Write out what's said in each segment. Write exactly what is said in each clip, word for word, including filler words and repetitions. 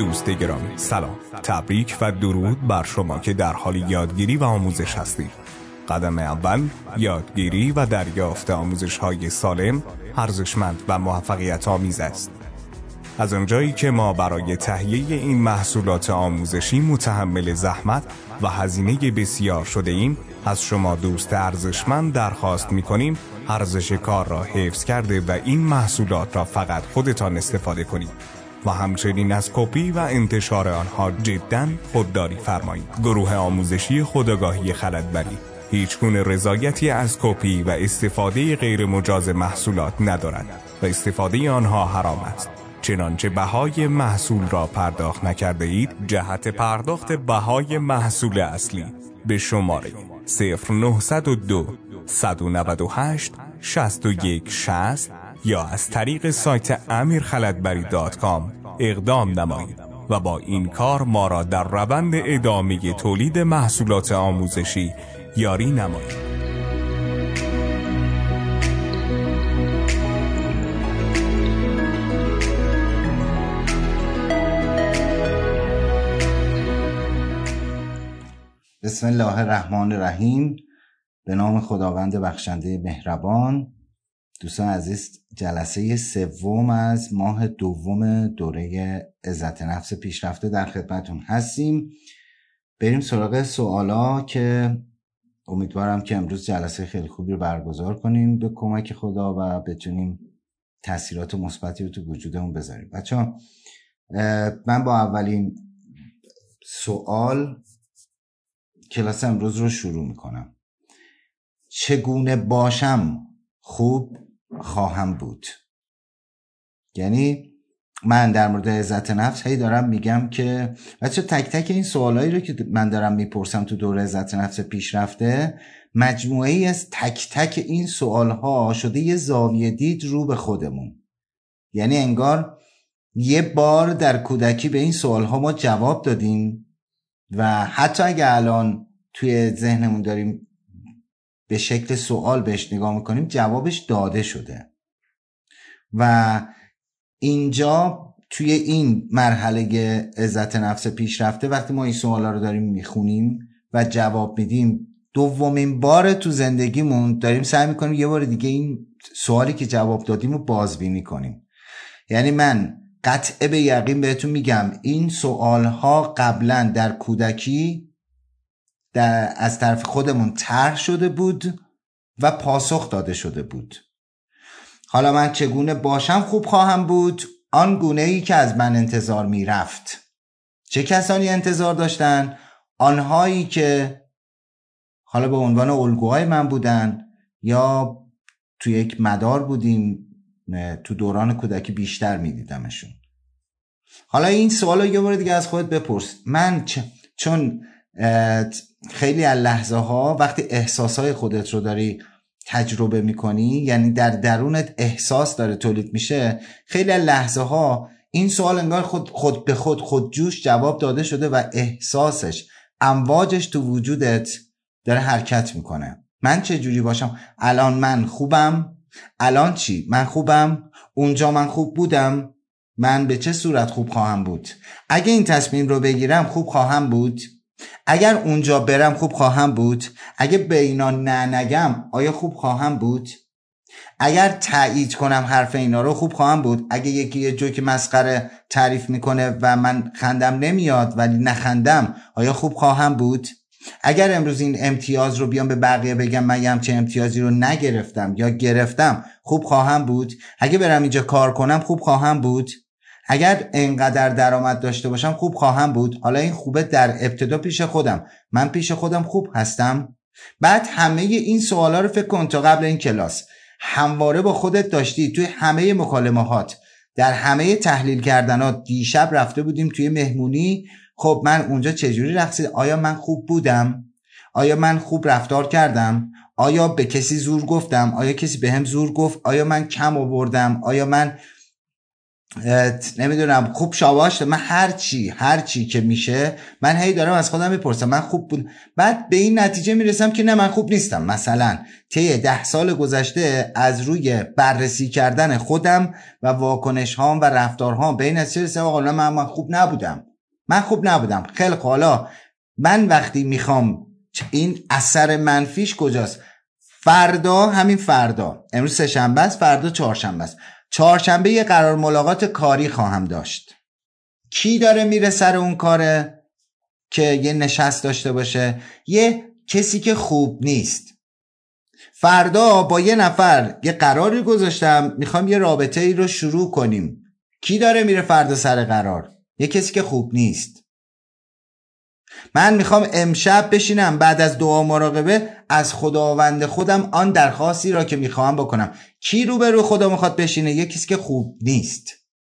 دوست گرامی، سلام، تبریک و درود بر شما که در حال یادگیری و آموزش هستید. قدم اول یادگیری و دریافت آموزش‌های سالم، ارزشمند و موفقیت آمیز است. از آنجایی که ما برای تهیه این محصولات آموزشی متحمل زحمت و هزینه بسیار شده ایم، از شما دوست ارزشمند درخواست می‌کنیم ارزش کار را حفظ کرده و این محصولات را فقط خودتان استفاده کنید و همچنین از کپی و انتشار آنها جداً خودداری فرمایید. گروه آموزشی خودآگاهی خلدبری هیچ گونه رضایتی از کپی و استفاده غیر مجاز محصولات ندارد و استفاده آنها حرام است. چنانچه بهای محصول را پرداخت نکرده اید، جهت پرداخت بهای محصول اصلی به شماره صفر نه صفر دو صد و نود و هشت شصت و یک شصت یا از طریق سایت امیر خلدبری دات کام اقدام نمایید و با این کار ما را در روند ادامه تولید محصولات آموزشی یاری نمایید. بسم الله الرحمن الرحیم. به نام خداوند بخشنده مهربان. دوستان عزیز، جلسه سوم از ماه دوم دوره عزت نفس پیشرفته در خدمتون هستیم. بریم سراغ سوالا که امیدوارم که امروز جلسه خیلی خوبی رو برگزار کنیم به کمک خدا و بتونیم تاثیرات مثبتی رو تو وجودمون بذاریم. بچه‌ها، من با اولین سوال کلاس امروز رو شروع میکنم. چگونه باشم خوب خواهم بود؟ یعنی من در مورد عزت نفس هی دارم میگم که بچه تک تک این سوالایی رو که من دارم میپرسم تو دوره عزت نفس پیشرفته، مجموعه ای از تک تک این سوالها شده یه زاویه دید رو به خودمون. یعنی انگار یه بار در کودکی به این سوالها ما جواب دادیم و حتی اگه الان توی ذهنمون داریم به شکل سوال بهش نگاه میکنیم، جوابش داده شده. و اینجا توی این مرحله عزت نفس پیشرفته وقتی ما این سوالا رو داریم میخونیم و جواب میدیم، دومین بار تو زندگیمون داریم سعی میکنیم یه بار دیگه این سوالی که جواب دادیم رو بازبینی کنیم. یعنی من قطعه به یقین بهتون میگم این سوالها قبلا در کودکی در از طرف خودمون طرح شده بود و پاسخ داده شده بود. حالا من چگونه باشم خوب خواهم بود؟ آن گونه ای که از من انتظار می رفت. چه کسانی انتظار داشتن؟ آنهایی که حالا به عنوان الگوهای من بودن یا تو یک مدار بودیم، تو دوران کودکی بیشتر می دیدمشون. حالا این سوالو یه بار دیگه از خودت بپرس. من چ... چون خیلی از لحظه ها وقتی احساسهای خودت رو داری تجربه میکنی، یعنی در درونت احساس داره تولید میشه، خیلی از لحظه ها این سوال انگار خود, خود به خود خود جوش جواب داده شده و احساسش، امواجش تو وجودت داره حرکت میکنه. من چه جوری باشم؟ الان من خوبم؟ الان چی؟ من خوبم؟ اونجا من خوب بودم؟ من به چه صورت خوب خواهم بود؟ اگه این تصمیم رو بگیرم خوب خواهم بود؟ اگر اونجا برم خوب خواهم بود؟ اگه به اینا نه نگم آیا خوب خواهم بود؟ اگر تایید کنم حرف اینا رو خوب خواهم بود؟ اگه یکی یه جوک مسخره تعریف میکنه و من خندم نمیاد ولی نخندم آیا خوب خواهم بود؟ اگر امروز این امتیاز رو بیام به بقیه بگم من یه همچه امتیازی رو نگرفتم یا گرفتم خوب خواهم بود؟ اگه برم اینجا کار کنم خوب خواهم بود؟ اگر اینقدر درآمد داشته باشم خوب خواهم بود؟ حالا این خوبه در ابتدا پیش خودم، من پیش خودم خوب هستم؟ بعد همه این سوالا رو فکر کن تا قبل این کلاس همواره با خودت داشتی توی همه مکالمهات، در همه تحلیل کردنات. دیشب رفته بودیم توی مهمونی، خب من اونجا چجوری رقصید؟ آیا من خوب بودم؟ آیا من خوب رفتار کردم؟ آیا به کسی زور گفتم؟ آیا کسی به هم زور گفت؟ آیا من کم آوردم؟ آیا من نمیدونم خوب شاباش، من هر چی هر چی که میشه من هی دارم از خودم میپرسم من خوب بود، بعد به این نتیجه میرسم که نه من خوب نیستم. مثلا طی ده سال گذشته از روی بررسی کردن خودم و واکنش هام و رفتارهام به این نتیجه رسیدم آقا من, من خوب نبودم من خوب نبودم خیلی حالا من وقتی میخوام این اثر منفیش کجاست؟ فردا، همین فردا، امروز سه شنبه است، فردا چهارشنبه است، چهارشنبه یه قرار ملاقات کاری خواهم داشت. کی داره میره سر اون کاره که یه نشست داشته باشه؟ یه کسی که خوب نیست. فردا با یه نفر یه قراری گذاشتم میخوام یه رابطه ای رو شروع کنیم. کی داره میره فردا سر قرار؟ یه کسی که خوب نیست. من میخوام امشب بشینم بعد از دعا مراقبه از خداوند خودم آن درخواستی را که میخوام بکنم. کی رو به رو خدا میخواد بشینه؟ یه کسی که خوب نیست.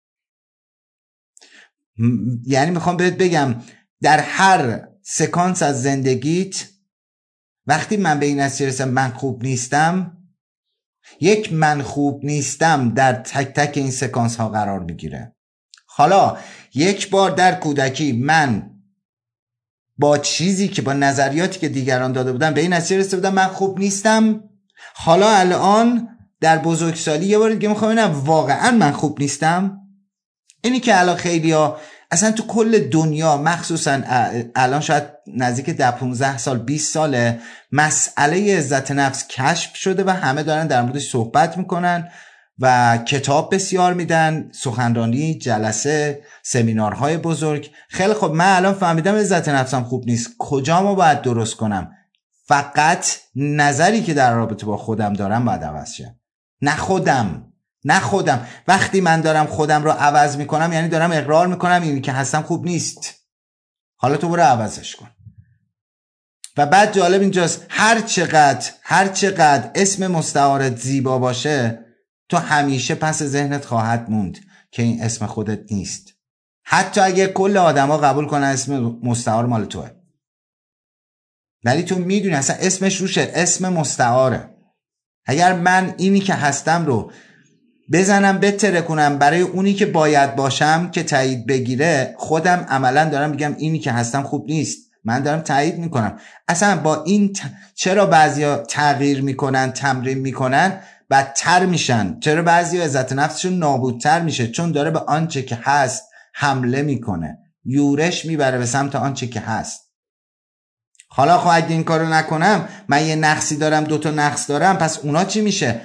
یعنی میخوام بهت بگم در هر سکانس از زندگیت وقتی من به این نتیجه رسیدم من خوب نیستم، یک من خوب نیستم در تک تک این سکانس ها قرار میگیره. حالا یک بار در کودکی من با چیزی که با نظریاتی که دیگران داده بودن به این نتیجه رسیده بودم من خوب نیستم. حالا الان در بزرگسالی یه بار دیگه میخوام ببینم واقعا من خوب نیستم. اینی که الان خیلیا اصلا تو کل دنیا مخصوصا الان شاید نزدیک ده پونزده سال بیست ساله مسئله عزت نفس کشف شده و همه دارن در موردش صحبت میکنن و کتاب بسیار میدن، سخنرانی، جلسه، سمینارهای بزرگ. خیلی خب من الان فهمیدم عزت نفسم خوب نیست، کجا ما باید درست کنم؟ فقط نظری که در رابطه با خودم دارم باید عوض شه، نه خودم نه خودم. وقتی من دارم خودم رو عوض میکنم یعنی دارم اقرار میکنم اینی که هستم خوب نیست. حالا تو برو عوضش کن. و بعد جالب اینجاست هر چقدر هر چقدر اسم مستعارت زیبا باشه تو همیشه پس ذهنت خواهد موند که این اسم خودت نیست، حتی اگه کل آدما قبول کنن اسم مستعار مال توه، ولی تو میدونی اصلا اسمش روشه، اسم مستعاره. اگر من اینی که هستم رو بزنم بتره کنم برای اونی که باید باشم که تایید بگیره، خودم عملا دارم میگم اینی که هستم خوب نیست، من دارم تایید میکنم. اصلا با این ت... چرا بعضیا تغییر میکنن، تمرین میکنن، بدتر میشن؟ چرا بعضیا عزت نفسشون نابودتر میشه؟ چون داره به آنچه که هست حمله میکنه، یورش میبره به سمت آنچه که هست. حالا خب اگه این کارو نکنم، من یه نقصی دارم، دوتا نقص دارم، پس اونا چی میشه؟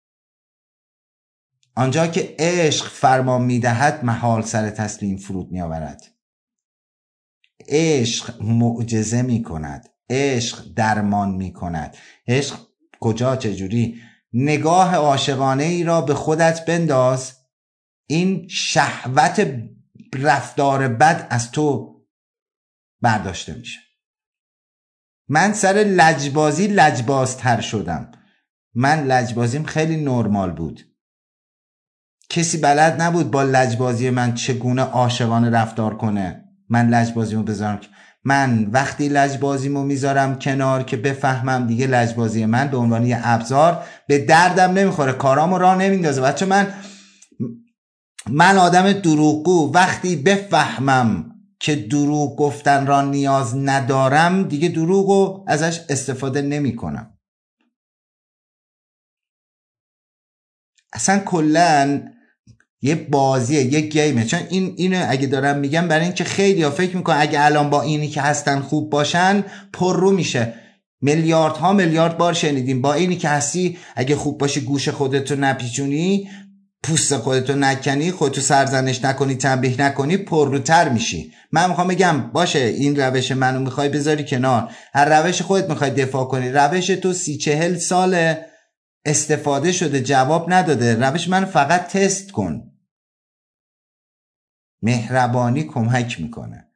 آنجا که عشق فرمان میدهد محال سر تسلیم فرود میآورد. عشق معجزه میکند، عشق درمان میکند. عشق کجا؟ چجوری؟ نگاه عاشقانه ای را به خودت بنداز، این شهوت رفتار بد از تو برداشته میشه. من سر لجبازی لجبازتر شدم. من لجبازیم خیلی نرمال بود، کسی بلد نبود با لجبازی من چگونه عاشقانه رفتار کنه. من لجبازیمو بذارم، من وقتی لجبازیمو میذارم کنار که بفهمم دیگه لجبازی من به عنوان یه ابزار به دردم نمیخوره، کارامو راه نمیندازه. بچه من من آدم دروغگو، وقتی بفهمم که دروغ گفتن را نیاز ندارم دیگه دروغو ازش استفاده نمی کنم. اصلا کلن یه بازیه، یه گیمه. چون این اینو اگه دارم میگم برای اینکه خیلی ها فکر میکنن اگه الان با اینی که هستن خوب باشن پر رو میشه. میلیاردها میلیارد بار شنیدیم با اینی که هستی اگه خوب باشی گوش خودتو نپیچونی، پوست خودتو نکنی، خودتو سرزنش نکنی، تنبیه نکنی، پرروتر میشی. من میخوام بگم باشه این روش منو میخوای بذاری کنار، هر روش خودت میخوای دفاع کنی، روش تو سی چهل سال استفاده شده جواب نداده، روش من فقط تست کن. مهربانی کمک میکنه.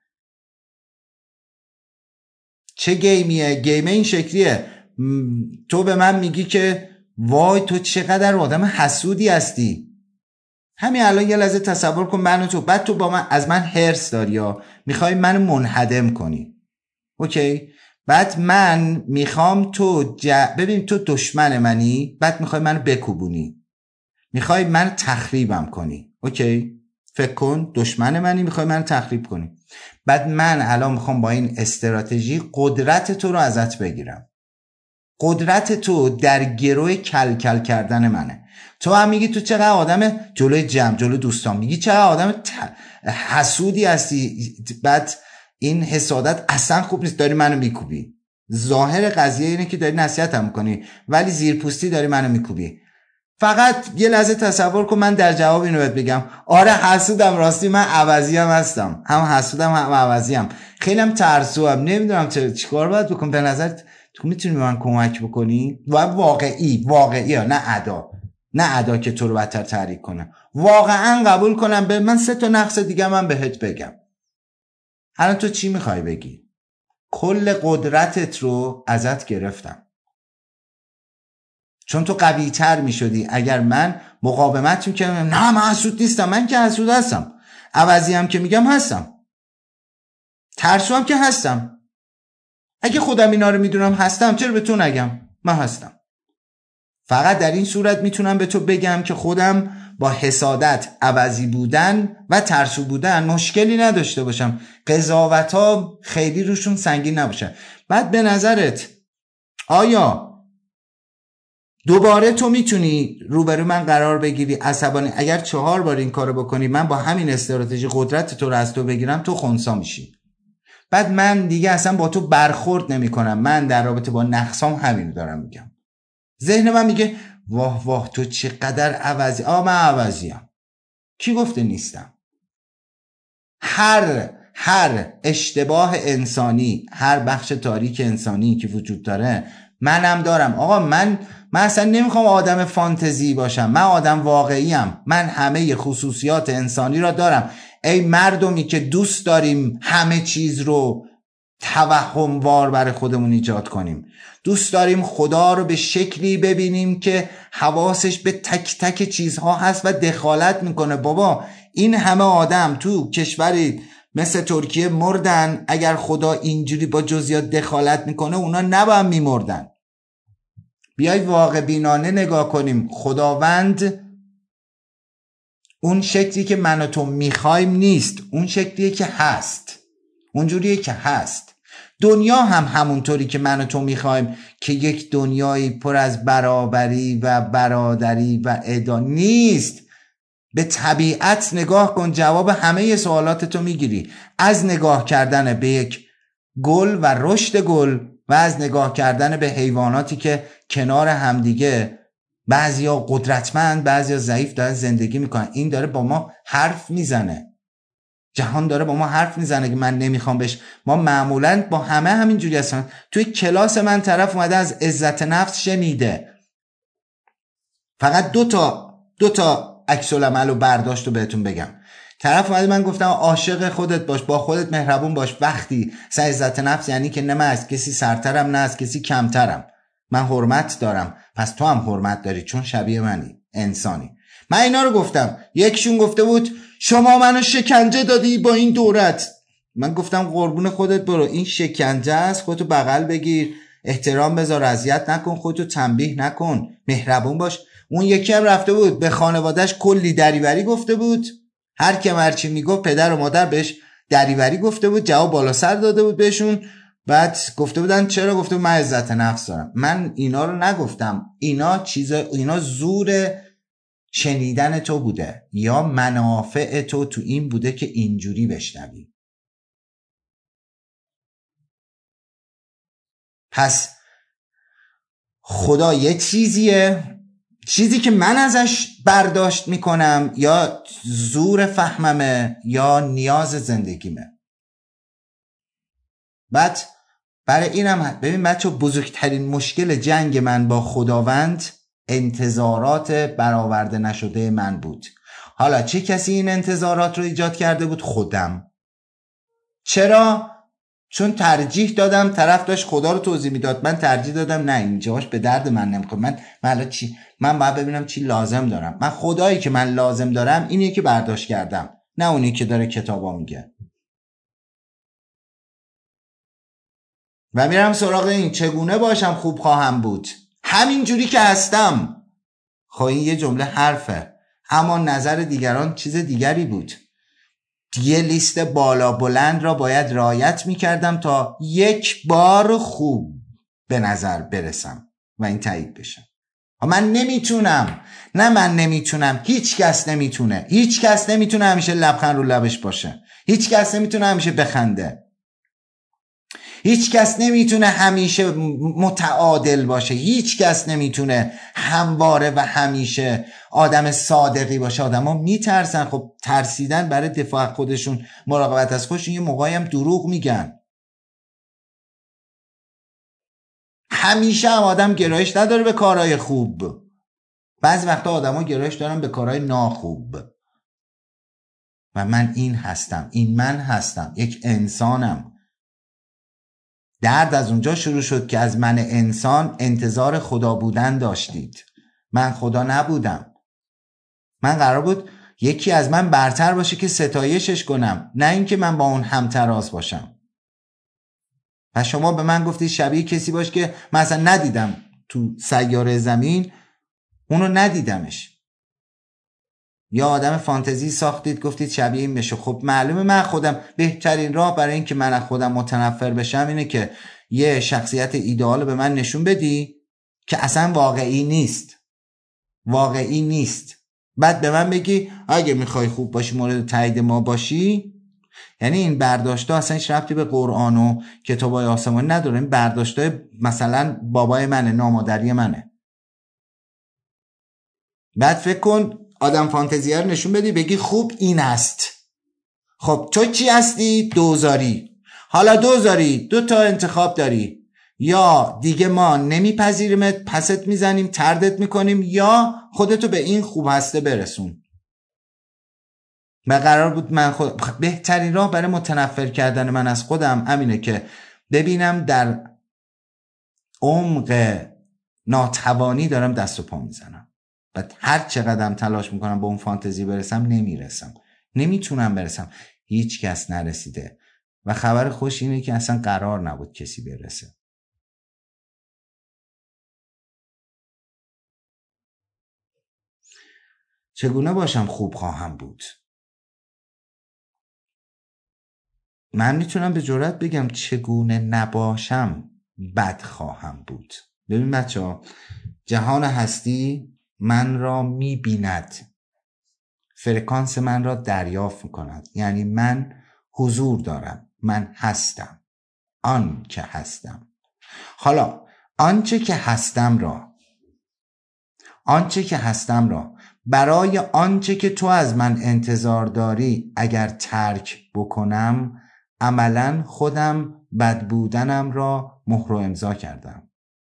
چه گیمیه؟ گیمه این شکلیه، تو به من میگی که وای تو چقدر آدم حسودی هستی. همین الان یه لحظه تصور کن من و تو، بعد تو با من از من هرس داری یا میخوای منو منهدم کنی. اوکی؟ بعد من میخوام تو ج... ببین تو دشمن منی، بعد میخوای منو بکوبونی، میخوای منو تخریبم کنی. اوکی؟ فکر کن دشمن منی، میخوای من تخریب کنی. بعد من الان میخوام با این استراتژی قدرت تو رو ازت بگیرم. قدرت تو در گروه کل کل کردن منه. تو هم میگی تو چقدر آدم جلوی جمع، جلوی دوستان، میگی چقدر آدم ت... حسودی هستی. بعد این حسادت اصلا خوب نیست، داری منو میکوبی. ظاهر قضیه اینه که داری نصیحتم میکنی ولی زیر پوستی داری منو میکوبی. فقط یه لحظه تصور کن من در جواب اینو بهت بگم آره حسودم، راستی من عوضی هم هستم، هم حسودم هم عوضی هم، خیلی هم ترسوام، نمیدونم چه چیکار باید بکنم. به نظرت تو میتونی به من کمک بکنی؟ و واقعی واقعی ها، نه ادا، نه ادا که تو رو بدتر تحریک کنه. واقعا قبول کنم به من سه تا نقص دیگه من بهت بگم. الان تو چی میخوای بگی؟ کل قدرتت رو ازت گرفتم چون تو قوی تر می شدی اگر من مقاومت می کردم. نه من حسود نیستم، من که حسود هستم، عوضی هم که میگم هستم، ترسو هم که هستم. اگه خودم اینا رو میدونم هستم چرا به تو نگم من هستم؟ فقط در این صورت میتونم به تو بگم که خودم با حسادت، عوضی بودن و ترسو بودن مشکلی نداشته باشم، قضاوت ها خیلی روشون سنگین نباشه. بعد به نظرت آیا دوباره تو میتونی روبرو من قرار بگیری عصبانی؟ اگر چهار بار این کارو بکنی من با همین استراتژی قدرت تو رو از تو بگیرم، تو خنثی میشی. بعد من دیگه اصلا با تو برخورد نمی کنم. من در رابطه با نقصام همین دارم میگم. ذهن من میگه واه واه تو چقدر عوضی. آ من عوضیم. کی گفته نیستم؟ هر هر اشتباه انسانی، هر بخش تاریک انسانی که وجود داره منم دارم. آقا من من اصلا نمیخوام آدم فانتزی باشم، من آدم واقعیم. من همه خصوصیات انسانی را دارم. ای مردمی که دوست داریم همه چیز رو توهموار برای خودمون ایجاد کنیم، دوست داریم خدا رو به شکلی ببینیم که حواسش به تک تک چیزها هست و دخالت میکنه. بابا این همه آدم تو کشوری مثل ترکیه مردن، اگر خدا اینجوری با جزئیات دخالت میکنه اونا نباید میمردن. بیای واقع بینانه نگاه کنیم. خداوند اون شکلی که من و تو میخوایم نیست، اون شکلیه که هست، اونجوریه که هست. دنیا هم همونطوری که من و تو میخوایم که یک دنیایی پر از برابری و برادری و عدا نیست. به طبیعت نگاه کن، جواب همه سوالات تو میگیری. از نگاه کردن به یک گل و رشد گل و از نگاه کردن به حیواناتی که کنار همدیگه بعضیا قدرتمند بعضیا ضعیف دارن زندگی میکنن. این داره با ما حرف میزنه. جهان داره با ما حرف میزنه که من نمیخوام بهش. ما معمولا با همه همین جوری هستن. توی کلاس من طرف اومده از عزت نفس شنیده، فقط دو تا دو تا عکس العمل رو برداشت و بهتون بگم. طرف اومده من گفتم عاشق خودت باش، با خودت مهربون باش. وقتی سر عزت نفس یعنی که نه من از کسی سرترم نه از کسی کمترم، من حرمت دارم، پس تو هم حرمت داری چون شبیه منی، انسانی. من اینا رو گفتم. یکشون گفته بود شما منو شکنجه دادی با این دورت. من گفتم قربون خودت برو، این شکنجه است، خودتو بغل بگیر، احترام بذار، اذیت نکن، خودتو تنبیه نکن، مهربون باش. اون یکی هم رفته بود به خانواده‌اش کلی دریوری گفته بود، هر کی هرچی میگفت پدر و مادر بهش دریوری گفته بود، جواب بالا سر داده بود بهشون. بعد گفته بودن چرا؟ گفته بود من عزت نفس دارم. من اینا رو نگفتم. اینا چیز اینا زور شنیدن تو بوده یا منافع تو تو این بوده که اینجوری بشنوی. پس خدا یه چیزیه، چیزی که من ازش برداشت میکنم یا زور فهممه یا نیاز زندگیمه. بعد برای اینم ببین بچه، بزرگترین مشکل جنگ من با خداوند انتظارات برآورده نشده من بود. حالا چه کسی این انتظارات رو ایجاد کرده بود؟ خودم. چرا؟ چون ترجیح دادم، طرف داشت خدا رو توضیح میداد، من ترجیح دادم نه اینجاش به درد من نمیخوره. من من چی من باید ببینم چی لازم دارم. من خدایی که من لازم دارم اینیه که برداشت کردم، نه اونی که داره کتابا میگه. و میرم سراغ این چگونه باشم خوب خواهم بود همین جوری که هستم. خب این یه جمله حرفه، اما نظر دیگران چیز دیگری بود. یه لیست بالا بلند را باید رعایت میکردم تا یک بار خوب به نظر برسم و این تایید بشم. من نمیتونم، نه من نمیتونم، هیچ کس نمیتونه، هیچ کس نمیتونه همیشه لبخند رو لبش باشه، هیچ کس نمیتونه همیشه بخنده، هیچ کس نمیتونه همیشه متعادل باشه، هیچ کس نمیتونه همواره و همیشه آدم صادقی باشه. آدم ها میترسن، خب ترسیدن برای دفاع خودشون، مراقبت از خودشون، یه موقعی هم دروغ میگن. همیشه هم آدم گرایش نداره به کارهای خوب، بعضی وقتا آدم ها گرایش دارن به کارهای ناخوب و من این هستم، این من هستم، یک انسانم. درد از اونجا شروع شد که از من انسان انتظار خدا بودن داشتید. من خدا نبودم. من قرار بود یکی از من برتر باشه که ستایشش کنم، نه اینکه من با اون همتراز باشم. و شما به من گفتید شبیه کسی باش که من اصلا ندیدم تو سیاره زمین، اونو ندیدمش. یا آدم فانتزی ساختید گفتید شبیه این بشه. خب معلومه من خودم، بهترین راه برای این که من از خودم متنفر بشم اینه که یه شخصیت ایدئال به من نشون بدی که اصلا واقعی نیست، واقعی نیست. بعد به من بگی اگه میخوای خوب باشی مورد تایید ما باشی. یعنی این برداشت‌ها اصلا هیچ ربطی به قرآن و کتابای آسمانی نداره. این برداشت‌های مثلا بابای منه، نامادری منه. بعد فکر کن آدم فانتزیه رو نشون بدی بگی خوب این است. خب تو چی هستی؟ دوزاری. حالا دوزاری دو تا انتخاب داری، یا دیگه ما نمیپذیریمت، پست میزنیم، تردت میکنیم، یا خودتو به این خوب هسته برسون. و قرار بود من خود بهترین راه برای متنفر کردن من از خودم همینه که ببینم در عمق ناتوانی دارم دست و پا میزنم. بعد هر چقدرم تلاش میکنم به اون فانتزی برسم نمیرسم، نمیتونم برسم. هیچ کس نرسیده و خبر خوش اینه که اصلا قرار نبود کسی برسه. چگونه باشم خوب خواهم بود؟ من میتونم به جرئت بگم چگونه نباشم بد خواهم بود. ببین بچه ها، جهان هستی من را میبیند، فرکانس من را دریافت میکند. یعنی من حضور دارم، من هستم، آن که هستم. حالا آنچه که هستم را آنچه که هستم را برای آنچه که تو از من انتظار داری اگر ترک بکنم، عملاً خودم بد بودنم را مهر و امضا کردم.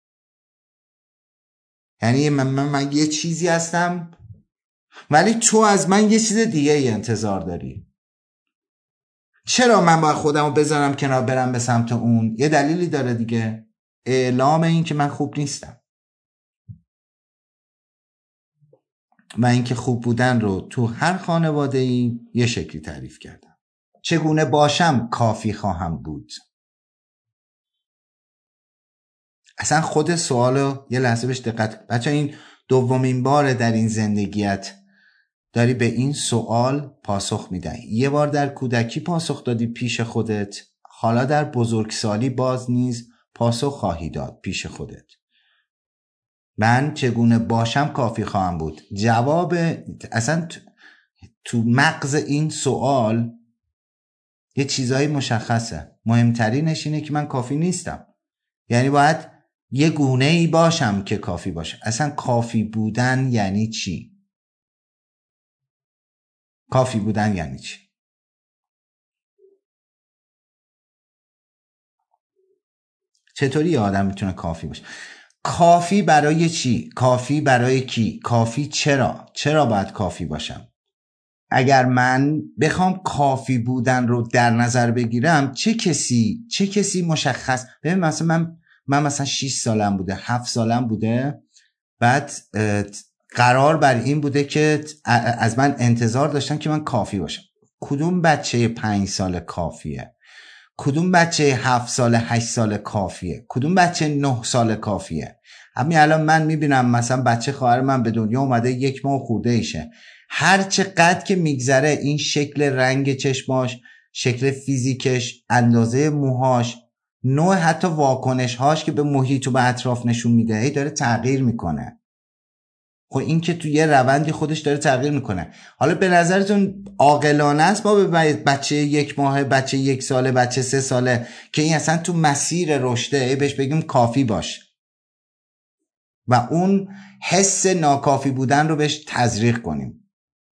یعنی من, من, من یه چیزی هستم ولی تو از من یه چیز دیگه ای انتظار داری. چرا من باید خودم رو بذارم کنار برم به سمت اون؟ یه دلیلی داره دیگه، اعلام این که من خوب نیستم و این که خوب بودن رو تو هر خانواده ای یه شکلی تعریف کردم. چگونه باشم کافی خواهم بود. اصلا خود سوالو یه لحظه بهش دقت. بچه این دومین باره در این زندگیت داری به این سوال پاسخ میدهی. یه بار در کودکی پاسخ دادی پیش خودت، حالا در بزرگسالی باز نیز پاسخ خواهی داد پیش خودت. من چگونه باشم کافی خواهم بود. جواب اصلا تو مغز این سوال یه چیزایی مشخصه. مهمترینش اینه که من کافی نیستم. یعنی باید یه گونه ای باشم که کافی باشه. اصلا کافی بودن یعنی چی؟ کافی بودن یعنی چی؟ چطوری یه آدم میتونه کافی باشه؟ کافی برای چی؟ کافی برای کی؟ کافی چرا؟ چرا باید کافی باشم؟ اگر من بخوام کافی بودن رو در نظر بگیرم، چه کسی چه کسی مشخص؟ ببین مثلا من من مثلا شش سالم بوده، هفت سالم بوده، بعد قرار بر این بوده که از من انتظار داشتن که من کافی باشم. کدوم بچه پنج سال کافیه؟ کدوم بچه هفت سال هشت سال کافیه؟ کدوم بچه نه سال کافیه؟ همین الان من میبینم مثلا بچه خواهر من به دنیا اومده یک ماه خورده ایشه، هر چقدر که میگذره این شکل رنگ چشماش، شکل فیزیکش، اندازه موهاش، نوع حتی واکنشهاش که به محیط و به اطراف نشون میده هی داره تغییر میکنه. خب این که توی یه روندی خودش داره تغییر میکنه. حالا به نظرتون عاقلانه است ما به بچه یک ماهه، بچه یک ساله، بچه سه ساله که این اصلا تو مسیر رشده بهش بگیم کافی باش و اون حس ناکافی بودن رو بهش تزریق کنیم؟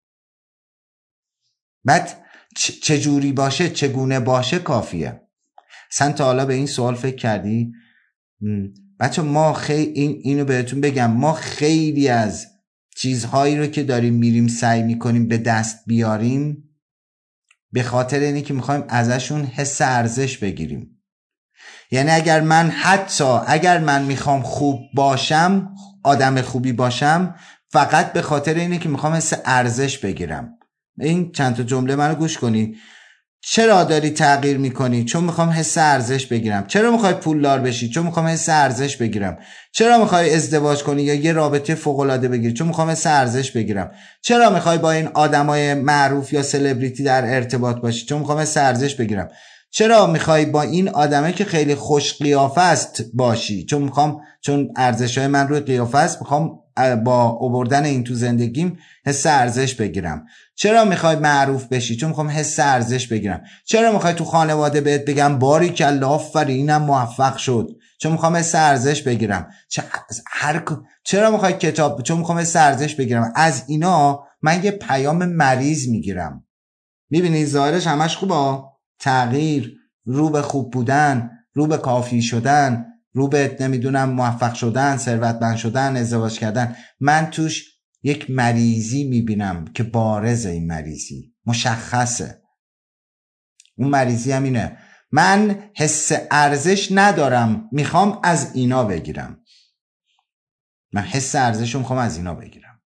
بعد چجوری باشه، چگونه باشه کافیه؟ اصلا تا حالا به این سوال فکر کردی؟ بچه ما خیلی این اینو بهتون بگم، ما خیلی از چیزهایی رو که داریم میریم سعی میکنیم به دست بیاریم به خاطر اینه که میخوایم ازشون حس ارزش بگیریم. یعنی اگر من حتی اگر من میخوام خوب باشم، آدم خوبی باشم، فقط به خاطر اینه که میخوام حس ارزش بگیرم. این چند تا جمله منو گوش کنی. چرا داری تغییر میکنی؟ چون میخوام حس ارزش بگیرم. چرا میخوای پولدار بشی؟ چون میخوام حس ارزش بگیرم. چرا میخوای ازدواج کنی یا یه رابطه فوق العاده بگیری؟ چون میخوام حس ارزش بگیرم. چرا میخوای با این آدمای معروف یا سلبریتی در ارتباط باشی؟ چون میخوام حس ارزش بگیرم. چرا میخوای با این آدمه که خیلی خوش قیافه است باشی؟ چون میخوام چون ارزش‌های من روی قیافه است، میخوام با آوردن این تو زندگیم حس ارزش بگیرم. چرا میخوای معروف بشی؟ چون میخوام حس ارزش بگیرم. چرا میخوای تو خانواده بهت بگم باریکالله آفرینم موفق شد؟ چون میخوام حس ارزش بگیرم. چه هر چرا میخوای کتاب؟ چون میخوام حس ارزش بگیرم. از اینا من یه پیام مریض میگیرم. میبینی ظاهرش همش خوبه، تغییر، رو به خوب بودن، رو به کافی شدن، رو به نمیدونم موفق شدن، ثروتمند شدن، ازدواج کردن. من توش یک مریضی میبینم که بارزه. این مریضی مشخصه. اون مریضی هم اینه من حس ارزش ندارم، میخوام از اینا بگیرم. من حس ارزش رو میخوام از اینا بگیرم.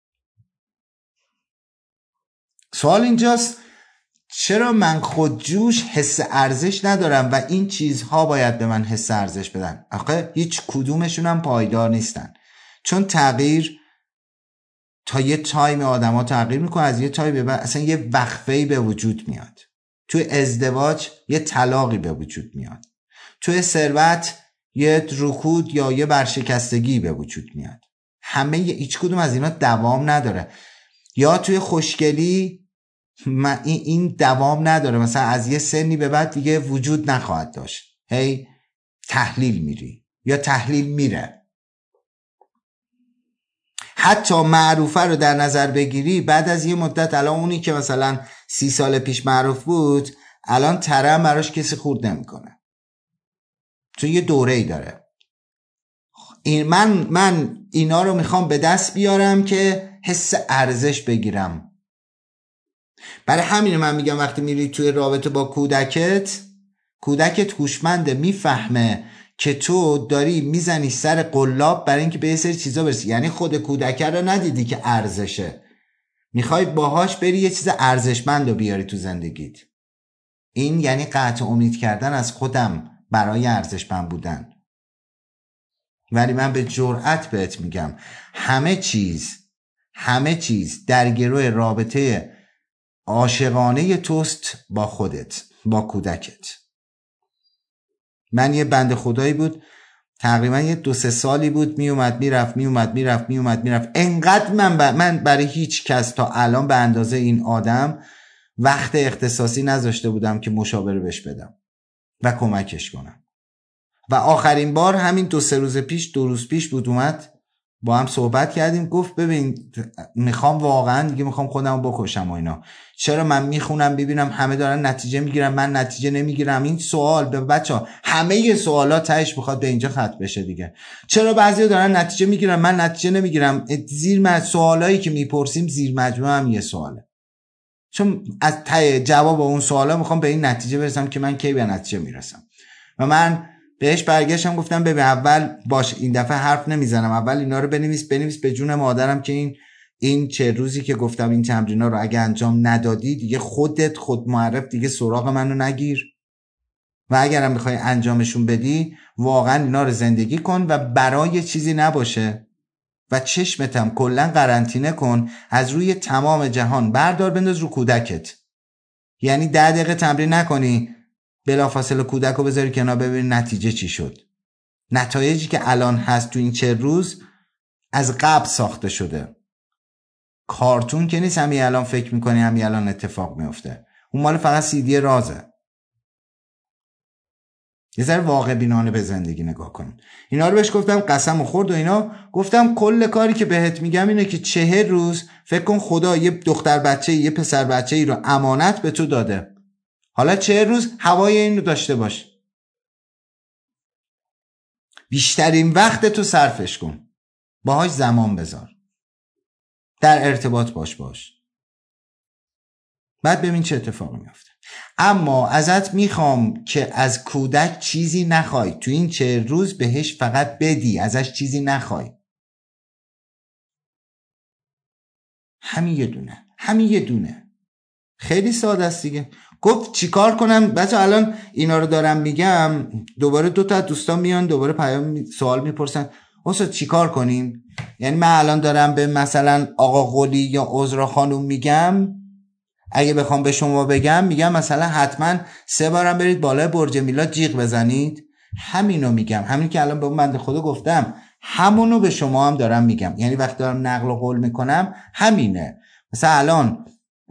سوال اینجاست چرا من خودجوش حس ارزش ندارم و این چیزها باید به من حس ارزش بدن؟ آخه هیچ کدومشون هم پایدار نیستن. چون تغییر تا یه تایم آدم ها تغییر میکنه، از یه تایم به بعد اصلا یه وقفه‌ای به وجود میاد. توی ازدواج یه طلاقی به وجود میاد. توی ثروت یه رکود یا یه برشکستگی به وجود میاد. همه هیچ کدوم از اینا دوام نداره. یا توی خوشگلی این این دوام نداره، مثلا از یه سنی به بعد دیگه وجود نخواهد داشت. هی تحلیل میری یا تحلیل میره. حتی معروفه رو در نظر بگیری، بعد از یه مدت الان اونی که مثلا سی سال پیش معروف بود الان ترم براش کسی خورد نمیکنه، چون یه دوره‌ای داره. این من من اینا رو میخوام به دست بیارم که حس ارزش بگیرم. برای همین من میگم وقتی میری توی رابطه با کودکت، کودکت هوشمنده، میفهمه که تو داری میزنی سر قلاب برای اینکه به یه سری چیزا برسی. یعنی خود کودک رو ندیدی که ارزشه، میخوای باهاش بری یه چیز ارزشمند رو بیاری تو زندگیت. این یعنی قطع امید کردن از خودم برای ارزشمند بودن. ولی من به جرئت بهت میگم همه چیز همه چیز در گروه رابطه عاشقانه توست با خودت، با کودکت. من یه بنده خدایی بود تقریبا یه دو سه سالی بود میومد میرفت میومد میرفت میومد میرفت انقدر من ب... من برای هیچ کس تا الان به اندازه این آدم وقت اختصاصی نذاشته بودم که مشاوره بهش بدم و کمکش کنم. و آخرین بار همین دو سه روز پیش دو روز پیش بود اومد با هم صحبت کردیم، گفت ببین میخوام واقعا دیگه میخوام خودم رو بکشم و اینا. چرا من میخونم ببینم همه دارن نتیجه میگیرن من نتیجه نمیگیرم؟ این سوال به بچه‌ها همه سوالات تهش میخواد به اینجا ختم بشه دیگه. چرا بعضیا دارن نتیجه میگیرن من نتیجه نمیگیرم؟ زیر مجموعه سوالایی که میپرسیم زیر مجموعه هم یه سواله. چون از ته جواب اون سوالا میخوام به این نتیجه برسم که من کی به نتیجه میرسم. و من بهش برگشتم گفتم ببین اول باش این دفعه حرف نمیزنم، اول اینا رو بنویس بنویس به جون مادرم که این این چه روزی که گفتم این تمرینا رو اگه انجام ندادی دیگه خودت خود معرف دیگه سراغ منو نگیر و اگرم میخوای انجامشون بدی واقعا اینا رو زندگی کن و برای چیزی نباشه و چشمتم کلا قرنطینه کن، از روی تمام جهان بردار بنداز رو کودکت. یعنی ده دقیقه تمرین نکنی بلافاصله کودک رو بذاری کنار ببینی نتیجه چی شد. نتایجی که الان هست تو این چه روز از قبل ساخته شده. کارتون که نیست همین الان فکر میکنی همین الان اتفاق میفته. اون مال فقط سیدی رازه. یه ذره واقع بینانه به زندگی نگاه کن. اینا رو بهش گفتم قسم خورد و اینا. گفتم کل کاری که بهت میگم اینه که چهل روز فکر کن خدا یه دختر بچه یه پسر بچه ای رو امانت به تو داده. حالا چهل روز هوای این رو داشته باش. بیشترین وقت تو صرفش کن. باهاش زمان بذار. در ارتباط باش باش. بعد ببین چه اتفاقی میفته. اما ازت میخوام که از کودک چیزی نخوای. تو این چهل روز بهش فقط بدی، ازش چیزی نخوای. همین یه دونه. همین یه دونه. خیلی ساده است دیگه. گفت چیکار کنم؟ بچه الان اینا رو دارم میگم، دوباره دو تا دوستان میان دوباره پیام سوال میپرسن استاد چیکار کنیم؟ یعنی من الان دارم به مثلا آقا قلی یا عذرا خانوم میگم، اگه بخوام به شما بگم میگم مثلا حتما سه بارم برید بالای برج میلاد جیغ بزنید. همینو میگم، همین که الان به اون بنده خدا گفتم همونو به شما هم دارم میگم. یعنی وقتی دارم نقل و قول میکنم همینه. مثلا الان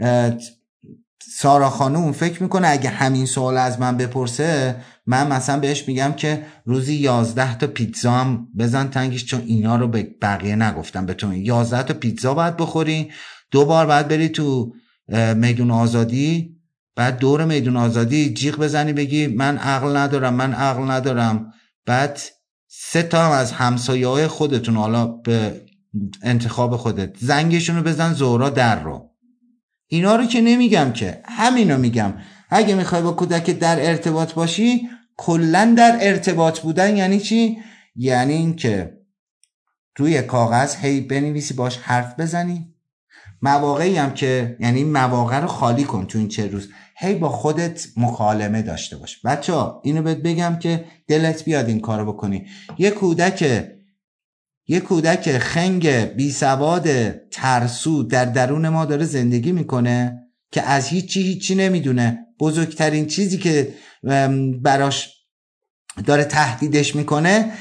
سارا خانوم فکر میکنه اگه همین سوال از من بپرسه من مثلا بهش میگم که روزی یازده تا پیتزا هم بزن تنگش، چون اینا رو به بقیه نگفتم بهتون. یازده تا پیتزا باید بخوری، دو بار باید بری تو میدون آزادی، بعد دور میدون آزادی جیغ بزنی بگی من عقل ندارم من عقل ندارم، بعد سه تا هم از همسایه‌های خودتون حالا به انتخاب خودت زنگشون رو بزن زهرا در رو. اینا رو که نمیگم که، همینو میگم. اگه میخوای با کودک در ارتباط باشی، کلن در ارتباط بودن یعنی چی؟ یعنی این که روی کاغذ هی بنویسی باش حرف بزنی. مواقعی هم که یعنی مواقع رو خالی کن تو این چه روز، هی با خودت مکالمه داشته باش. بچه‌ها اینو بهت بگم که دلت بیاد این کارو بکنی. یه کودک یه کودک خنگ بی سواد ترسو در درون ما داره زندگی میکنه که از هیچی هیچی نمیدونه. بزرگترین چیزی که براش داره تهدیدش میکنه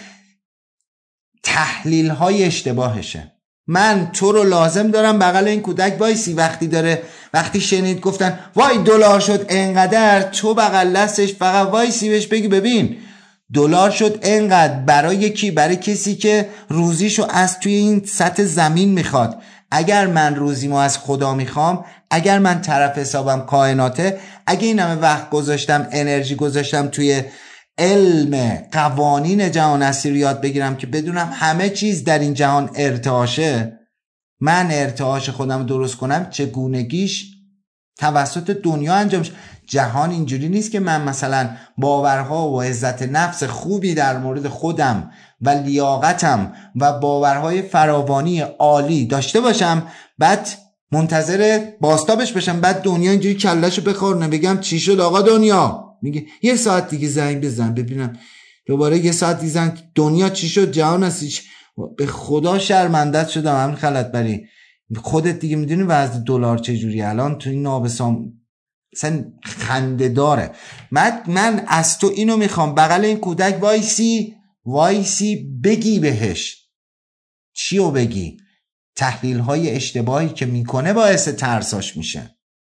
تحلیل های اشتباهشه. من تو رو لازم دارم بغل این کودک وایسی. وقتی داره وقتی شنید گفتن وای دلار شد انقدر، تو بغل دستش فقط وایسی بهش بگی ببین دلار شد انقدر برای کی؟ برای کسی که روزیشو از توی این سطح زمین میخواد. اگر من روزیمو از خدا میخوام، اگر من طرف حسابم کائناته، اگه این همه وقت گذاشتم انرژی گذاشتم توی علم قوانین جهان هستی رو یاد بگیرم که بدونم همه چیز در این جهان ارتعاشه، من ارتعاش خودم درست کنم چگونگیش توسط دنیا انجام شد. جهان اینجوری نیست که من مثلا باورها و عزت نفس خوبی در مورد خودم و لیاقتم و باورهای فراوانی عالی داشته باشم بعد منتظر باستابش باشم، بعد دنیا اینجوری کلهشو بخورنه بگم چی شد آقا دنیا؟ میگه یه ساعت دیگه زنگ بزن ببینم، دوباره یه ساعت دیگه زنگ دنیا چی شد جهان هستی. به خدا شرمندت شدم همین خلط بری. خودت دیگه میدونی وضع دلار چجوری الان تو این نابسام اصلا خنده داره. من, من از تو اینو میخوام بغل این کودک وایسی وایسی بگی بهش. چیو بگی؟ تحلیل های اشتباهی که میکنه باعث ترساش میشه.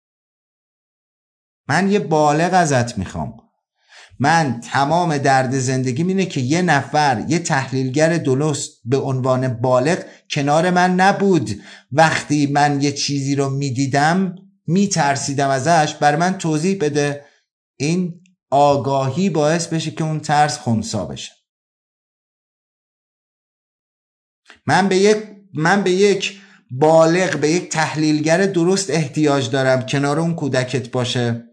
من یه بالغ ازت میخوام. من تمام درد زندگی اینه که یه نفر یه تحلیلگر درست به عنوان بالغ کنار من نبود. وقتی من یه چیزی رو میدیدم میترسیدم ازش، بر من توضیح بده. این آگاهی باعث بشه که اون ترس خنثی بشه. من به یک من به یک بالغ، به یک تحلیلگر درست احتیاج دارم کنار اون کودکت باشه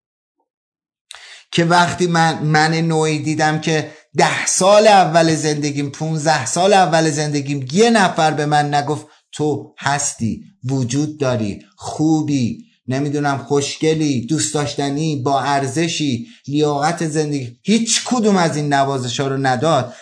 که وقتی من من نوعی دیدم که ده سال اول زندگیم، پونزده سال اول زندگیم یه نفر به من نگفت تو هستی، وجود داری، خوبی، نمیدونم خوشگلی، دوست داشتنی، با ارزشی، لیاقت زندگی، هیچ کدوم از این نوازش‌ها رو نداد،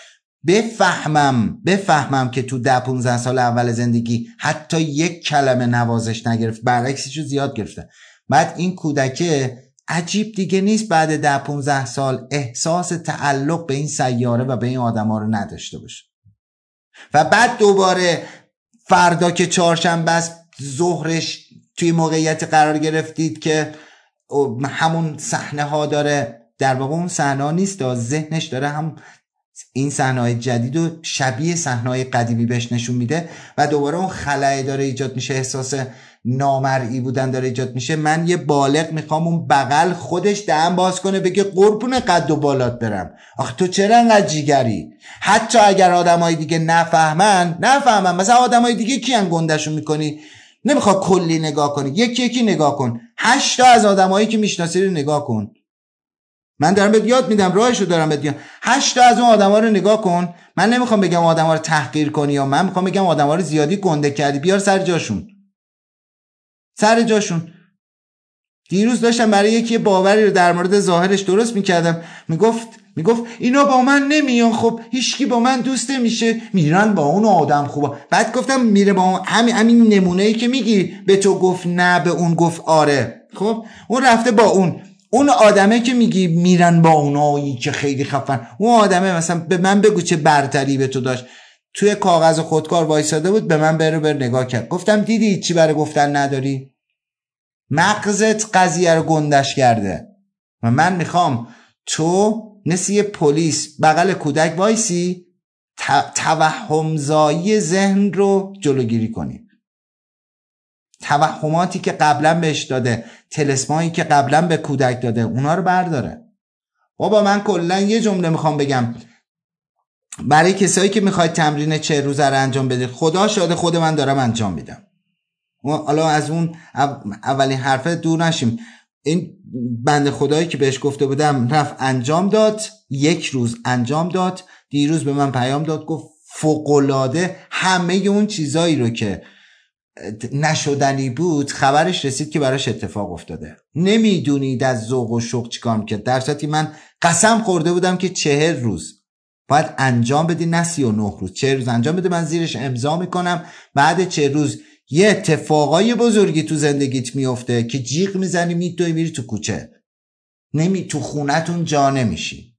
بفهمم بفهمم که تو ده پونزده سال اول زندگی حتی یک کلمه نوازش نگرفت، برعکسش رو زیاد گرفته. بعد این کودکه عجیب دیگه نیست بعد ده پونزده سال احساس تعلق به این سیاره و به این آدم ها رو نداشته باشه. و بعد دوباره فردا که چهارشنبه است ظهرش توی موقعیت قرار گرفتید که همون صحنه ها داره، در واقع اون صحنه ها نیست، ذهنش داره هم این صحنه‌های جدید و شبیه صحنه‌های قدیمی بهش نشون میده و دوباره اون خلأ داره ایجاد میشه، احساس نامرئی بودن داره ایجاد میشه. من یه بالغ میخوام اون بغل خودش دهن باز کنه بگه قربون قد و بالات برم، آخه تو چرا انقدر جیگری؟ حتی اگر آدمای دیگه نفهمن نفهمن مثلا آدمای دیگه کیان گندشون میکنی؟ نمیخواد کلی نگاه کنی، یکی یکی نگاه کن، هشت تا از آدمایی که میشناسی رو نگاه کن. من دارم بهت یاد میدم، راهشو دارم بهت میگم. هشت تا از اون آدما رو نگاه کن. من نمیخوام بگم آدما رو تحقیر کنی، یا من میخوام بگم آدما رو زیادی گنده کردی، بیار سر جاشون. سر جاشون. دیروز داشتم برای یکی باوری رو در مورد ظاهرش درست میکردم، میگفت میگفت اینا با من نمیان، خب هیچکی با من دوست نمیشه، میرن با اون آدم خوبه. بعد گفتم میره با اون، همین همین نمونه‌ای که میگی به تو گفت نه به اون گفت آره، خب اون رفته با اون اون آدمه که میگی میرن با اونایی که خیلی خفن، اون آدمه مثلا به من بگو چه برتری به تو داشت، توی کاغذ خودکار وایساده بود به من برو بر نگاه کرد. گفتم دیدی چی برای گفتن نداری؟ مغزت قضیه رو گندش کرده. و من میخوام تو مثل یه پلیس بغل کودک وایسی، توهمزایی ذهن رو جلوگیری کنی. توهماتی که قبلا بهش داده، طلسمایی که قبلا به کودک داده، اونا رو برداره. بابا من کلا یه جمله میخوام بگم برای کسایی که میخواید تمرین چه روزه رو انجام بدید، خدا شاده خود من دارم انجام میدم. حالا از اون اولین حرفه دور نشیم. این بنده خدایی که بهش گفته بودم رفت انجام داد، یک روز انجام داد، دیروز به من پیام داد گفت فوق‌العاده همه اون چیزایی رو که نشدنی بود خبرش رسید که براش اتفاق افتاده. نمیدونید از ذوق و شوق چیکار میکرد، در صورتی من قسم خورده بودم که چهل روز باید انجام بدی، نه سی و نه روز، چهل روز انجام بده، من زیرش امضا میکنم. بعد چهل روز یه اتفاقای بزرگی تو زندگیت میفته که جیغ میزنی میدوی میری تو کوچه، نمی تو خونتون جا نمیشی.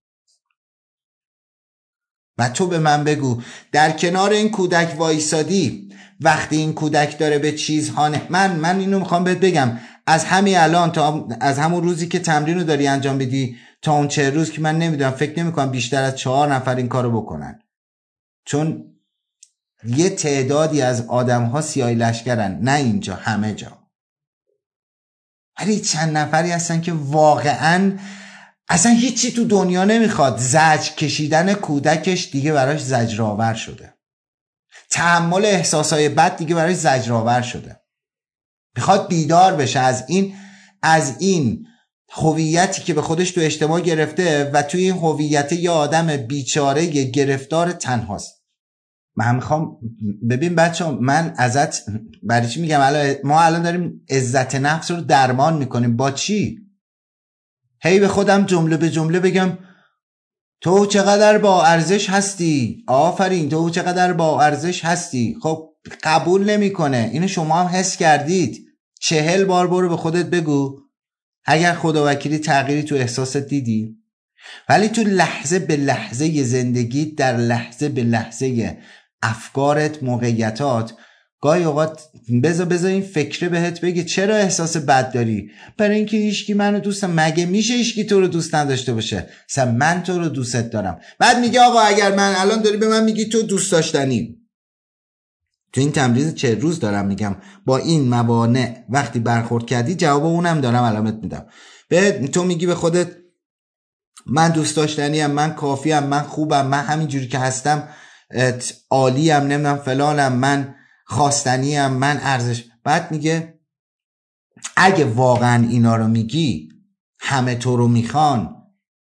و تو به من بگو در کنار این کودک وایسادی، وقتی این کودک داره به چیزها نه من من اینو میخوام بهت بگم، از همین الان تا از همون روزی که تمرین رو داری انجام بدی تا اون چه روز که من نمیدونم، فکر نمیکنم بیشتر از چهار نفر این کارو بکنن، چون یه تعدادی از آدم ها سیاهی لشکرن، نه اینجا همه جا، ولی چند نفری هستن که واقعا اصلا هیچی تو دنیا نمیخواد، زجر کشیدن کودکش دیگه براش زجرآور شده، تحمل احساسای بد دیگه براش زجرآور شده، میخواد بیدار بشه از این از این هویتی که به خودش تو اجتماع گرفته و توی این هویت یه آدم بیچاره گرفتار تنهاست. من میخوام ببین بچه من ازت برای چی میگم الان ما الان داریم عزت نفس رو درمان میکنیم، با چی؟ هی به خودم جمله به جمله بگم تو چقدر با ارزش هستی، آفرین تو چقدر با ارزش هستی. خب قبول نمیکنه، اینو شما هم حس کردید. چهل بار برو به خودت بگو اگر خدا وکیلی تغییری تو احساست دیدی. ولی تو لحظه به لحظه زندگی، در لحظه به لحظه افکارت، موقعیتات، گاهی اوقات بذار بذار این فکره بهت بگه چرا احساس بد داری؟ برای اینکه هیچکی منو دوست نداره. مگه میشه هیچکی تو رو دوست نداشته باشه؟ مثلا من تو رو دوست دارم. بعد میگه آقا اگر من الان داری به من میگی تو دوست داشتنی، تو این تمرین چه روز دارم میگم با این موانع وقتی برخورد کردی جواب اونم دارم علامت میدم. به تو میگی به خودت من دوست داشتنیم، من کافیم، من خوبم، من همین جوری که هستم عالیم، نمیدونم فلانم، من خواستنیم، من ارزش. بعد میگه اگه واقعا اینا رو میگی، همه تو رو میخوان،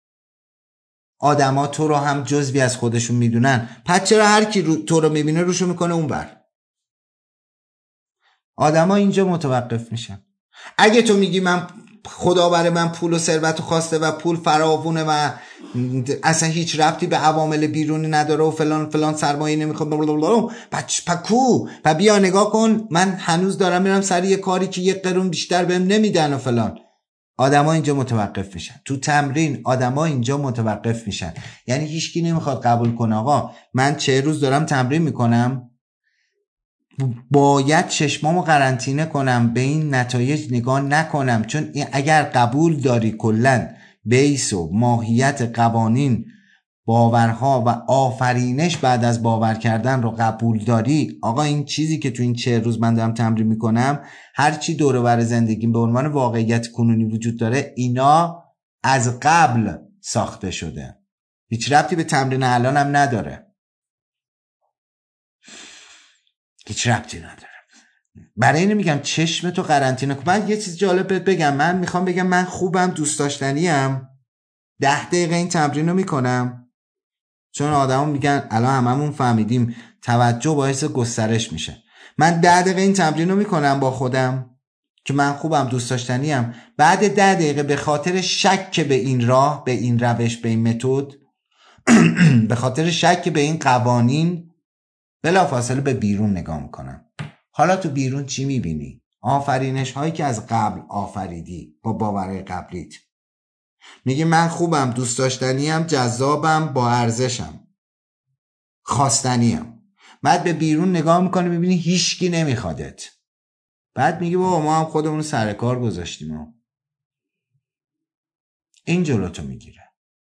آدما تو رو هم جزوی از خودشون میدونن، پس چرا هر کی رو تو رو میبینه روشو میکنه اون بر؟ آدما اینجا متوقف میشن. اگه تو میگی من خدا برای من پول و ثروت خواسته و پول فراوونه و اصلا هیچ ربطی به عوامل بیرونی نداره و فلان فلان سرمایه نمیخواد پچ پکو و بیا نگاه کن من هنوز دارم میرم سر یه کاری که یه قرون بیشتر بهم نمیدن و فلان. آدما اینجا متوقف میشن تو تمرین، آدما اینجا متوقف میشن. یعنی هیچکی نمیخواد قبول کنه آقا من چه روز دارم تمرین میکنم باید چشمامو قرنطینه کنم به این نتایج نگاه نکنم، چون اگر قبول داری کلن بیس و ماهیت قوانین باورها و آفرینش بعد از باور کردن رو قبول داری، آقا این چیزی که تو این چه روز من دارم تمرین میکنم هرچی دور و بر زندگیم به عنوان واقعیت کنونی وجود داره اینا از قبل ساخته شده، هیچ ربطی به تمرین الانم نداره، هیچ ربطی نداره. برای اینو میگم چشم تو قرنطینه کن. بعد یه چیز جالب بهت بگم، من میخوام بگم من خوبم دوست داشتنیم ده دقیقه این تمرین رو میکنم، چون آدم میگن الان هممون فهمیدیم توجه باعث گسترش میشه. من ده دقیقه این تمرین رو میکنم با خودم که من خوبم دوست داشتنیم، بعد ده دقیقه به خاطر شک به این راه، به این روش، به این متد به خاطر شک به این قوانین بلافاصله به بیرون نگاه میکنم. حالا تو بیرون چی میبینی؟ آفرینش هایی که از قبل آفریدی با باورهای قبلیت. میگی من خوبم دوست داشتنیم جذابم با ارزشم خواستنیم. بعد به بیرون نگاه میکنی میبینی هیچکی نمیخوادت. بعد میگی بابا ما هم خودمون سر کار گذاشتیم. این جلوتو میگیره.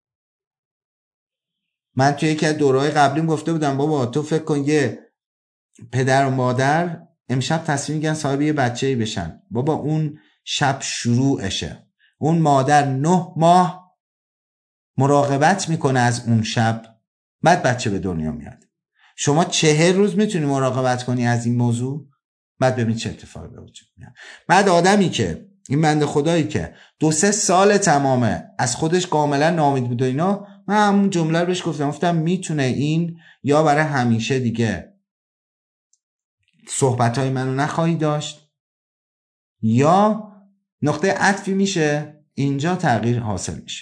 من توی یکی از دوره‌های قبلیم گفته بودم بابا تو فکر کن یه پدر و مادر امشب تصمیم میگن صاحب یه بچه‌ای بشن، بابا اون شب شروعشه، اون مادر نه ماه مراقبت میکنه از اون شب، بعد بچه به دنیا میاد. شما چهل روز میتونی مراقبت کنی از این موضوع، بعد ببین چه اتفاقی به وجود میاد. بعد آدمی که این بنده خدایی که دو سه سال تمامه از خودش کاملا ناامید بود و اینا، من همون جمله رو بهش گفتم گفتم میتونه این یا برای همیشه دیگه صحبتهای منو نخواهی داشت، یا نقطه عطفی میشه اینجا تغییر حاصل میشه.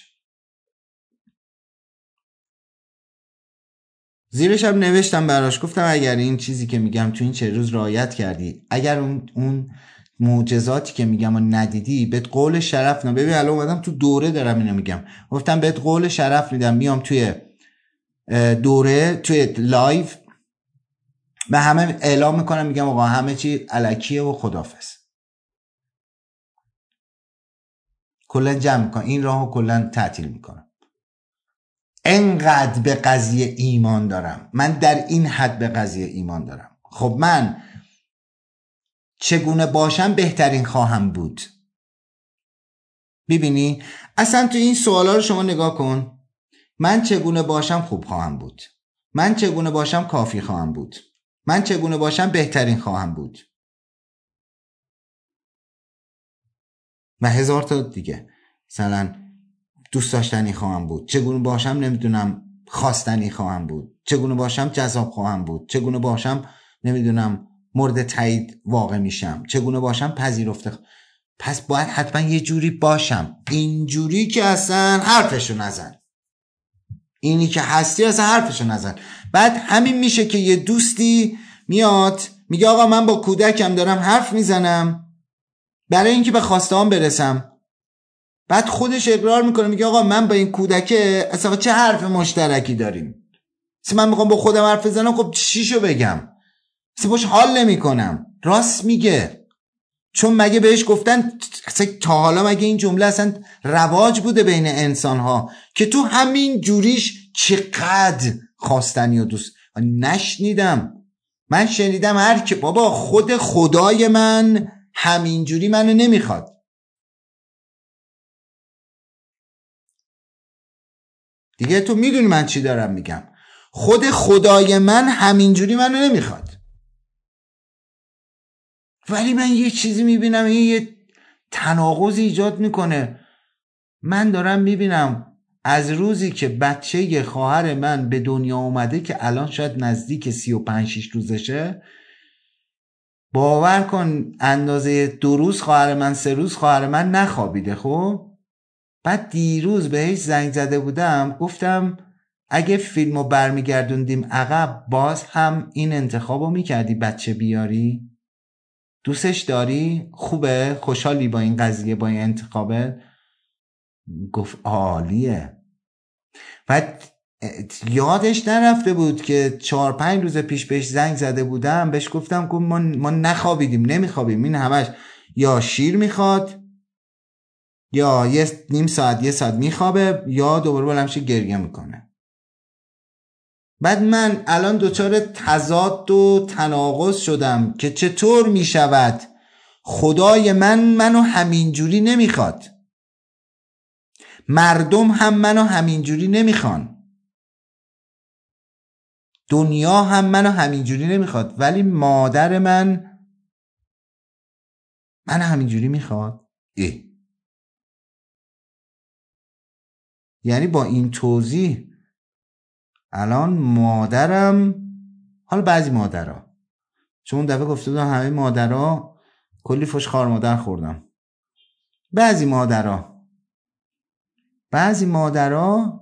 زیرش هم نوشتم براش، گفتم اگر این چیزی که میگم تو این چه روز رعایت کردی، اگر اون اون معجزاتی که میگم و ندیدی، بهت قول شرف نه. ببین الان اومدم تو دوره دارم اینو میگم، گفتم بهت قول شرف میدم میام توی دوره توی لایو به همه اعلام میکنم میگم آقا همه چی الکیه و خداحافظ، کلا جمع میکنم این راهو کلا تعطیل میکنم. انقدر به قضیه ایمان دارم، من در این حد به قضیه ایمان دارم. خب من چگونه باشم بهترین خواهم بود. ببینی اصلا تو این سوالا رو شما نگاه کن، من چگونه باشم خوب خواهم بود، من چگونه باشم کافی خواهم بود، من چگونه باشم بهترین خواهم بود و هزار تا دیگه. مثلا دوست داشتنی خواهم بود، چگونه باشم نمیدونم خواستنی خواهم بود، چگونه باشم جذاب خواهم بود، چگونه باشم نمیدونم مورد تایید واقع میشم، چگونه باشم پذیرفته. پس باید حتما یه جوری باشم. اینجوری که اصلا حرفشو نزن، اینی که هستی اصلا حرفشو نزن. بعد همین میشه که یه دوستی میاد میگه آقا من با کودکم دارم حرف میزنم برای اینکه به خواسته هام برسم، بعد خودش اقرار میکنه میگه آقا من با این کودکه اصلا چه حرف مشترکی داریم، اصلا من میخوام با خودم حرف بزنم، خب چیشو بگم، اصلا باش حال نمیکنم. راست میگه، چون مگه بهش گفتن اصلا تا حالا مگه این جمله اصلا رواج بوده بین انسان ها که تو همین جوریش چقدر خواستنی و دوست نشنیدم. من شنیدم هر که بابا خود خدای من همین جوری منو نمیخواد. دیگه تو میدونی من چی دارم میگم، خود خدای من همین جوری منو نمیخواد. ولی من یه چیزی میبینم این یه تناقض ایجاد میکنه. من دارم میبینم از روزی که بچه خواهر من به دنیا اومده که الان شاید نزدیک سی و پنج شیش روزشه، باور کن اندازه دو روز خواهر من سه روز خواهر من نخوابیده. خب بعد دیروز بهش زنگ زده بودم، گفتم اگه فیلمو برمیگردوندیم عقب باز هم این انتخابو میکردی بچه بیاری؟ دوستش داری؟ خوبه؟ خوشحالی با این قضیه، با این انتخابه؟ گفت عالیه. بعد یادش نرفته بود که چهار پنج روز پیش بهش زنگ زده بودم، بهش گفتم که ما, ما نخوابیدیم، نمیخوابیم، این همش یا شیر میخواد یا یه نیم ساعت یه ساعت میخوابه یا دوباره بلند میشه گریه میکنه. بعد من الان دچار تضاد و تناقض شدم که چطور میشود خدای من منو همینجوری نمیخواد، مردم هم منو همینجوری نمیخوان، دنیا هم منو همینجوری نمیخواد، ولی مادر من منو همینجوری میخواد. اه. یعنی با این توضیح الان مادرم، حالا بعضی مادرها، چون اون دفعه گفته بودم همه مادرها کلی فش خار مادر خوردم، بعضی مادرها بعضی مادرها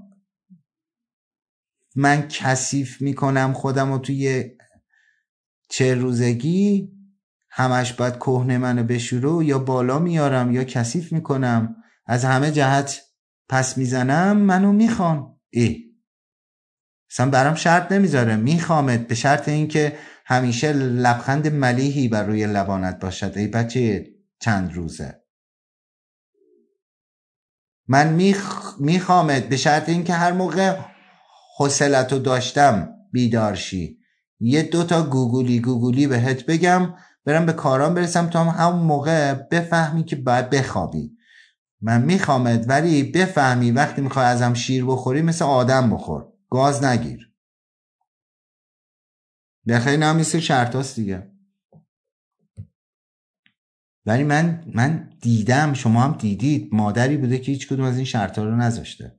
من کثیف میکنم خودم و توی چه روزگی همش باید کهنه منو بشورو، یا بالا میارم یا کثیف میکنم، از همه جهت پس میزنم، منو میخوان. ای اصلا برام شرط نمیذاره، میخوامت به شرط اینکه همیشه لبخند ملیحی بر روی لبانت باشد ای بچه چند روزه. من میخ... میخوامت به شرط اینکه هر موقع حوصلتو داشتم بیدارشی، یه دوتا گوگولی گوگولی بهت بگم برم به کارام برسم تا همون موقع بفهمی که باید بخوابی. من میخوامت ولی بفهمی وقتی میخوای ازم شیر بخوری مثل آدم بخور، گاز نگیر. بخیر نمیشه شرط هاست دیگه. ولی من من دیدم، شما هم دیدید، مادری بوده که هیچ کدوم از این شرط ها رو نذاشته،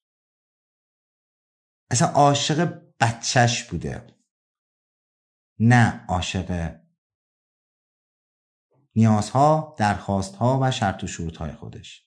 اصلا عاشق بچهش بوده، نه عاشق نیازها، درخواستها و شرط و شروطهای خودش.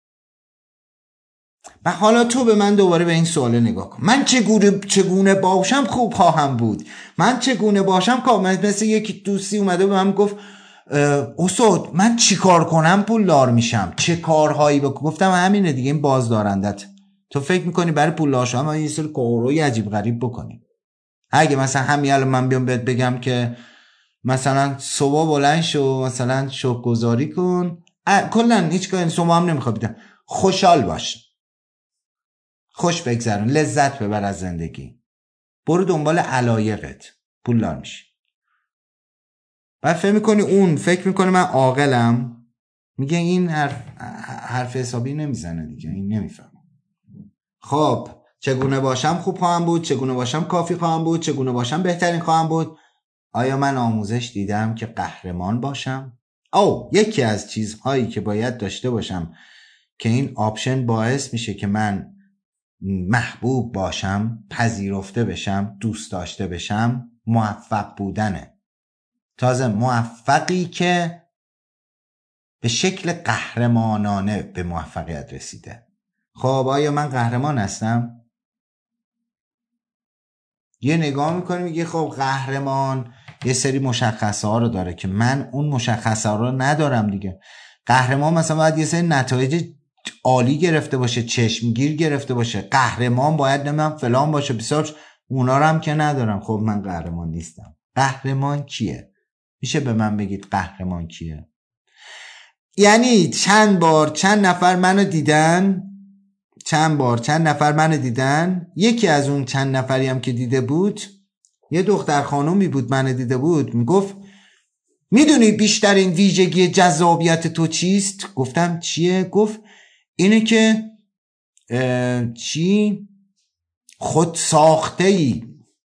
و حالا تو به من دوباره به این سوال نگاه کن، من چگونه چگونه باشم خوب خواهم بود، من چگونه باشم کام. مثل یک دوستی اومده به من گفت استاد من چی کار کنم پولدار میشم، چه کارهایی بکنم؟ گفتم همینه دیگه، این بازدارندت. تو فکر میکنی برای پولدار شدن یه سری کارهای عجیب غریب بکنی؟ اگه مثلا همین الان من بیام بهت بگم که مثلا صبح بلند شو مثلا شکرگزاری کن، کلا هیچ کاری شما هم نمیخواد، خوشحال باش، خوش بگذرون، لذت ببر از زندگی، برو دنبال علایقت، پولدار میشی. بعد فکر میکنی اون فکر میکنه من عاقلم، میگه این حرف حرف حسابی نمیزنه دیگه، این نمیفهم. خب چگونه باشم خوب خواهم بود، چگونه باشم کافی خواهم بود، چگونه باشم بهترین خواهم بود. آیا من آموزش دیدم که قهرمان باشم؟ او یکی از چیزهایی که باید داشته باشم که این آپشن باعث میشه که من محبوب باشم، پذیرفته بشم، دوست داشته بشم، موفق بودنه. تازه موفقی که به شکل قهرمانانه به موفقیت رسیده. خب آیا من قهرمان هستم؟ یه نگاه میکنی میگه خب قهرمان یه سری مشخصه ها رو داره که من اون مشخصه ها رو ندارم دیگه. قهرمان مثلا باید یه سری نتایج عالی گرفته باشه، چشمگیر گرفته باشه، قهرمان باید نمیدونم فلان باشه بسیار، اونا رو هم که ندارم. خب من قهرمان نیستم. قهرمان کیه؟ میشه به من بگید قهرمان کیه؟ یعنی چند بار چند نفر منو دیدن چند بار چند نفر منو دیدن یکی از اون چند نفری هم که دیده بود یه دختر خانومی بود منو دیده بود، میگفت میدونی بیشترین ویژگی جذابیت تو چیست؟ گفتم چیه؟ گفت اینه که چی؟ خود ساخته ای،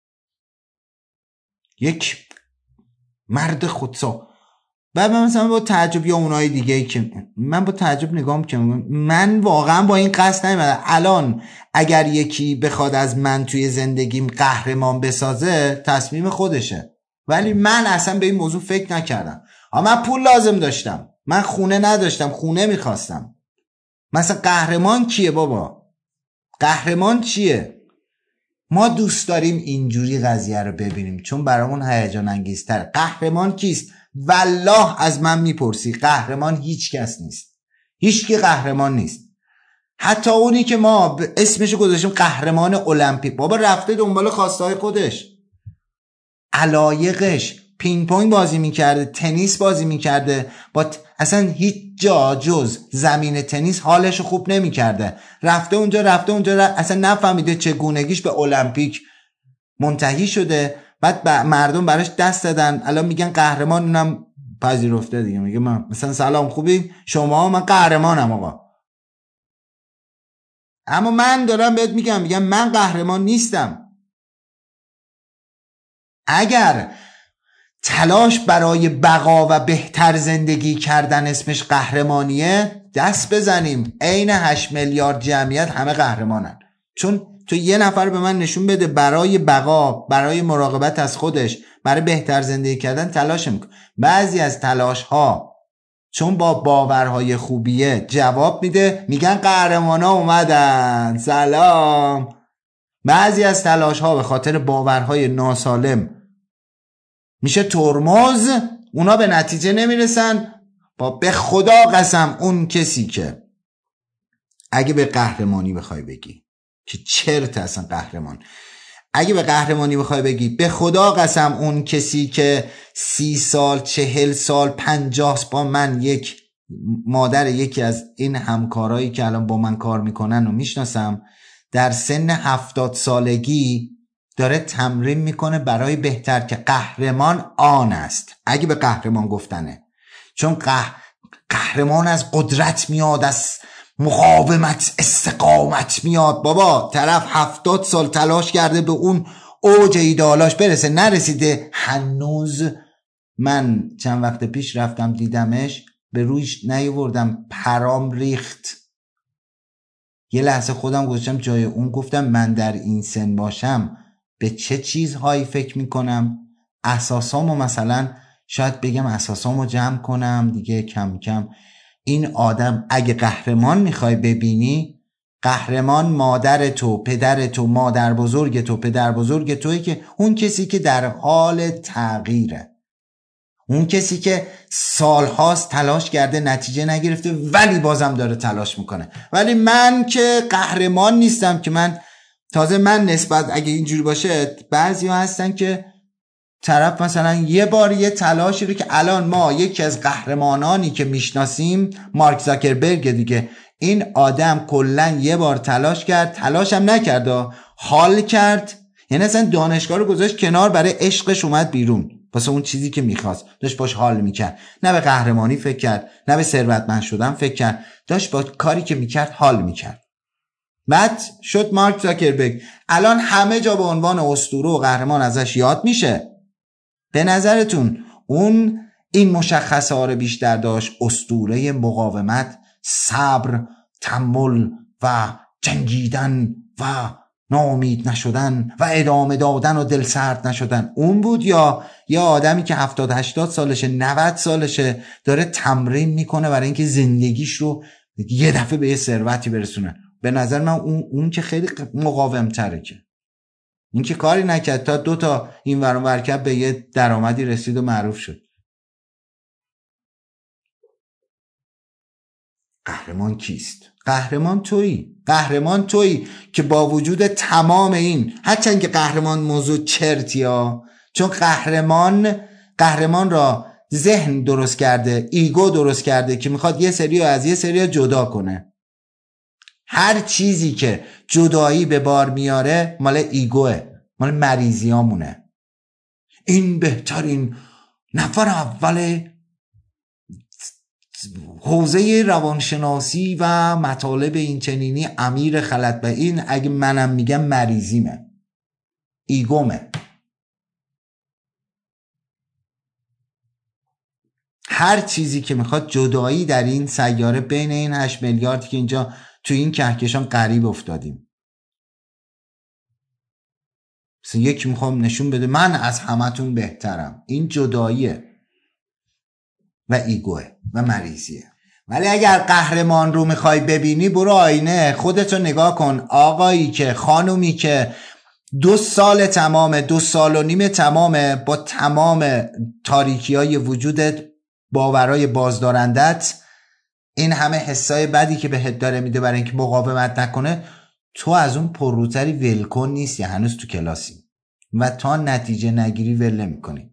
یک مرد خود ساخته. بعد من مثلا با تعجب یا اونای دیگه ای که من با تعجب نگاه میکنم، من واقعا با این قصد نمیدم الان اگر یکی بخواد از من توی زندگیم قهرمان بسازه تصمیم خودشه، ولی من اصلا به این موضوع فکر نکردم. اما من پول لازم داشتم، من خونه نداشتم، خونه میخواستم، مثلا قهرمان کیه بابا؟ قهرمان چیه؟ ما دوست داریم اینجوری قضیه رو ببینیم چون برامون هیجان انگیزتره. قهرمان کیست؟ والله از من میپرسی قهرمان هیچ کس نیست. هیچ کی قهرمان نیست. حتی اونی که ما اسمشو گذاشتیم قهرمان المپیک، بابا رفته دنبال خواستهای خودش، علایقش، پینگ پونگ بازی میکرده، تنیس بازی میکرده، با ت... اصلا هیچ جا جز زمین تنیس حالشو خوب نمیکرده، رفته اونجا رفته اونجا رفته. اصلا نفهمیده چگونگیش به المپیک منتهی شده. بعد با مردم براش دست دادن، الان میگن قهرمان، اونم پذیرفته دیگه، میگه من مثلا سلام خوبی شما، من قهرمانم آقا. اما من دارم بهت میگم میگم من قهرمان نیستم. اگر تلاش برای بقا و بهتر زندگی کردن اسمش قهرمانیه، دست بزنیم عین هشت میلیارد جمعیت همه قهرمانن. چون تو یه نفر به من نشون بده برای بقا، برای مراقبت از خودش، برای بهتر زندگی کردن تلاش میکنه. بعضی از تلاش ها چون با باورهای خوبیه جواب میده، میگن قهرمانا اومدن سلام. بعضی از تلاش ها به خاطر باورهای ناسالم میشه ترمز، اونا به نتیجه نمیرسن. با به خدا قسم اون کسی که اگه به قهرمانی بخوای بگی که چرت اصلا قهرمان، اگه به قهرمانی بخوای بگی به خدا قسم اون کسی که سی سال چهل سال پنجاه با من، یک مادر یکی از این همکارایی که الان با من کار میکنن و میشناسم، در سن هفتاد سالگی داره تمرین میکنه برای بهتر، که قهرمان آن است اگه به قهرمان گفتنه. چون قه... قهرمان از قدرت میاد، از مقاومت استقامت میاد. بابا طرف هفتاد سال تلاش کرده به اون اوج ایدالاش برسه، نرسیده هنوز. من چند وقت پیش رفتم دیدمش، به رویش نیاوردم، پرام ریخت. یه لحظه خودم گذاشتم جای اون، گفتم من در این سن باشم به چه چیزهایی فکر میکنم. اساسامو مثلا شاید بگم اساسامو جمع کنم دیگه کم کم. این آدم اگه قهرمان میخوای ببینی، قهرمان مادر تو، پدر تو، مادر بزرگ تو، پدر بزرگ تویی، که اون کسی که در حال تغییره، اون کسی که سالهاست تلاش کرده نتیجه نگرفته ولی بازم داره تلاش میکنه. ولی من که قهرمان نیستم، که من تازه من نسبت اگه اینجوری باشه، بعضی ها هستن که طرف مثلا یه بار یه تلاشی رو که الان ما یکی از قهرمانانی که میشناسیم مارک زاکربرگ دیگه، این آدم کلن یه بار تلاش کرد، تلاش هم نکرد، حال کرد، یعنی اصلا دانشگاه رو گذاشت کنار، برای عشقش اومد بیرون واسه اون چیزی که میخواست، داشت باش حال میکرد. نه به قهرمانی فکر کرد، نه به ثروتمند شدن فکر کرد، داشت با کاری که میکرد حال میکرد. بعد شد مارک زاکربرگ. الان همه جا به عنوان اسطوره و قهرمان ازش یاد میشه. به نظرتون اون این مشخصه ها رو بیشتر داشت؟ اسطوره مقاومت، صبر، تحمل و جنگیدن و ناامید نشدن و ادامه دادن و دل سرد نشدن اون بود، یا یه آدمی که هفتاد هشتاد سالشه، نود سالشه، داره تمرین میکنه برای اینکه زندگیش رو یه دفعه به یه ثروتی برسونه؟ به نظر من اون اون که خیلی مقاوم تره، که این که کاری نکرد تا دو تا این ورون ورکب به یه درآمدی رسید و معروف شد. قهرمان کیست؟ قهرمان تویی. قهرمان تویی که با وجود تمام این، هرچند که قهرمان موضوع چرتی ها، چون قهرمان قهرمان را ذهن درست کرده، ایگو درست کرده که میخواد یه سری از یه سری جدا کنه. هر چیزی که جدایی به بار میاره مال ایگوه، مال مریضیامونه. این بهترین نفر اول حوزه روانشناسی و مطالب این چنینی امیر خلط به این، اگه منم میگم مریضیمه، ایگومه. هر چیزی که میخواد جدایی در این سیاره، بین این هشت میلیاردی که اینجا تو این کهکشان غریب افتادیم، مثلا یکی میخوام نشون بده من از همتون بهترم. این جداییه و ایگوه و مریضیه. ولی اگر قهرمان رو میخوای ببینی برو آینه خودتو نگاه کن. آقایی که خانومی که دو سال تمامه دو سال و نیم تمامه با تمام تاریکی های وجودت، باورای بازدارندت، این همه حسای بدی که بهت داره میده برای اینکه مقاومت نکنه، تو از اون پرروتری ولکن نیستی، هنوز تو کلاسی و تا نتیجه نگیری ول نمی‌کنی.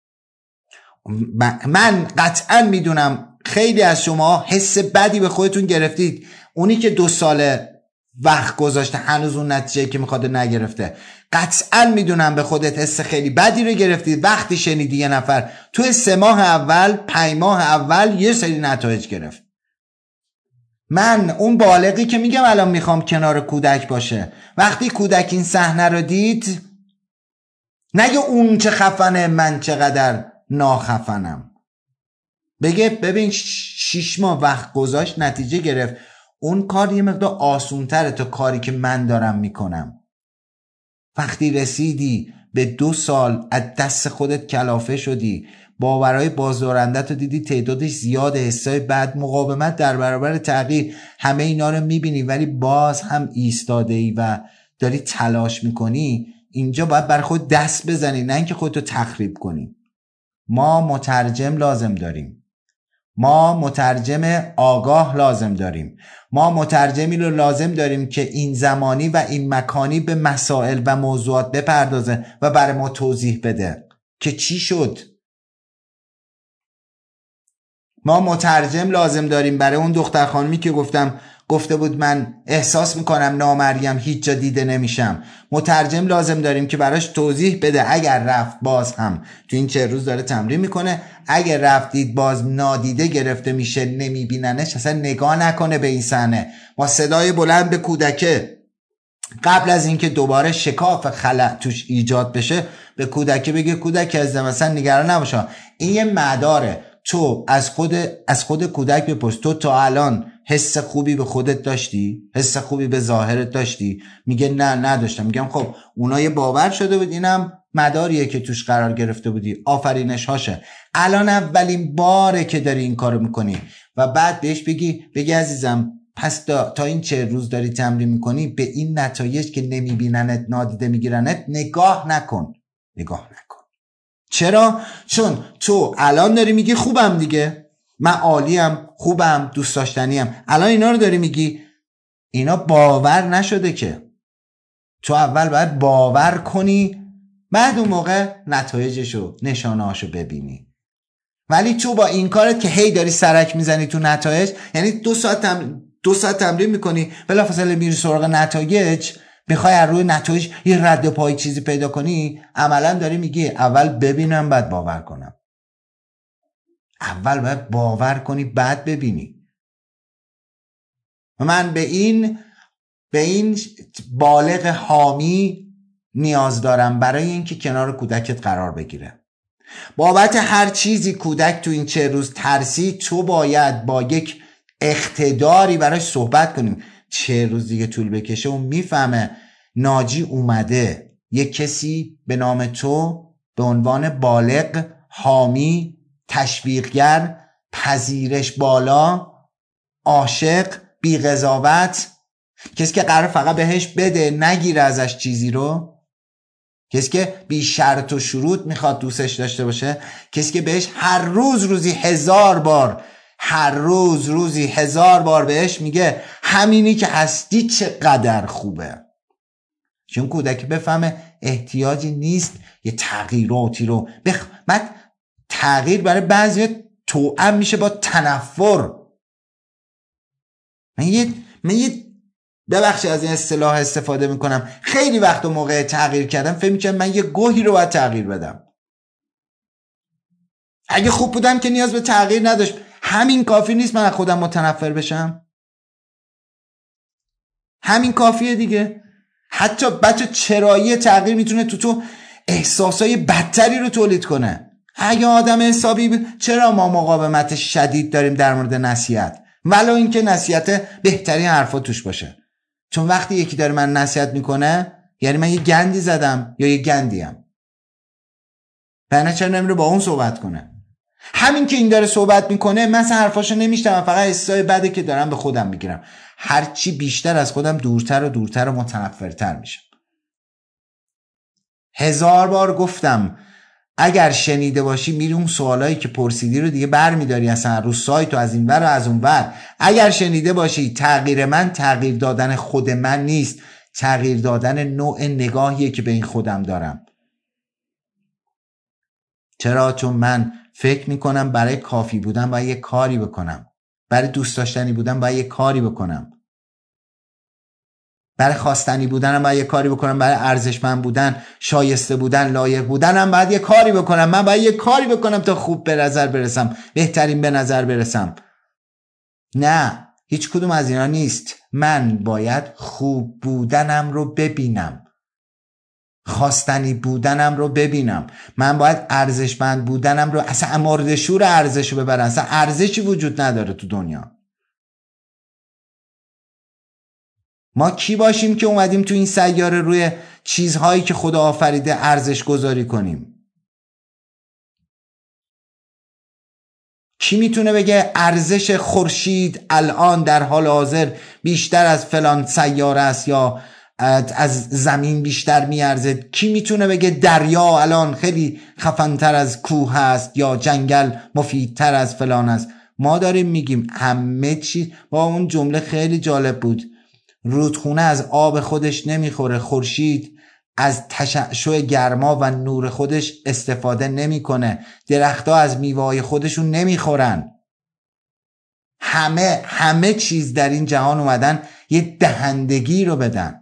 من قطعا میدونم خیلی از شما حس بدی به خودتون گرفتید. اونی که دو ساله وقت گذاشته هنوز اون نتیجه که میخواد نگرفته، قطعا میدونم به خودت حس خیلی بدی رو گرفتید وقتی شنیدی یه نفر تو سه ماه اول پنج ماه اول یه سری نتایج گرفت. من اون بالغی که میگم الان میخوام کنار کودک باشه، وقتی کودک این صحنه رو دید نگه اون چه خفنه من چقدر ناخفنم، بگه ببین شیش ماه وقت گذاشت نتیجه گرفت، اون کار یه مقدار آسونتره تا کاری که من دارم میکنم. وقتی رسیدی به دو سال از دست خودت کلافه شدی، باورهای بازدارندت رو دیدی تعدادش زیاده، حسای بد، مقاومت در برابر تغییر، همه اینا رو میبینی ولی باز هم ایستاده ای و داری تلاش میکنی، اینجا باید برای خود دست بزنی، نه اینکه خودتو تخریب کنی. ما مترجم لازم داریم، ما مترجم آگاه لازم داریم، ما مترجمی رو لازم داریم که این زمانی و این مکانی به مسائل و موضوعات بپردازه و برای ما توضیح بده که چی شد. ما مترجم لازم داریم برای اون دختر خانمی که گفتم گفته بود من احساس میکنم نامریم هیچ جا دیده نمیشم. مترجم لازم داریم که براش توضیح بده اگر رفت باز هم تو این چه روز داره تمرین میکنه، اگر رفتید باز نادیده گرفته میشه نمیبیننش، اصلا نگاه نکنه به این صحنه، با صدای بلند به کودکه قبل از اینکه دوباره شکاف خلأ توش ایجاد بشه به کودکه بگه کودک عزیزم مثلا نگران نباشه، این یه مداره. تو از خود از خود کودک بپرس تو تا الان حس خوبی به خودت داشتی؟ حس خوبی به ظاهرت داشتی؟ میگه نه نداشتم. میگم خب اونا یه باور شده بود، اینم مداریه که توش قرار گرفته بودی، آفرینش هاشه. الان اولین باره که داری این کارو میکنی و بعد بهش بگی بگی عزیزم پس تا, تا این چه روز داری تمرین میکنی به این نتایج که نمیبیننت نادیده میگیرنت نگاه نکن، نگاه نکن. چرا؟ چون تو الان داری میگی خوبم دیگه، من عالیم، خوبم، دوست داشتنیم، الان اینا رو داری میگی، اینا باور نشده که. تو اول باید باور کنی، بعد اون موقع نتایجشو نشانهاشو ببینی. ولی تو با این کارت که هی داری سرک میزنی تو نتایج، یعنی دو ساعت تم... دو ساعت تمرین میکنی بلافاصله میری سراغ نتایج، میخوای از روی نتایج یه رد پای چیزی پیدا کنی، عملا داری میگی اول ببینم بعد باور کنم. اول باید باور کنی بعد ببینی. من به این به این بالغ حامی نیاز دارم برای اینکه کنار کودکت قرار بگیره. بابت هر چیزی کودک تو این چه روز ترسی، تو باید با یک اقتداری براش صحبت کنیم. چه روز دیگه طول بکشه اون میفهمه ناجی اومده، یک کسی به نام تو به عنوان بالغ، حامی، تشویقگر، پذیرش بالا، عاشق، بی قضاوت، کسی که قرار فقط بهش بده نگیره ازش چیزی رو، کسی که بی شرط و شروط میخواد دوستش داشته باشه، کسی که بهش هر روز روزی هزار بار هر روز روزی هزار بار بهش میگه همینی که هستی چقدر خوبه. چون کودک بفهمه احتیاجی نیست یه تغییراتی رو بخ... بعد تغییر برای بعضی توأم میشه با تنفر. من یه من یه ببخشید از این اصطلاح استفاده میکنم، خیلی وقت و موقع تغییر کردم فکر میکنم من یه گوهی رو باید تغییر بدم. اگه خوب بودم که نیاز به تغییر نداشت. همین کافی نیست من از خودم متنفر بشم؟ همین کافیه دیگه. حتی بچه چرایی تغییر میتونه تو تو احساسای بدتری رو تولید کنه. اگه آدم حسابی بود چرا ما مقاومت شدید داریم در مورد نصیحت، ولو اینکه نصیحت بهترین حرفا توش باشه؟ چون وقتی یکی داره من نصیحت میکنه یعنی من یه گندی زدم یا یه گندیم، بنا چرا نمیره با اون صحبت کنه؟ همین که این داره صحبت میکنه مثلا حرفاشو نمیشتم، فقط حسای بده که دارم به خودم میگیرم. هرچی بیشتر از خودم دورتر و دورتر و متنفرتر میشم. هزار بار گفتم اگر شنیده باشی میری اون سوالایی که پرسیدی رو دیگه بر میداری اصلا رو سایت و از این ور و از اون ور. اگر شنیده باشی تغییر من تغییر دادن خود من نیست، تغییر دادن نوع نگاهیه که به این خودم دارم. چرا؟ چون من فکر میکنم برای کافی بودن باید یه کاری بکنم، برای دوست داشتنی بودن باید یه کاری بکنم، برای خواستنی بودنم باید یه کاری بکنم، برای ارزشمند بودن، شایسته بودن، لایق بودنم باید یه کاری بکنم. من باید یه کاری بکنم تا خوب به نظر برسم، بهترین به نظر برسم. نه، هیچ کدوم از اینا نیست. من باید خوب بودنم رو ببینم، خواستنی بودنم رو ببینم. من باید ارزشمند بودنم رو، اصلا امارد شور ارزش رو ببرم. اصلا ارزشی وجود نداره تو دنیا. ما کی باشیم که اومدیم تو این سیاره روی چیزهایی که خدا آفریده ارزش گذاری کنیم؟ کی میتونه بگه ارزش خورشید الان در حال حاضر بیشتر از فلان سیاره است یا از زمین بیشتر میارزه؟ کی میتونه بگه دریا الان خیلی خفن‌تر از کوه است یا جنگل مفیدتر از فلان است؟ ما داریم میگیم همه چی. با اون جمله خیلی جالب بود، رودخونه از آب خودش نمیخوره، خورشید از تشعشع گرما و نور خودش استفاده نمیکنه، درختها از میوه‌های خودشون نمیخورن. همه همه چیز در این جهان اومدن یه دهندگی رو بدن.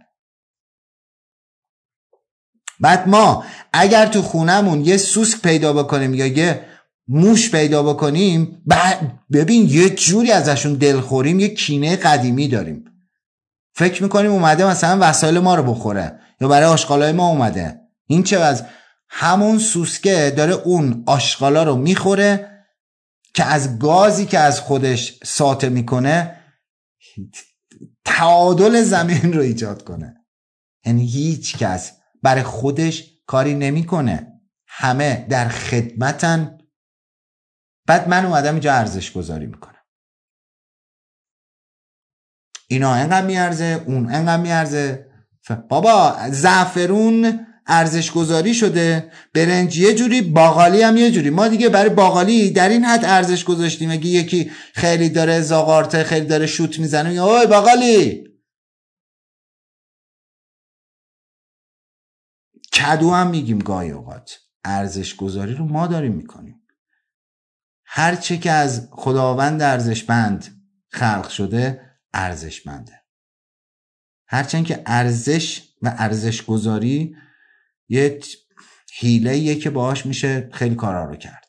بعد ما اگر تو خونمون یه سوسک پیدا بکنیم یا یه موش پیدا بکنیم، ببین یه جوری ازشون دلخوریم، یه کینه قدیمی داریم، فکر میکنیم اومده مثلا وسایل ما رو بخوره یا برای آشغالای ما اومده. این چه از همون سوسکه داره اون آشغالا رو میخوره که از گازی که از خودش ساطع میکنه تعادل زمین رو ایجاد کنه. یعنی هیچ کس برای خودش کاری نمیکنه، همه در خدمتن. بعد من اومدم اینجا ارزش گذاری میکنم، اینا اینقدر میارزه، اون اینقدر میارزه. بابا زعفرون ارزش گذاری شده، برنج یه جوری، باقالی هم یه جوری. ما دیگه برای باقالی در این حد ارزش گذاشتیم، اگه یکی خیلی داره زاغارته، خیلی داره شوت میزنه، اوه باقالی. کدو هم میگیم گاهی اوقات. ارزش گذاری رو ما داریم میکنیم. هر چه که از خداوند ارزشمند خلق شده ارزشمنده. هرچند که ارزش و ارزش گذاری یه حیله‌ایه که باهاش میشه خیلی کارا رو کرد.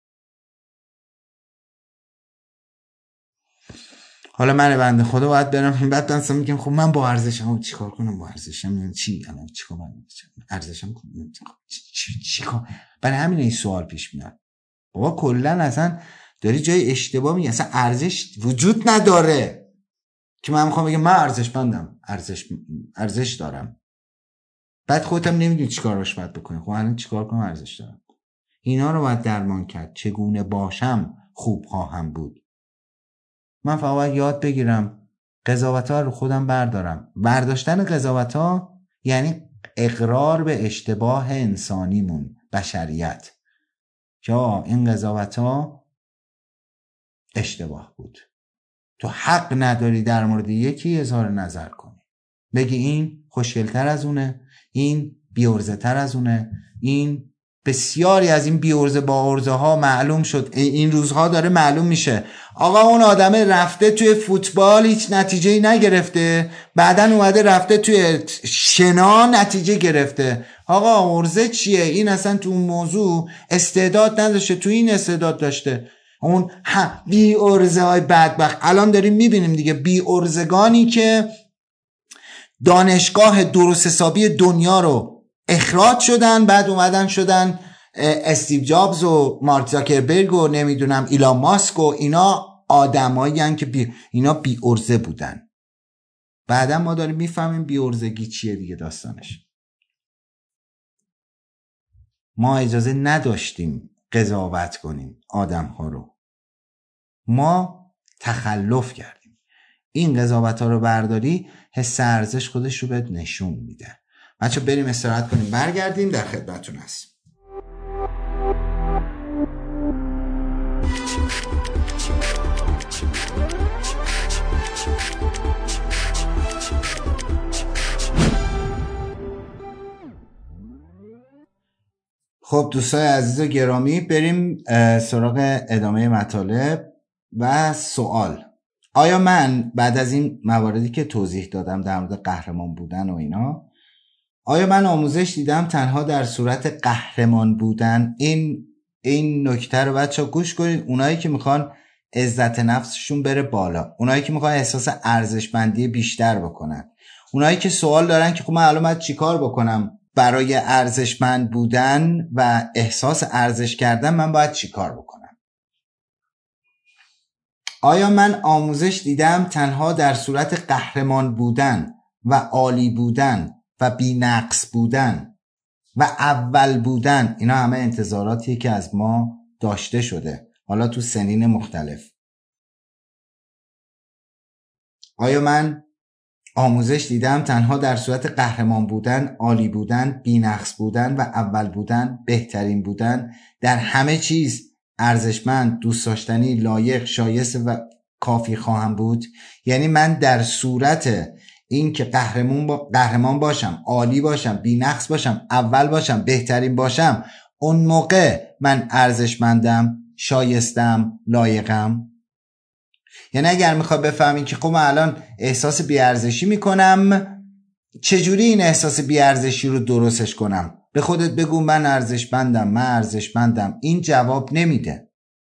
حالا من بنده خدا باید برم این بعد دنسا میگم خب من با ارزشم چی کار کنم؟ با ارزشم یعنی چی؟ الان چی کار کنم؟ ارزشم چی چی کار؟ برای همین این سوال پیش میاد. بابا کلا اصلا داری جای اشتباه میگی. اصلا ارزش وجود نداره که من میخوام بگم من ارزشمندم، ارزش ارزش دارم. بعد خودت هم نمیدونی چیکارش باید بکنی. خب الان چیکار کنم؟ ارزش دارم. اینا رو باید درمان کرد. چگونه باشم خوب خواهم بود. من فقط باید یاد بگیرم قضاوت‌ها رو خودم بردارم. برداشتن قضاوت‌ها یعنی اقرار به اشتباه انسانیمون، بشریت، که این قضاوت‌ها اشتباه بود. تو حق نداری در مورد یکی اظهار نظر کنی، بگی این خوشگل‌تر از اونه، این بی‌عرضه‌تر از اونه. این بسیاری از این بی‌عرضه با عرضه ها معلوم شد این روزها داره معلوم میشه. آقا اون آدمه رفته توی فوتبال هیچ نتیجه‌ای نگرفته، بعدن اومده رفته توی شنا نتیجه گرفته. آقا عرضه چیه؟ این اصلا تو اون موضوع استعداد نداشته، تو این استعداد داشته. اون بی ارزه های بدبخت الان داریم میبینیم دیگه، بی ارزگانی که دانشگاه درست حسابی دنیا رو اخراج شدن، بعد اومدن شدن استیو جابز و مارک زاکربرگ و نمیدونم ایلان ماسک و اینا آدمایی هن که بی اینا بی ارزه بودن. بعدا ما داریم میفهمیم بی ارزگی چیه دیگه داستانش. ما اجازه نداشتیم قضاوت کنیم آدم ها رو. ما تخلف کردیم. این قضاوت ها رو برداری، حس ارزش خودش رو بهت نشون میده. بچه بریم استراحت کنیم، برگردیم در خدمتتون هستیم. خب دوستای عزیز و گرامی، بریم سراغ ادامه مطالب و سوال. آیا من بعد از این مواردی که توضیح دادم در مورد قهرمان بودن و اینا، آیا من آموزش دیدم تنها در صورت قهرمان بودن؟ این این نکته رو بچه ها گوش کنید. اونایی که میخوان عزت نفسشون بره بالا، اونایی که میخوان احساس ارزشمندی بیشتر بکنن، اونایی که سوال دارن که خب من الان باید چیکار بکنم برای ارزشمند بودن و احساس ارزش کردن، من باید چیکار بکنم؟ آیا من آموزش دیدم تنها در صورت قهرمان بودن و عالی بودن و بی‌نقص بودن و اول بودن؟ اینا همه انتظاراتیه که از ما داشته شده، حالا تو سنین مختلف. آیا من آموزش دیدم تنها در صورت قهرمان بودن، عالی بودن، بی‌نقص بودن و اول بودن، بهترین بودن، در همه چیز ارزشمند، دوست داشتنی، لایق، شایسته و کافی خواهم بود؟ یعنی من در صورت این که قهرمان با... قهرمان باشم، عالی باشم، بی‌نقص باشم، اول باشم، بهترین باشم، اون موقع من ارزشمندم، شایستم، لایقم؟ یعنی اگر میخواد بفهمی که خب من الان احساس بیارزشی میکنم، چجوری این احساس بیارزشی رو درستش کنم؟ به خودت بگو من ارزشمندم، من ارزشمندم. این جواب نمیده.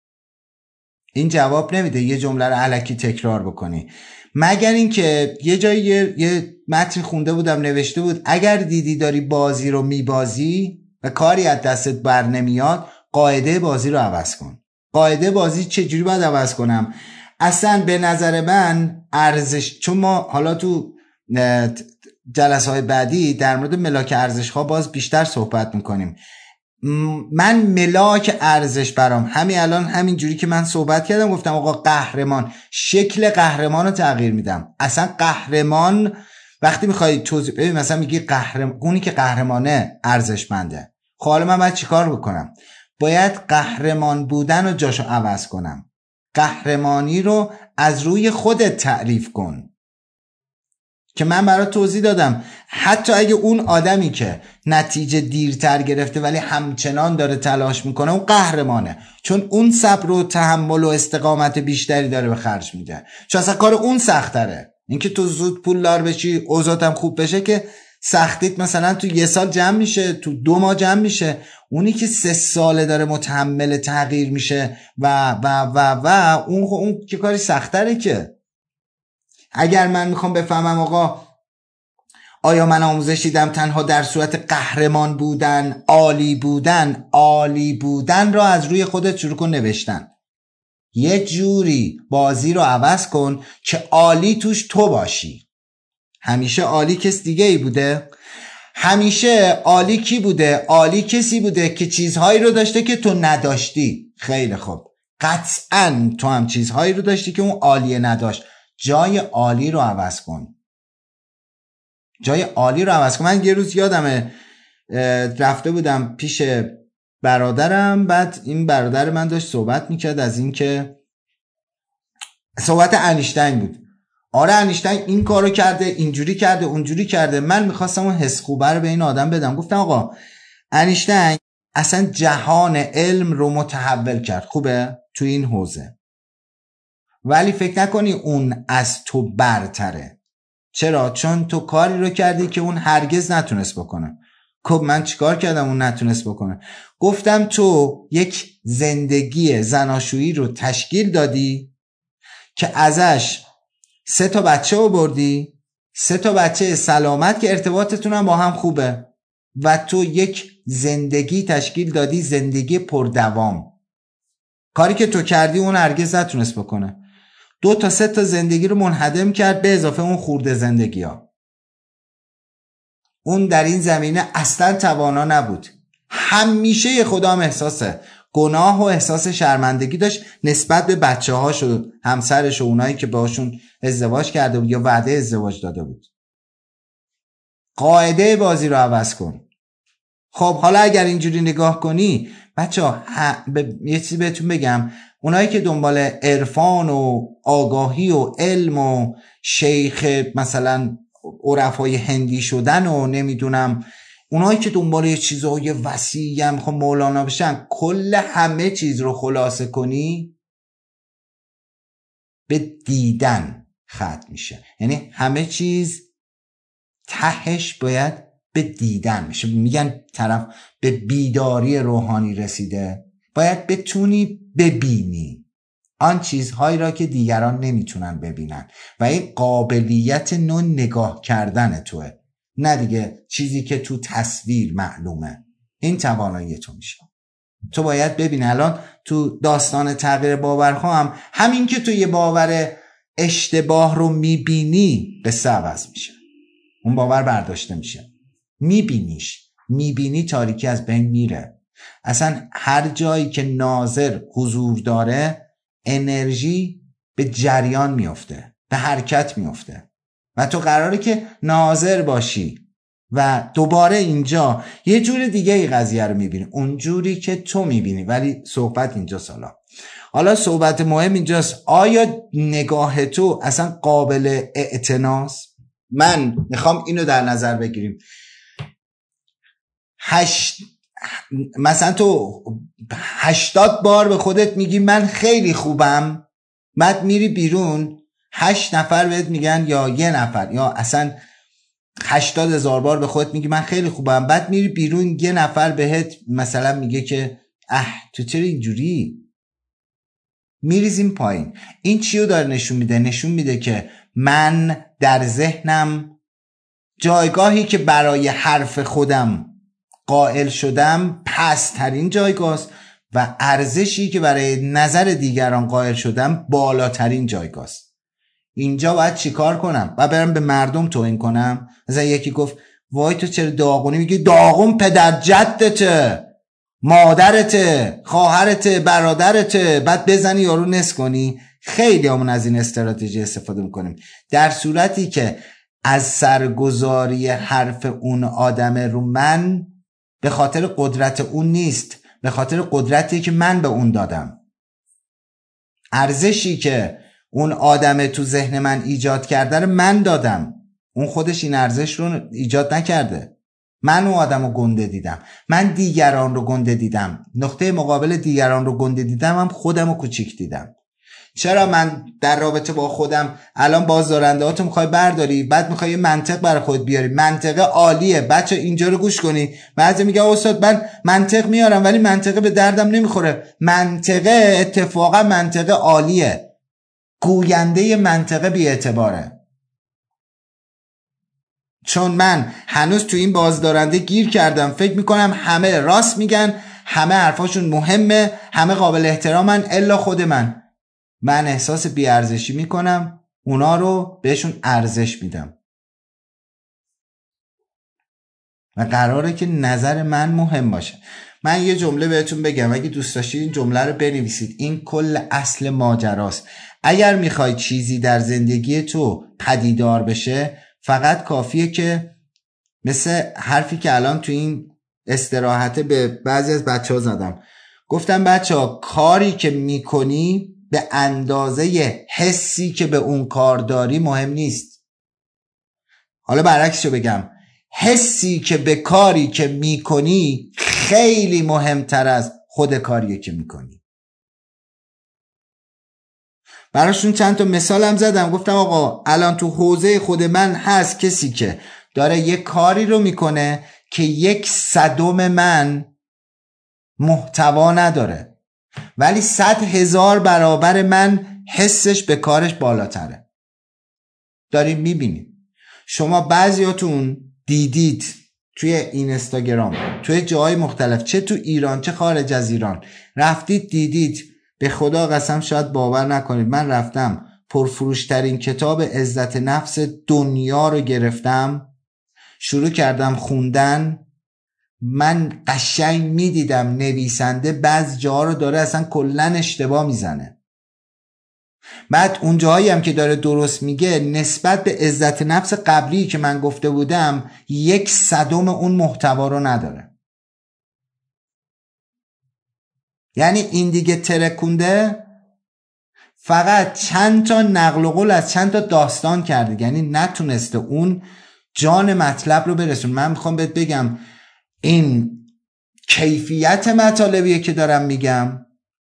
این جواب نمیده یه جمله رو الکی تکرار بکنی، مگر اینکه یه جایی یه, یه متن خونده بودم نوشته بود اگر دیدی داری بازی رو میبازی و کاری از دستت بر نمیاد، قاعده بازی رو عوض کن. قاعده بازی چجوری باید عوض کنم؟ اصلا به نظر من ارزش، چون ما حالا تو جلسه های بعدی در مورد ملاک ارزش ها باز بیشتر صحبت میکنیم. من ملاک ارزش برام همین الان همین جوری که من صحبت کردم، گفتم آقا قهرمان، شکل قهرمان رو تغییر میدم. اصلا قهرمان وقتی میخوای توضیح ببین، مثلا میگی قهرمان، اونی که قهرمانه ارزشمنده. خب حالا من باید چیکار بکنم؟ باید قهرمان بودن رو جاشو عوض کنم. قهرمانی رو از روی خودت تعریف کن که من برات توضیح دادم. حتی اگه اون آدمی که نتیجه دیرتر گرفته ولی همچنان داره تلاش میکنه، اون قهرمانه، چون اون صبر و تحمل و استقامت بیشتری داره به خرج میده، چون اصلا کار اون سختره. اینکه تو زود پولدار بشی، اوضاعت هم خوب بشه، که سختیت مثلا تو یه سال جمع میشه، تو دو ماه جمع میشه. اونی که سه ساله داره متحمل تغییر میشه و و و و اون اون که کاری سختره. که اگر من میخوام بفهمم آقا آیا من آموزش دیدم تنها در صورت قهرمان بودن، عالی بودن، عالی بودن را از روی خودت شروع کن نوشتن. یه جوری بازی رو عوض کن که عالی توش تو باشی. همیشه عالی کس دیگه ای بوده؟ همیشه عالی کی بوده؟ عالی کسی بوده که چیزهایی رو داشته که تو نداشتی. خیلی خوب، قطعاً تو هم چیزهایی رو داشتی که اون عالی نداشت. جای عالی رو عوض کن. جای عالی رو عوض کن. من یه روز یادمه رفته بودم پیش برادرم، بعد این برادر من داشت صحبت میکرد از این که صحبت انیشتین بود. آره انیشتین این کارو کرده، اینجوری کرده، اونجوری کرده. من میخواستم اون حس خوبه رو به این آدم بدم. گفتم آقا انیشتین اصلا جهان علم رو متحول کرد، خوبه، تو این حوزه، ولی فکر نکنی اون از تو برتره. چرا؟ چون تو کاری رو کردی که اون هرگز نتونست بکنه. خب من چیکار کردم اون نتونست بکنه؟ گفتم تو یک زندگی زناشویی رو تشکیل دادی که ازش سه تا بچه رو بردی، سه تا بچه سلامت که ارتباطتون هم با هم خوبه، و تو یک زندگی تشکیل دادی، زندگی پردوام. کاری که تو کردی اون هرگز نتونست بکنه. دو تا سه تا زندگی رو منهدم کرد، به اضافه اون خورده زندگی ها. اون در این زمینه اصلا توانا نبود. همیشه خودم احساس گناه و احساس شرمندگی داشت نسبت به بچه هاش و همسرش و اونایی که باشون ازدواج کرده بود یا وعده ازدواج داده بود. قاعده بازی رو عوض کن. خب حالا اگر اینجوری نگاه کنی بچه ها ب... یه چیزی بهتون بگم، اونایی که دنبال عرفان و آگاهی و علم و شیخ مثلا عرفای هندی شدن و نمیدونم اونایی که دنبال یه چیزهای وسیعی هم خب مولانا بشن، کل همه چیز رو خلاصه کنی به دیدن ختم میشه. یعنی همه چیز تهش باید به دیدن میشه. میگن طرف به بیداری روحانی رسیده، باید بتونی ببینی آن چیزهایی را که دیگران نمیتونن ببینن و این قابلیت نوع نگاه کردن توه، نه دیگه چیزی که تو تصویر معلومه. این توانایی تو میشه. تو باید ببین الان تو داستان تغییر باورها هم همین که تو یه باور اشتباه رو میبینی قصه عوض میشه، اون باور برداشته میشه. میبینیش، میبینی تاریکی از بین میره. اصلا هر جایی که ناظر حضور داره انرژی به جریان میفته، به حرکت میفته و تو قراره که ناظر باشی و دوباره اینجا یه جور دیگه ای قضیه رو میبینی، اون جوری که تو میبینی. ولی صحبت اینجا سالا حالا صحبت مهم اینجاست، آیا نگاه تو اصلا قابل اعتناست؟ من میخوام اینو در نظر بگیریم. هشت مثلا تو هشتاد بار به خودت میگی من خیلی خوبم، بعد میری بیرون هشت نفر بهت میگن یا یه نفر یا اصلا هشتاد هزار بار به خودت میگی من خیلی خوبم، بعد میری بیرون یه نفر بهت مثلا میگه که اه تو چرا اینجوری؟ میریزیم پایین. این چیو داره نشون میده؟ نشون میده که من در ذهنم جایگاهی که برای حرف خودم قائل شدم پسترین جایگاه است و ارزشی که برای نظر دیگران قائل شدم بالاترین جایگاه است. اینجا باید چیکار کنم؟ باید برم به مردم توهین کنم؟ مثلا یکی گفت وای تو چرا داغونی؟ میگی داغون پدر جدته، مادرته، خواهرته، برادرته، بعد بزنی یارو نس کنی. خیلی همون از این استراتژی استفاده میکنیم، در صورتی که از سرگزاری حرف اون آدم رو من به خاطر قدرت اون نیست، به خاطر قدرتی که من به اون دادم. ارزشی که اون آدم تو ذهن من ایجاد کرده رو من دادم، اون خودش این ارزش رو ایجاد نکرده. من اون آدم رو گنده دیدم، من دیگران رو گنده دیدم، نقطه مقابل دیگران رو گنده دیدم، هم خودم رو کوچیک دیدم. چرا من در رابطه با خودم الان بازدارنده هاتو میخوای برداری، بعد میخوای یه منطق برای خود بیاری، منطقه عالیه بچه اینجا رو گوش کنی. بعضی میگه استاد من منطق میارم ولی منطقه به دردم نمیخوره. منطقه اتفاقا منطقه عالیه، گوینده منطقه بی اعتباره. چون من هنوز تو این بازدارنده گیر کردم، فکر میکنم همه راست میگن، همه حرفاشون مهمه، همه قابل احترامن الا خود من. من احساس بیارزشی میکنم، اونا رو بهشون ارزش میدم و قراره که نظر من مهم باشه. من یه جمله بهتون بگم، اگه دوست داشتید این جمله رو بنویسید، این کل اصل ماجراست. اگر میخوای چیزی در زندگی تو پدیدار بشه، فقط کافیه که مثل حرفی که الان تو این استراحت به بعضی از بچه ها زدم، گفتم بچه ها کاری که میکنی به اندازه حسی که به اون کار داری مهم نیست. حالا برعکسشو بگم، حسی که به کاری که میکنی خیلی مهمتر از خود کاریه که میکنی. براشون چند تا مثالم زدم، گفتم آقا الان تو حوزه خود من هست کسی که داره یه کاری رو میکنه که یک صدم من محتوا نداره، ولی صد هزار برابر من حسش به کارش بالاتره. داریم میبینیم. شما بعضیاتون دیدید توی اینستاگرام، توی جای مختلف، چه تو ایران چه خارج از ایران، رفتید دیدید، به خدا قسم شاید باور نکنید، من رفتم پرفروشترین کتاب عزت نفس دنیا رو گرفتم، شروع کردم خوندن، من قشنگ میدیدم نویسنده بعض جاها رو داره اصلا کلن اشتباه میزنه. بعد اون جاهایی هم که داره درست میگه نسبت به عزت نفس قبلی که من گفته بودم یک صدم اون محتوا رو نداره. یعنی این دیگه ترکونده فقط چند تا نقل و قول از چند تا داستان کرده، یعنی نتونسته اون جان مطلب رو برسون. من میخوام بهت بگم این کیفیت مطالبیه که دارم میگم.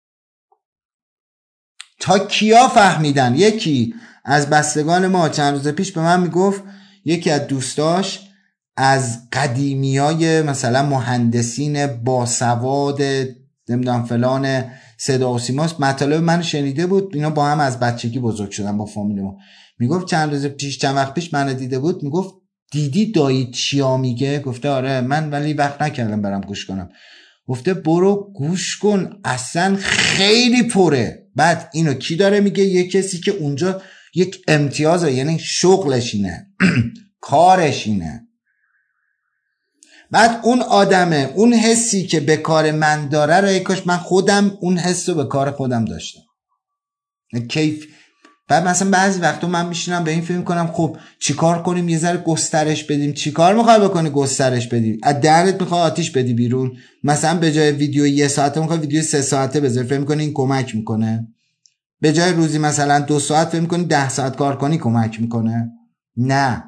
تا کیا فهمیدن؟ یکی از بستگان ما چند روز پیش به من میگفت یکی از دوستاش از قدیمیای مثلا مهندسین باسواد نمیدونم فلان صدا و سیماست مطالب من شنیده بود، اینا با هم از بچگی بزرگ شدن با فامیل ما. میگفت چند روز پیش چند وقت پیش منو دیده بود، میگفت دیدی دایی چیا میگه؟ گفته آره من ولی وقت نکردم برم گوش کنم. گفته برو گوش کن اصلا خیلی پره. بعد اینو کی داره میگه؟ یه کسی که اونجا یک امتیازه، یعنی شغلش اینه کارش اینه. بعد اون آدمه اون حسی که به کار من داره رو یکاش من خودم اون حس رو به کار خودم داشتم. کیف. بعد مثلا بعضی وقتا من میشینم به این فکر میکنم خب چیکار کنیم یه ذره گسترش بدیم. چیکار میخوای بکنی گسترش بدی؟ از درت میخوای آتیش بدی بیرون؟ مثلا به جای ویدیو یه ساعته میخوای ویدیو سه ساعته بذاری، فکر میکنی این کمک میکنه؟ به جای روزی مثلا دو ساعت فکر میکنی ده ساعت کار کنی کمک میکنه؟ نه.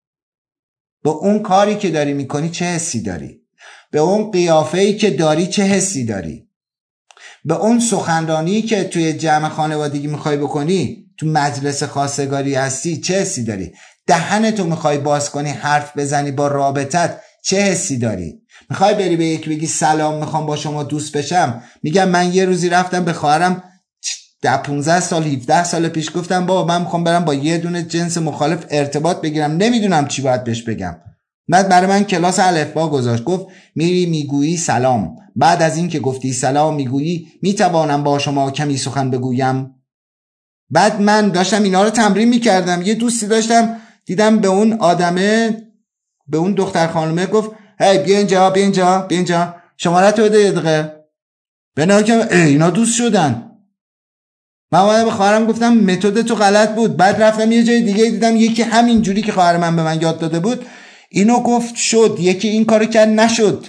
به اون کاری که داری میکنی چه حسی داری؟ به اون قیافه‌ای که داری چه حسی داری؟ به اون سخنرانی که توی جمع خانوادگی میخوای بکنی، تو مجلس خواستگاری هستی چه حسی داری؟ دهنتو میخوای باز کنی حرف بزنی با رابطت چه حسی داری؟ میخوای بری به یک بگی سلام میخوام با شما دوست بشم؟ میگم من یه روزی رفتم به خواهرم ده پونزده سال هفده سال پیش گفتم بابا من میخوام برم با یه دونه جنس مخالف ارتباط بگیرم، نمیدونم چی باید بهش بگم. بعد برای من کلاس الفبا گذاشت، گفت میری میگویی سلام، بعد از این که گفتی سلام میگویی میتوانم با شما کمی سخن بگویم. بعد من داشتم اینا رو تمرین میکردم. یه دوستی داشتم دیدم به اون آدمه به اون دختر خانومه گفت هی بیا اینجا بیا اینجا بیا اینجا شماره‌تو بده یه دقیقه. بنا که اینا دوست شدن. من اومدم به خواهرم گفتم متد تو غلط بود. بعد رفتم یه جای دیگه دیدم یکی همین جوری که خواهر من به من یاد داده بود اینو گفت شد، یکی این کارو کرد نشد،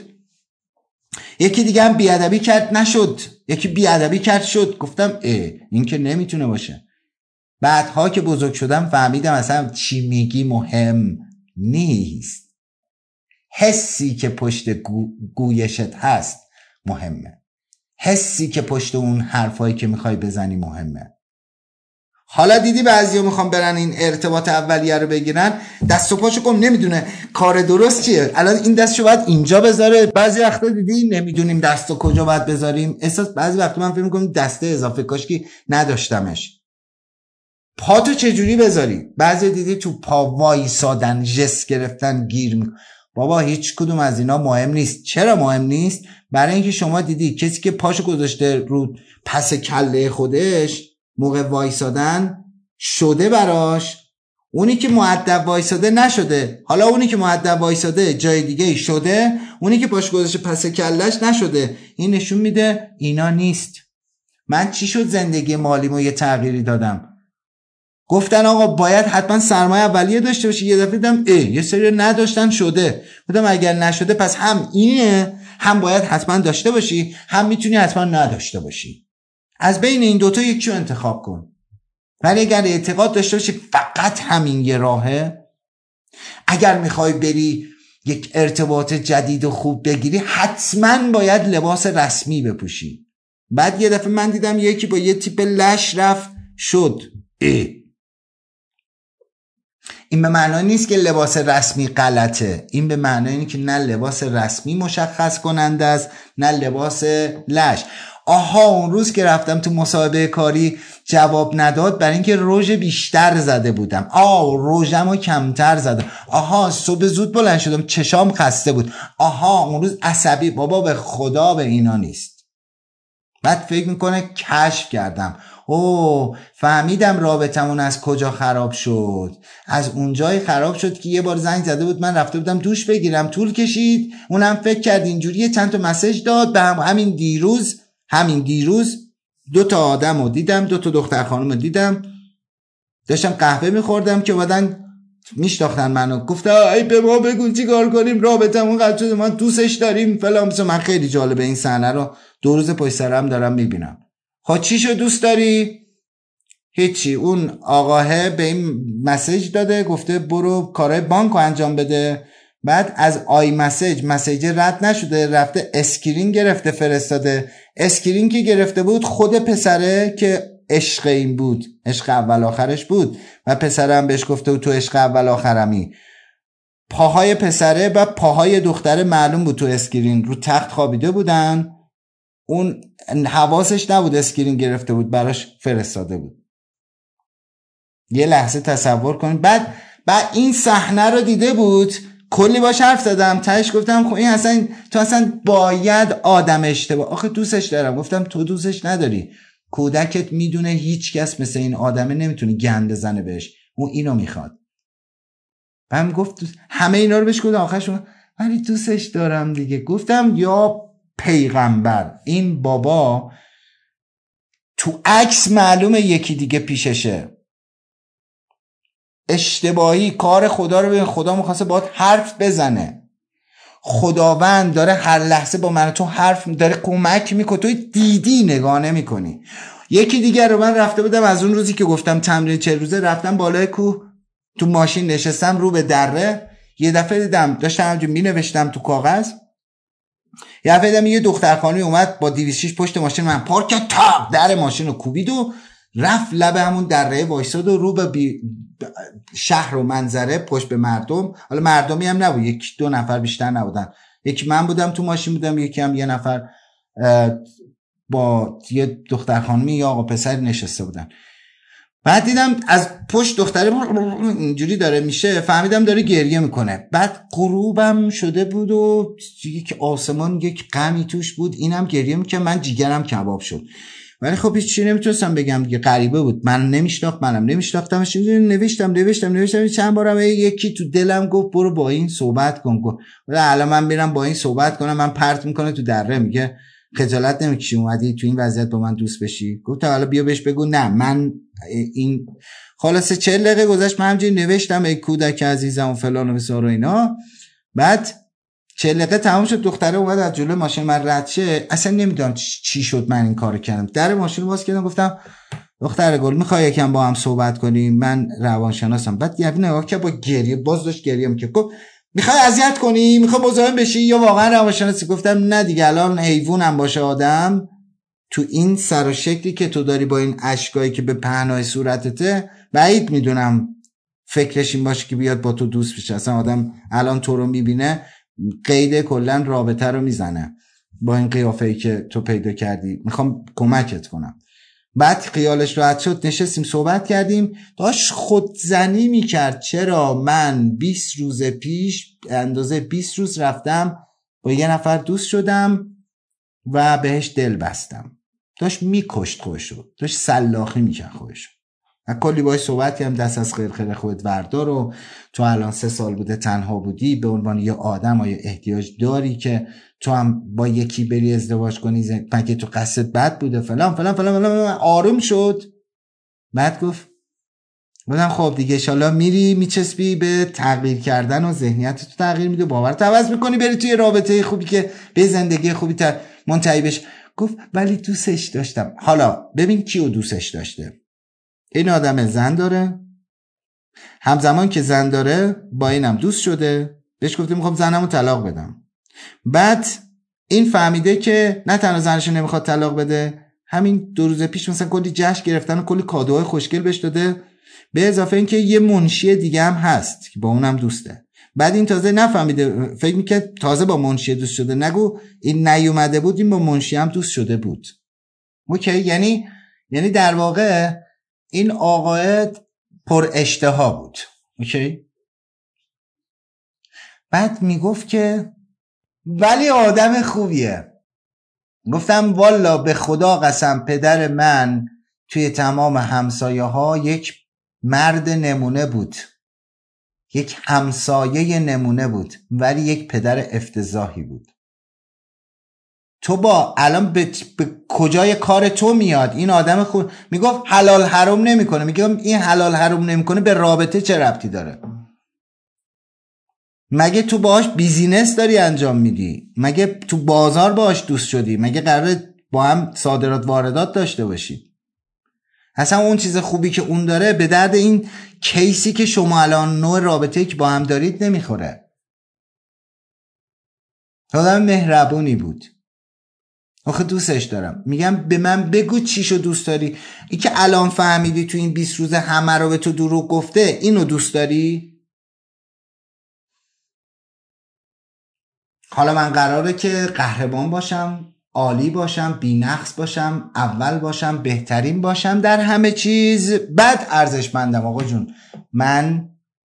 یکی دیگه هم بیادبی کرد نشد، یکی بیادبی کرد شد. گفتم اه این که نمیتونه باشه. بعدها که بزرگ شدم فهمیدم اصلا چی میگی مهم نیست، حسی که پشت گو... گویشت هست مهمه، حسی که پشت اون حرفایی که میخوای بزنی مهمه. حالا دیدی بعضیا میخوام برن این ارتباط اولیه رو بگیرن، دست و پاشو کن نمیدونه کار درست چیه، الان این دستشو باید اینجا بذاره. بعضی وقتا دیدی نمیدونیم دستو کجا باید بذاریم. احساس بعضی وقتا من فکر میکنم دسته اضافه کاشکی نداشتمش. پاتو چجوری بذاری؟ بعضی دیدی تو پا وایسادن ژست گرفتن گیر می... بابا هیچ کدوم از اینا مهم نیست. چرا مهم نیست؟ برای اینکه شما دیدی کسی که پاشو گذاشته رو پس کله خودش موقع وایسادن شده براش، اونی که مؤدب وایساده نشده. حالا اونی که مؤدب وایساده جای دیگه شده، اونی که پاش گذاشته پس کلهش نشده. این نشون میده اینا نیست. من چی شد زندگی مالیمو یه تغییری دادم، گفتن آقا باید حتما سرمایه اولیه داشته باشی. یه دفعه دیدم ای یه سری نداشتن شده. گفتم اگر نشده پس هم اینه، هم باید حتما داشته باشی، هم میتونی حتما نداشته باشی. از بین این دوتا یکی رو انتخاب کن. ولی اگر اعتقاد داشته باشی فقط همین یه راهه، اگر میخوای بری یک ارتباط جدید و خوب بگیری حتما باید لباس رسمی بپوشی. بعد یه دفعه من دیدم یکی با یه تیپ لش رفت شد. ای این به معنی نیست که لباس رسمی غلطه، این به معنی اینه که نه لباس رسمی مشخص کننده است نه لباس لش. آها اون روز که رفتم تو مصاحبه کاری جواب نداد برای اینکه روژ بیشتر زده بودم. آه روژمو کمتر زده. آها صبح زود بلند شدم چشام خسته بود. آها اون روز عصبی. بابا به خدا به اینا نیست. بعد فکر میکنه کشف کردم. او فهمیدم رابطمون از کجا خراب شد. از اونجای خراب شد که یه بار زنگ زده بود، من رفته بودم دوش بگیرم، طول کشید، اونم فکر کرد اینجوریه، چند تا مسیج داد به هم. همین دیروز همین دیروز دو تا آدمو دیدم، دو تا دختر خانم دیدم، داشتم قهوه میخوردم که بعدن میشناختن منو، گفتن ای به ما بگو چی کار کنیم، رابطمون قطع شده، من دوستش داریم فلان. مثلا من خیلی جالبه این صحنه رو دو روز پشت سرم دارم میبینم. خب چی شو دوست داری؟ هیچی. اون آقاه به این مسیج داده، گفته برو کارهای بانکو انجام بده. بعد از آی مسیج مسیج رد نشده، رفته اسکرین گرفته فرستاده. اسکرین که گرفته بود خود پسره که عشق این بود، عشق اول آخرش بود و پسرم بهش گفته بود تو عشق اول آخرمی. پاهای پسره و پاهای دختره معلوم بود تو اسکرین، رو تخت خوابیده بودن، اون حواسش نبود اسکرین گرفته بود، براش فرستاده بود. یه لحظه تصور کنید. بعد بعد این صحنه رو دیده بود، کلی باش حرف زدم، تهش گفتم خب این اصلا تو اصلا باید آدم اشتباه، آخه دوستش دارم. گفتم تو دوستش نداری، کودکت میدونه هیچ کس مثل این آدمه نمیتونه گند بزنه بهش، اون اینو میخواد. من گفت همه اینا رو بهش گفتم، آخرش ولی دوستش دارم دیگه. گفتم یا پیغمبر، این بابا تو عکس معلومه یکی دیگه پیششه، اشتباهی کار خدا رو به خدا میخواسته باید حرف بزنه. خداوند داره هر لحظه با من تو حرف داره کمک میکنه، تو دیدی نگاه نمیکنی. یکی دیگر رو من رفته بودم از اون روزی که گفتم تمرین چهل روزه، رفتم بالای کوه تو ماشین نشستم رو به دره، یه دفعه دیدم داشتم همجور می نوشتم تو کاغذ، یه دفعه دیدم یه دختر خانمی اومد با دویست و شش پشت ماشین من پارک کرد، تاق در ماشین رو کوبید و رفت لب همون دره وایساد و رو به بی... شهر و منظره پشت به مردم. حالا مردمی هم نبود، یک دو نفر بیشتر نبودن، یکی من بودم تو ماشین بودم، یکی هم یه نفر با یه دختر خانمی یا آقا پسر نشسته بودن. بعد دیدم از پشت دختره اینجوری داره میشه، فهمیدم داره گریه میکنه. بعد غروبم شده بود و یک آسمان یک غمی توش بود، اینم گریه میکنه، من جیگرم کباب شد. ولی خب هیچ چی نمیتونستم بگم دیگه، غریبه بود، من نمیشناخت منم نمیشناختمش. نوشتم نوشتم نوشتم چند بارم یکی تو دلم گفت برو با این صحبت کن. ولی الان من میرم با این صحبت کنم، من پرت میکنه تو دره، میگه خجالت نمیکشی اومدی تو این وضعیت با من دوست بشی؟ گفتم حالا بیا بهش بگو نه من این. خلاصه چهل دقیقه گذشت، من همجوری نوشتم ای کودک عزیزم و فلان و بسار و اینا. بعد چهل دقیقه تمام شد، دختره اومد از جلوی ماشین من رد شه، اصلا نمیدونم چی شد من این کارو کردم. در ماشین باز کردم، گفتم دختر گل میخوای یکم با هم صحبت کنیم، من روانشناسم. بعد یه نگاه کرد با گریه، باز داشت گریه میکرد، گفت میخوای اذیت کنی، میخوای مزاحم بشی یا واقعا روانشناسی؟ گفتم نه دیگه، الان حیوانم باشه آدم تو این سر و شکلی که تو داری با این اشکایی که به پهنای صورتته، بعید میدونم فکرش این باشه که بیاد با تو دوست بشه. اصلا آدم الان تو رو میبینه قید کلن رابطه رو میزنه با این قیافه‌ای که تو پیدا کردی، میخوام کمکت کنم. بعد خیالش راحت شد، نشستیم صحبت کردیم، داشت خودزنی میکرد چرا من بیست روز پیش اندازه بیست روز رفتم با یه نفر دوست شدم و بهش دل بستم. داشت میکشت خودشو، داشت سلاخی میکرد خودشو. من کلی باهاش صحبت کردم، دست از خیر خیر خودت وردار و تو الان سه سال بوده تنها بودی، به عنوان یه آدم آیا احتیاج داری که تو هم با یکی بری ازدواج کنی مگه تو قصد بد بوده فلان فلان فلان فلان. آروم شد. بعد گفت بودم خب دیگه انشالله میری میچسبی به تغییر کردن و ذهنیت تو تغییر میده، باورت عوض میکنی، بری توی رابطه خوبی که به زندگی خوبی تر منتهی بشی. گفت ولی دوستش داشتم. حالا ببین کیو دوستش داشته. این آدم زن داره، همزمان که زن داره با اینم دوست شده، بهش گفته میخوام زنمو طلاق بدم. بعد این فهمیده که نه تنها زنشو نمیخواد طلاق بده، همین دو روز پیش مثلا کلی جشن گرفتن و کلی کادوهای خوشگل بهش داده، به اضافه اینکه یه منشی دیگه هم هست که با اونم دوسته. بعد این تازه نفهمیده، فکر میکرد تازه با منشی دوست شده، نگو این نیومده بود این با منشی هم دوست شده بود. اوکی، یعنی یعنی در واقع این آقای پر اشتها بود. اوکی. بعد میگفت که ولی آدم خوبیه. گفتم والا به خدا قسم پدر من توی تمام همسایه ها یک مرد نمونه بود، یک همسایه نمونه بود، ولی یک پدر افتضاحی بود. تو با الان به, به کجای کار تو میاد این آدم خود میگفت حلال حرام نمیکنه، میگم این حلال حرام نمیکنه به رابطه چه ربطی داره؟ مگه تو باهاش بیزینس داری انجام میدی؟ مگه تو بازار باهاش دوست شدی؟ مگه قراره با هم صادرات واردات داشته باشی؟ اصلا اون چیز خوبی که اون داره به درد این کیسی که شما الان نوع رابطه‌ای که با هم دارید نمیخوره. آدم مهربونی بود، آخه دوستش دارم. میگم به من بگو چیشو دوست داری؟ این که الان فهمیدی تو این بیست روز همه رو به تو دروغ گفته، اینو دوست داری؟ حالا من قراره که قهرمان باشم، عالی باشم، بی‌نقص باشم، اول باشم، بهترین باشم در همه چیز، بعد ارزشمندم. آقا جون من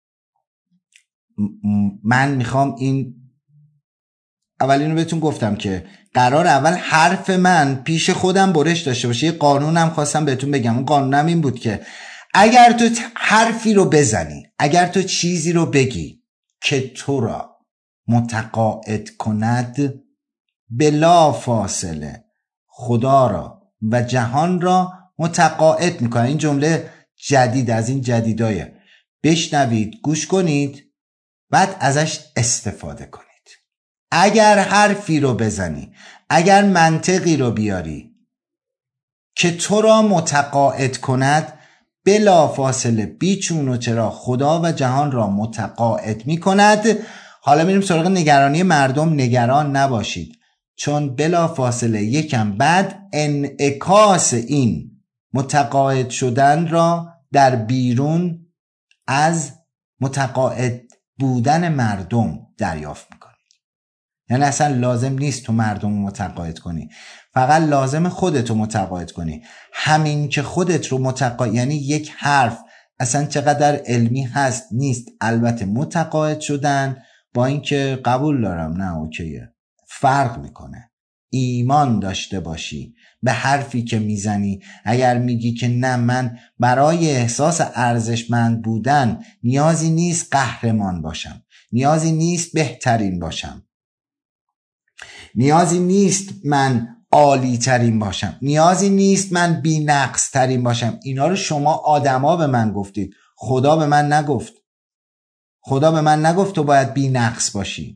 من میخوام این اول اینو بهتون گفتم که قرار اول حرف من پیش خودم برش داشته باشه. یه قانونم خواستم بهتون بگم، اون قانونم این بود که اگر تو حرفی رو بزنی، اگر تو چیزی رو بگی که تو را متقاعد کند، بلا فاصله خدا را و جهان را متقاعد میکنه. این جمله جدید از این جدیدای، بشنوید، گوش کنید، بعد ازش استفاده کنید. اگر حرفی رو بزنی، اگر منطقی رو بیاری که تو را متقاعد کند، بلا فاصله بیچون و چرا خدا و جهان را متقاعد میکند. حالا میریم سراغ نگرانی مردم. نگران نباشید، چون بلا فاصله یکم بعد انعکاس این متقاعد شدن را در بیرون از متقاعد بودن مردم دریافت میکنید. یعنی اصلا لازم نیست تو مردم رو متقاعد کنی، فقط لازم خودتو متقاعد کنی. همین که خودت رو متقاعد، یعنی یک حرف اصلا چقدر علمی هست نیست. البته متقاعد شدن با اینکه قبول دارم نه اوکیه، فرق میکنه. ایمان داشته باشی به حرفی که میزنی. اگر میگی که نه، من برای احساس ارزشمند بودن نیازی نیست قهرمان باشم، نیازی نیست بهترین باشم، نیازی نیست من عالی ترین باشم، نیازی نیست من بی نقص ترین باشم. اینا رو شما آدما به من گفتید، خدا به من نگفت. خدا به من نگفت تو باید بی نقص باشی.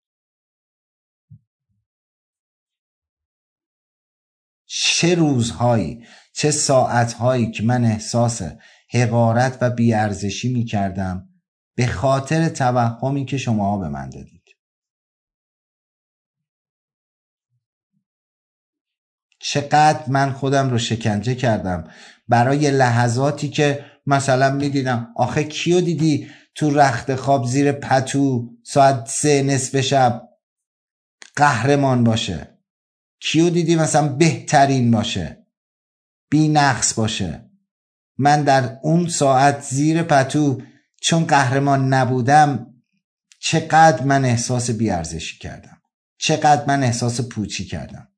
چه روزهایی، چه ساعتهایی که من احساس حقارت و بیارزشی می کردم به خاطر توهمی که شما به من دادید. چقدر من خودم رو شکنجه کردم برای لحظاتی که مثلا می دیدم آخه کیو دیدی تو رخت خواب زیر پتو ساعت سه نصف شب قهرمان باشه؟ کیو دیدی مثلا بهترین باشه، بی نقص باشه؟ من در اون ساعت زیر پتو چون قهرمان نبودم چقدر من احساس بیارزشی کردم، چقدر من احساس پوچی کردم.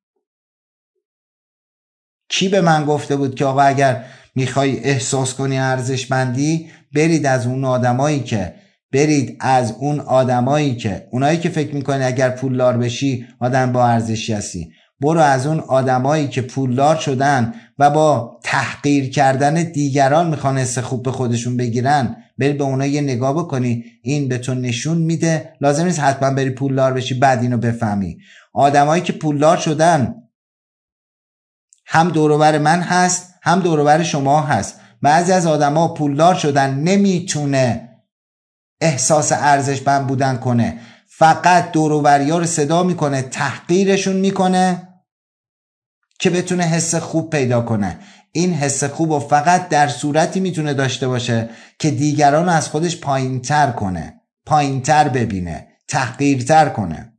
کی به من گفته بود که آقا اگر میخوای احساس کنی ارزشمندی، برید از اون آدمایی که برید از اون آدمایی که اونایی که فکر میکنی اگر پولدار بشی آدم با ارزشی هستی، برو از اون آدمایی که پولدار شدن و با تحقیر کردن دیگران میخوان حس خوب به خودشون بگیرن، بری به اونها یه نگاه بکنی. این به تو نشون میده لازم نیست حتما بری پولدار بشی بعد اینو بفهمی. آدمایی که پولدار شدن هم دور و بر من هست، هم دور و بر شما هست. بعضی از آدما پولدار شدن نمیتونه احساس ارزشمند بودن کنه، فقط دور و بریا رو صدا میکنه، تحقیرشون میکنه که بتونه حس خوب پیدا کنه. این حس خوب رو فقط در صورتی میتونه داشته باشه که دیگران رو از خودش پایین‌تر کنه، پایین‌تر ببینه، تحقیرتر کنه.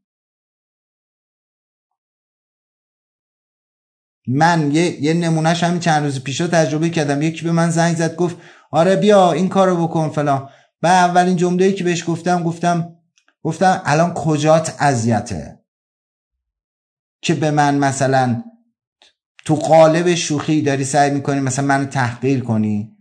من یه, یه نمونهش همین چند روز پیشا تجربه کردم. یکی به من زنگ زد گفت آره بیا این کارو بکن فلان. و اولین جمله‌ای که بهش گفتم گفتم گفتم الان کجات اذیته که به من مثلا تو قالب شوخی داری سعی میکنی مثلا منو تحقیر کنی.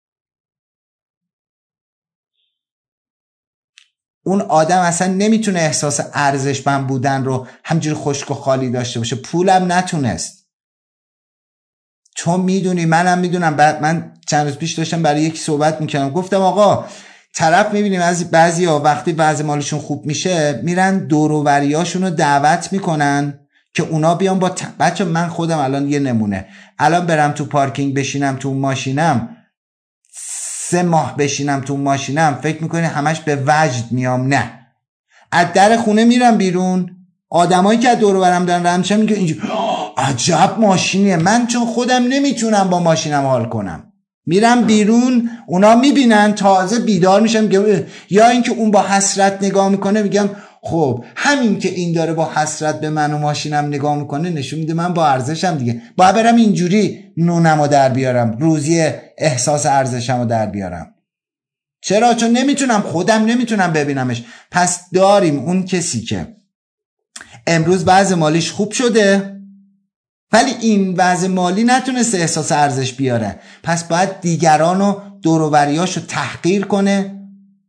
اون آدم اصلا نمیتونه احساس ارزشمند بودن رو همجوری خشک و خالی داشته باشه. پولم نتونست. چون میدونی منم میدونم. من چند روز پیش داشتم برای یکی صحبت میکردم، گفتم آقا طرف میبینیم از بعضیا وقتی وضع مالشون خوب میشه میرن دور و بریاشون رو دعوت میکنن که اونا بیان با ت... بچه من خودم الان یه نمونه، الان برم تو پارکینگ بشینم تو ماشینم، سه ماه بشینم تو ماشینم، فکر میکنی همش به وجد میام؟ نه. از در خونه میرم بیرون، آدمایی که از دور و برم دارن رد میشن میگن اینجا عجب ماشینیه. من چون خودم نمیتونم با ماشینم حال کنم، میرم بیرون، اونا میبینن تازه بیدار میشم میگم، یا اینکه اون با حسرت نگاه میکنه میگم خب همین که این داره با حسرت به من و ماشینم نگاه میکنه نشون میده من با ارزشم دیگه، باید برم اینجوری نونمو در بیارم، روزی احساس ارزشمو در بیارم. چرا؟ چون نمیتونم، خودم نمیتونم ببینمش. پس داریم اون کسی که امروز وضع مالیش خوب شده ولی این وضع مالی نتونسته احساس ارزش بیاره، پس باید دیگرانو دور و بریاشو تحقیر کنه،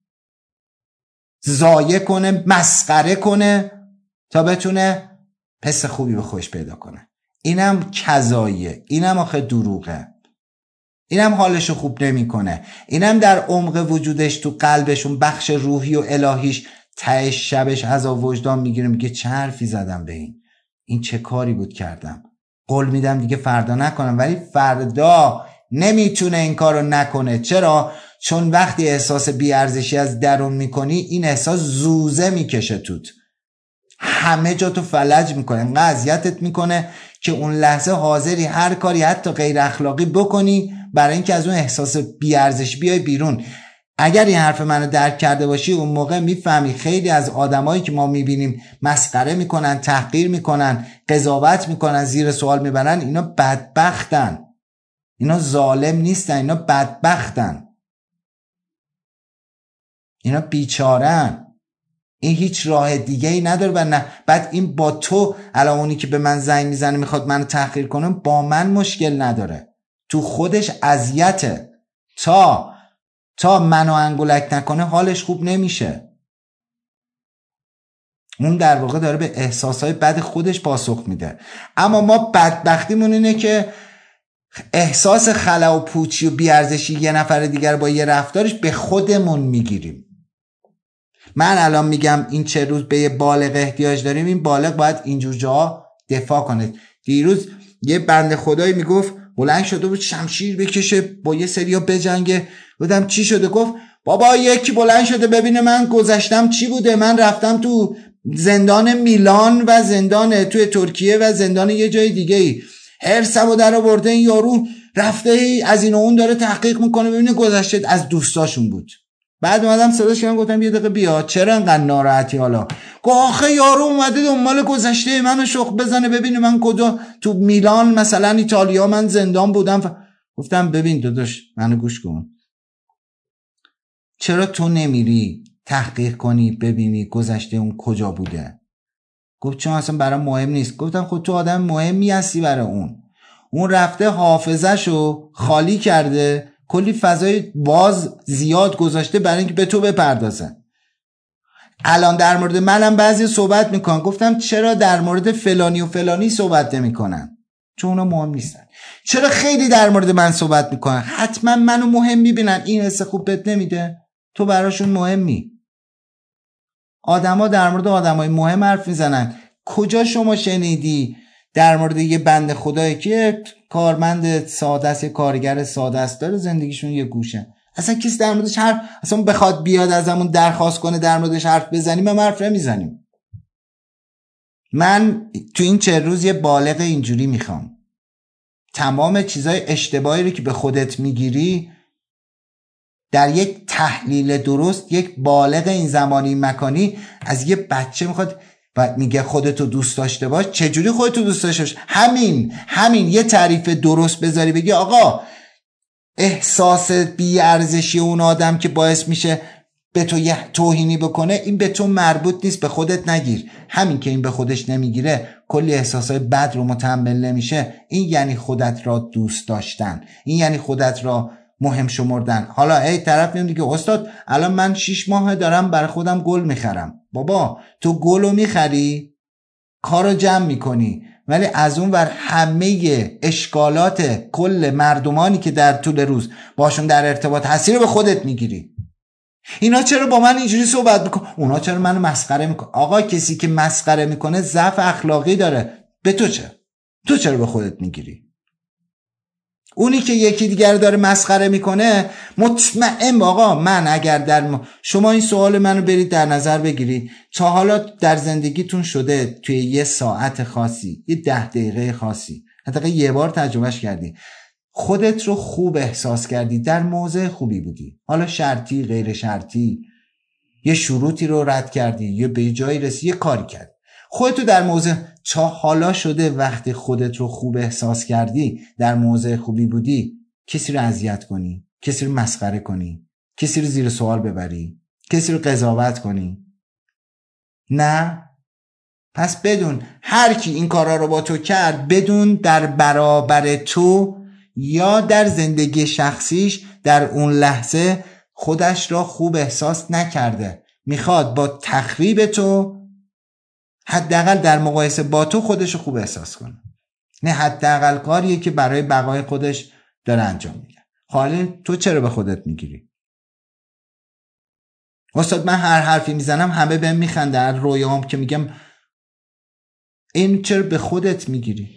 ضایع کنه، مسخره کنه تا بتونه حس خوبی به خودش پیدا کنه. اینم کذاییه، اینم آخه دروغه، اینم حالشو خوب نمیکنه، اینم در عمق وجودش تو قلبشون بخش روحی و الهیش ته شبش عذاب وجدان میگیره، میگه چه حرفی زدم به این، این چه کاری بود کردم، قول میدم دیگه فردا نکنم. ولی فردا نمیتونه این کارو نکنه. چرا؟ چون وقتی احساس بیارزشی از درون میکنی این احساس زوزه میکشه توت، همه جا تو فلج میکنه، انقدر اذیتت میکنه که اون لحظه حاضری هر کاری حتی غیر اخلاقی بکنی برای اینکه از اون احساس بیارزش بیای بیرون. اگر این حرف منو درک کرده باشی اون موقع میفهمی خیلی از آدمایی که ما میبینیم مسخره میکنن، تحقیر میکنن، قضاوت میکنن، زیر سوال میبرن، اینا بدبختن، اینا ظالم نیستن، اینا بدبختن، اینا بیچارن، این هیچ راه دیگه ای نداره. و نه بعد این با تو الان اونی که به من زنگ میزنه میخواد منو تحقیر کنه با من مشکل نداره، تو خودش اذیته، تا تا منو انگولک نکنه حالش خوب نمیشه. اون در واقع داره به احساسهای بد خودش پاسخ میده. اما ما بدبختیمون اینه که احساس خلا و پوچی و بیارزشی یه نفر دیگر با یه رفتارش به خودمون میگیریم. من الان میگم این چه روز به یه بالغ احتیاج داریم، این بالغ باید اینجور جا دفاع کنه. دیروز یه بنده خدایی میگفت بلند شده بود شمشیر بکشه با یه سریا بجنگه، بودم چی شده؟ گفت بابا یکی بلند شده ببینه من گذشتم چی بوده، من رفتم تو زندان میلان و زندان توی ترکیه و زندان یه جای دیگه ای، هرسمو در آورده، این یارو رفته ای از این و اون داره تحقیق میکنه ببینه گذشته از دوستاشون بود. بعد اومدم صداش کردم گفتم یه دقیقه بیا، چرا انقدر ناراحتی حالا؟ گفت آخه یارو اومده دنبال گذشته منو شخ بزنه ببینه من کجا تو میلان مثلا ایتالیا من زندان بودم. ف... گفتم ببین داداش منو گوش کن، چرا تو نمیری تحقیق کنی ببینی گذشته اون کجا بوده؟ گفت چون اصلا برام مهم نیست. گفتم خود تو آدم مهمی هستی برای اون، اون رفته حافظه‌شو خالی کرده، کلی فضای باز زیاد گذاشته برای اینکه به تو بپردازه. الان در مورد منم بعضی صحبت میکنن، گفتم چرا در مورد فلانی و فلانی صحبت نمیکنن؟ چون اونا مهم نیستن. چرا خیلی در مورد من صحبت میکنن؟ حتما منو مهم میبینن، این حس خوب بهت نمیده؟ تو براشون مهمی. آدما در مورد آدمای مهم حرف میزنن. کجا شما شنیدی در مورد یه بنده خدایی که کارمند ساده است، یه کارگر ساده است، داره زندگیشون یه گوشه، اصلا کسی در موردش حرف اصلا بخواد بیاد ازمون درخواست کنه در موردش حرف بزنیم ما حرف نمیزنیم. من تو این چه روز یه بالغ اینجوری میخوام. تمام چیزای اشتباهی رو که به خودت میگیری در یک تحلیل درست یک بالغ این زمانی مکانی از یه بچه میخواد و میگه خودتو دوست داشته باش. چجوری خودتو دوست داشته باش؟ همین همین یه تعریف درست بذاری بگی آقا احساس بی‌ارزشی اون آدم که باعث میشه به تو یه توهینی بکنه، این به تو مربوط نیست، به خودت نگیر. همین که این به خودش نمیگیره کلی احساسای بد رو متحمل نمیشه، این یعنی خودت را دوست داشتن، این یعنی خودت را مهم شمردن. حالا ای طرف میاد میگه استاد الان من شیش ماه دارم برای خودم گل میخرم. بابا تو گلو میخری، کارو جمع میکنی، ولی از اون ور همه اشکالات کل مردمانی که در طول روز باشون در ارتباط هستی رو به خودت میگیری. اینا چرا با من اینجوری صحبت میکنه، اونا چرا منو مسخره میکنه. آقا کسی که مسخره میکنه ضعف اخلاقی داره، به تو چه؟ تو چرا به خودت میگیری؟ اونی که یکی دیگر داره مسخره میکنه مطمئن آقا من اگر در م... شما این سوال منو برید در نظر بگیرید، تا حالا در زندگیتون شده توی یه ساعت خاصی، یه ده دقیقه خاصی، حتی یه بار تجربهش کردی، خودت رو خوب احساس کردی، در موضع خوبی بودی، حالا شرطی غیر شرطی، یه شروطی رو رد کردی، یه به جایی رسی، یه کاری کردی، خودت رو در موضع، تا حالا شده وقتی خودت رو خوب احساس کردی در موضع خوبی بودی کسی رو اذیت کنی، کسی رو مسخره کنی، کسی رو زیر سوال ببری، کسی رو قضاوت کنی؟ نه. پس بدون هر کی این کارا رو با تو کرد، بدون در برابر تو یا در زندگی شخصیش در اون لحظه خودش را خوب احساس نکرده، میخواد با تخریب تو حداقل در مقایسه با تو خودش رو خوب احساس کنه. نه حداقل کاریه که برای بقای خودش داره انجام میده. حالا تو چرا به خودت میگیری؟ استاد من هر حرفی میزنم همه بهم میخندن، رویام که میگم این چرا به خودت میگیری؟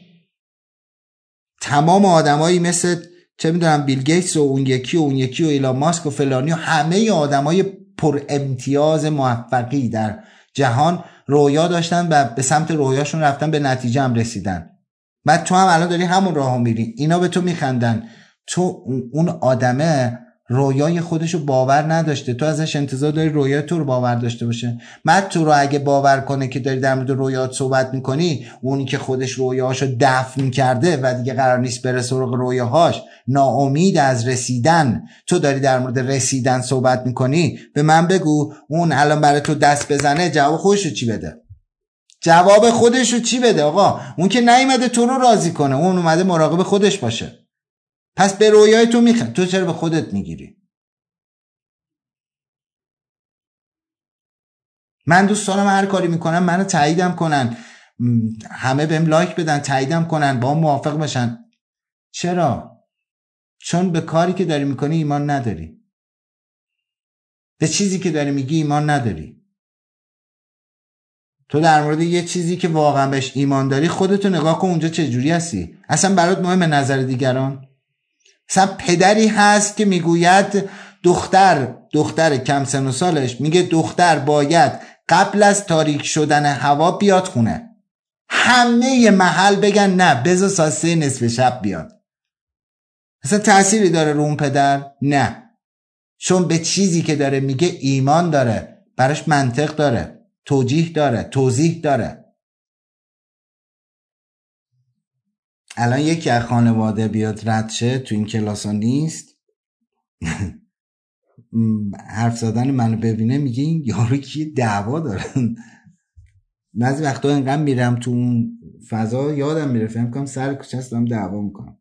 تمام آدمایی مثل چه میدونم بیل گیتس و اون یکی و اون یکی و ایلان ماسک و فلانی و همه آدمای پر امتیاز موفقی در جهان رویا داشتن و به سمت رویاشون رفتن، به نتیجه هم رسیدن. بعد تو هم الان داری همون راهو میری، اینا به تو میخندن. تو اون آدمه رویای خودشو باور نداشته، تو ازش انتظار داری رویای تو رو باور داشته باشه. بعد تو رو اگه باور کنه که داری در مورد رویات صحبت میکنی، اونی که خودش رویاهاشو دفن کرده و دیگه قرار نیست بره سراغ رویاهاش، ناامید از رسیدن، تو داری در مورد رسیدن صحبت میکنی، به من بگو اون الان برای تو دست بزنه جواب خودشو چی بده؟ جواب خودشو چی بده آقا؟ اون که نیومده تو رو راضی کنه، اون اومده مراقب خودش باشه. پس به رویای تو میخواد، تو چرا به خودت میگیری؟ من دوست دارم هر کاری میکنم منو تاییدم کنن، همه بهم لایک بدن، تاییدم کنن، با هم موافق بشن. چرا؟ چون به کاری که داری میکنی ایمان نداری، به چیزی که داری میگی ایمان نداری. تو در مورد یه چیزی که واقعا بهش ایمان داری خودتو نگاه کن اونجا چه جوری هستی. اصلا برات مهمه نظر دیگران؟ اصلا پدری هست که میگوید دختر دختر کم سن و سالش میگه دختر باید قبل از تاریک شدن هوا بیاد خونه، همه محل بگن نه بذار ساعت سه نصف شب بیاد. اصلا تأثیری داره رو اون پدر؟ نه، چون به چیزی که داره میگه ایمان داره، براش منطق داره، توجیه داره، توضیح داره. الان یکی از خانواده بیاد رد شه تو این کلاسا نیست حرف زدن منو ببینه میگه این یارو کی دعوا دارن. بعضی وقتا اینقدر میرم تو اون فضا یادم میره فهم کنم سر کوچه هستم دعوا میکنم.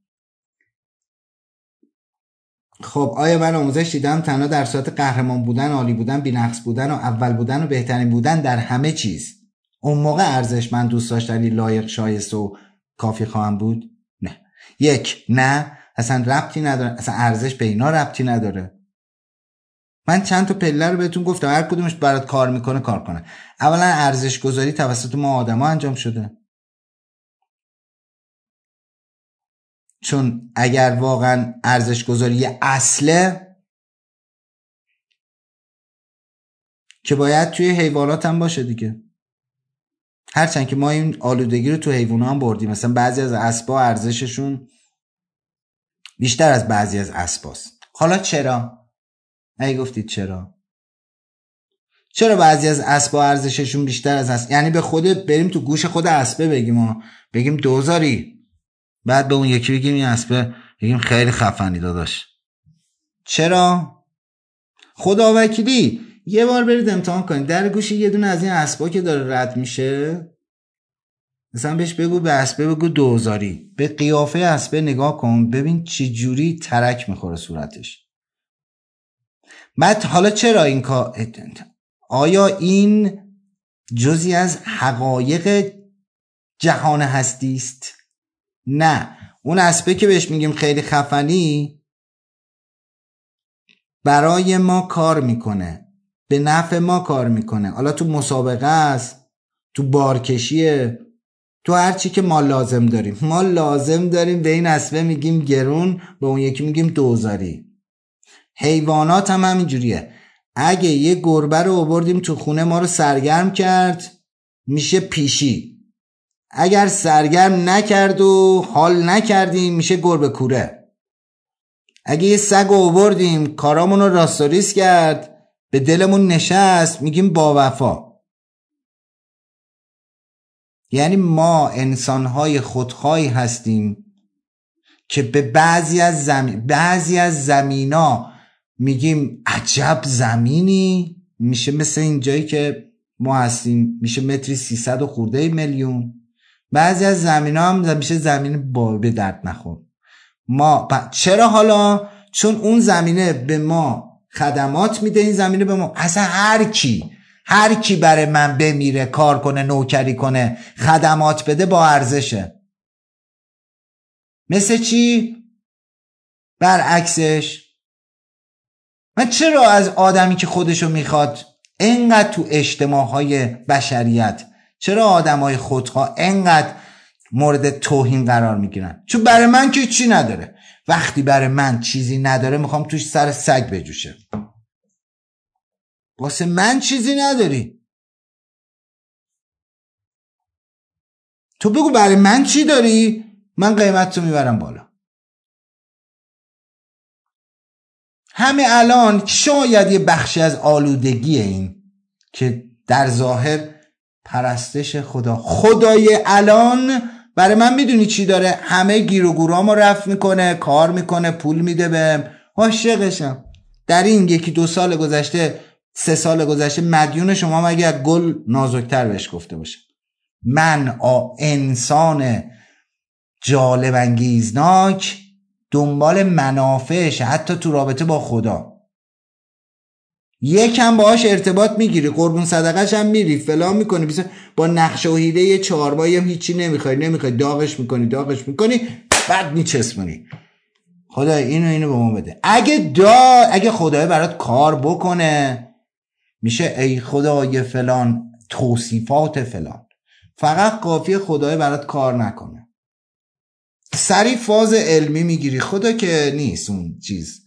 خب آیا من آموزش دیدم تنها در صورت قهرمان بودن، عالی بودن، بی‌نقص بودن و اول بودن و بهترین بودن در همه چیز اون موقع ارزش من دوست داشتنی لایق شایسته و کافی خواهم بود؟ نه. یک، نه، اصلا ربطی نداره، اصلا ارزش به اینا ربطی نداره. من چند تا پله رو بهتون گفتم هر کدومش برات کار میکنه کار کنه. اولا ارزش گذاری توسط ما آدما انجام شده، چون اگر واقعا ارزش گذاری اصله که باید توی حیوانات هم باشه دیگه. هرچند که ما این آلودگی رو تو حیوانات هم بردیم، مثلا بعضی از اسبا ارزششون بیشتر از بعضی از اسباست. حالا چرا؟ اگه گفتید چرا؟ چرا بعضی از اسبا ارزششون بیشتر از اسب؟ یعنی به خود بریم تو گوش خود اسبه بگیم و بگیم دوزاری، بعد به اون یکی بگیم این اسبه بگیم خیلی خفنی داداش. چرا؟ خدا وکیلی یه بار برید امتحان کنید، در گوشی یه دونه از این اسبا که داره رد میشه، مثلا بهش بگو به اسبه بگو دوزاری، به قیافه اسبه نگاه کن ببین چی جوری ترک میخوره صورتش. بعد حالا چرا این کار، آیا این جزئی از حقایق جهان هستی است؟ نه، اون اسبه که بهش میگیم خیلی خفنی برای ما کار میکنه، به نفع ما کار میکنه. حالا تو مسابقه است، تو بارکشیه، تو هر چی که ما لازم داریم. ما لازم داریم به این اسبه میگیم گرون، به اون یکی میگیم دوزاری. حیوانات هم همینجوریه. اگه یه گربه رو آوردیم تو خونه ما رو سرگرم کرد میشه پیشی، اگر سرگرم نکرد و حال نکردیم میشه گربه کوره. اگه یه سگ رو آوردیم کارامون رو راستاریس کرد به دلمون نشست میگیم با وفا. یعنی ما انسانهای خودخواهی هستیم که به بعضی از زمین بعضی از زمینا میگیم عجب زمینی، میشه مثل این جایی که ما هستیم میشه متری سیصد و خورده میلیون. بعضی از زمینا هم میشه زمین با به درد نخور. ما چرا؟ حالا چون اون زمینه به ما خدمات میده، این زمینه به ما. اصلا هر کی هر کی برای من بمیره، کار کنه، نوکری کنه، خدمات بده، با ارزشه. مثل چی؟ برعکسش. من چرا از آدمی که خودشو میخواد انقدر تو اجتماعهای بشریت، چرا آدمای خودخواه انقدر مورد توهین قرار میگیرن؟ چون برای من که چی نداره. وقتی برای من چیزی نداره میخوام توش سر سگ بجوشه. واسه من چیزی نداری، تو بگو برای من چی داری، من قیمت تو میبرم بالا. همه الان شاید یه بخشی از آلودگی این که در ظاهر پرستش خدا، خدای الان برای من میدونی چی داره؟ همه گیر و گورامو رفت میکنه، کار میکنه، پول میده بهم، عاشقشم. در این یکی دو سال گذشته، سه سال گذشته، مدیون شما مگه گل نازکتر بهش گفته باشه. من انسان جالب انگیزناک دنبال منافعش، حتی تو رابطه با خدا. یکم باهاش ارتباط میگیری، قربون صدقش هم میری، فلان میکنی، بیسه با نقشه و حیله یه چهاربایی هم هیچی نمیخوای نمیخوای داغش میکنی داغش میکنی بعد میچسبونی. خدا اینو اینو به ما بده. اگه دا اگه خدای برات کار بکنه میشه ای خدای فلان، توصیفات فلان. فقط کافیه خدای برات کار نکنه، سریع فاز علمی میگیری. خدا که نیست اون چیز.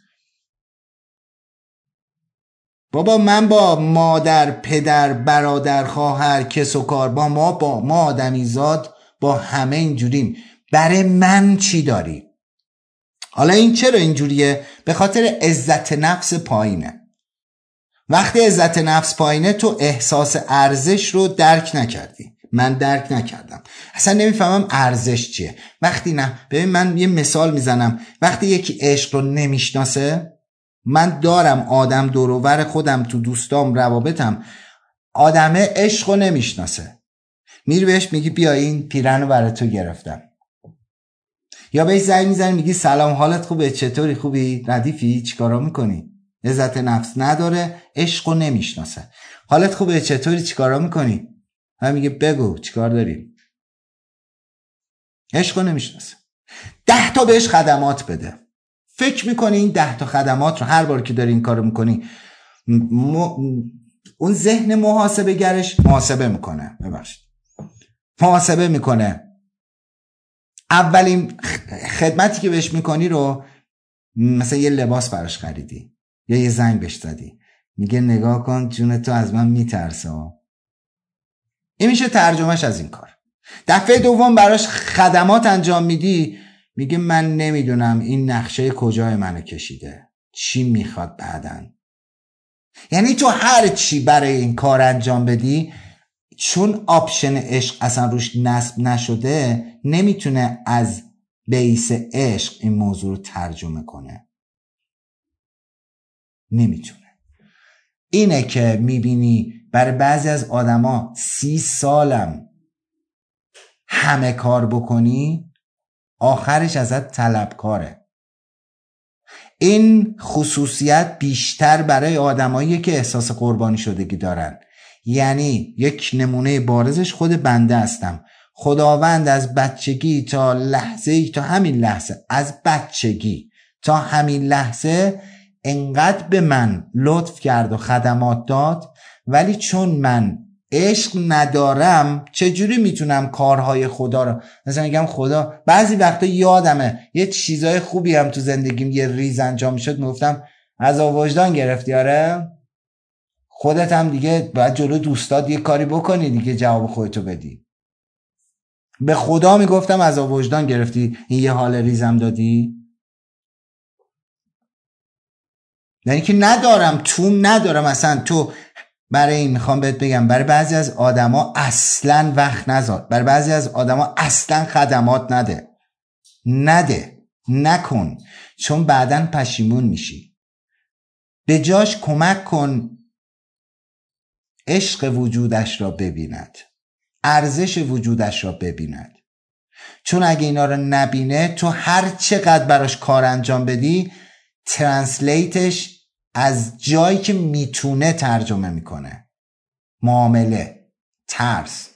بابا من با مادر، پدر، برادر، خواهر، کس و کار، با ما با ما آدمیزاد با همه اینجوریم. برای من چی داری؟ حالا این چرا اینجوریه؟ به خاطر عزت نفس پایینه. وقتی عزت نفس پایینه تو احساس ارزش رو درک نکردی. من درک نکردم، اصلا نمیفهمم ارزش چیه. وقتی نه، ببین من یه مثال میزنم. وقتی یکی عشق رو نمیشناسه، من دارم آدم دور و بر خودم تو دوستام روابطم آدمه عشق رو نمیشناسه، میری بهش میگی بیا این پیرن رو برای تو گرفتم، یا بهش زنگ میزنی میگی سلام حالت خوبه، چطوری، خوبی، ردیفی، چیکارا میکنی؟ عزت نفس نداره، عشق رو نمیشناسه. حالت خوبه، چطوری، چیکارا میکنی؟ هم میگه بگو چیکار داری؟ عشق رو نمیشناسه. ده تا بهش خدمات بده، فکر میکنی این ده تا خدمات رو هر بار که داری این کارو میکنی م... اون ذهن محاسبه گرش محاسبه میکنه ببخشید محاسبه میکنه اولین خدمتی که بهش میکنی رو، مثلا یه لباس براش خریدی یا یه زنگ بهش زدی، میگه نگاه کن جون تو از من میترسه. این میشه ترجمهش از این کار. دفعه دوم براش خدمات انجام میدی، میگه من نمیدونم این نقشه کجای منو کشیده، چی میخواد بعدن. یعنی تو هر چی برای این کار انجام بدی، چون آپشن عشق اصلا روش نصب نشده، نمیتونه از بیس عشق این موضوع رو ترجمه کنه، نمیتونه. اینه که میبینی برای بعضی از آدما سی سالم همه کار بکنی آخرش ازت طلبکاره. این خصوصیت بیشتر برای آدمایی که احساس قربانی شدگی دارن. یعنی یک نمونه بارزش خود بنده هستم. خداوند از بچگی تا لحظه تا همین لحظه از بچگی تا همین لحظه انقدر به من لطف کرد و خدمات داد، ولی چون من عشق ندارم چجوری میتونم کارهای خدا رو مثلا میگم خدا بعضی وقتا یادمه یه چیزای خوبی هم تو زندگیم یه ریز انجام شد میگفتم عذاب وجدان گرفتی، آره خودت هم دیگه باید جلو دوستات یه کاری بکنی دیگه جواب خودتو بدی. به خدا میگفتم عذاب وجدان گرفتی این یه حال ریزم دادی. یعنی که ندارم توم ندارم اصلا. تو برای این میخوام بهت بگم برای بعضی از آدما اصلا وقت نذار، برای بعضی از آدما اصلا خدمات نده نده نکن، چون بعدن پشیمون میشی. به جاش کمک کن عشق وجودش را ببیند، ارزش وجودش را ببیند. چون اگه اینا رو نبینه تو هر چقدر براش کار انجام بدی ترنسلیتش از جایی که میتونه ترجمه میکنه. معامله، ترس.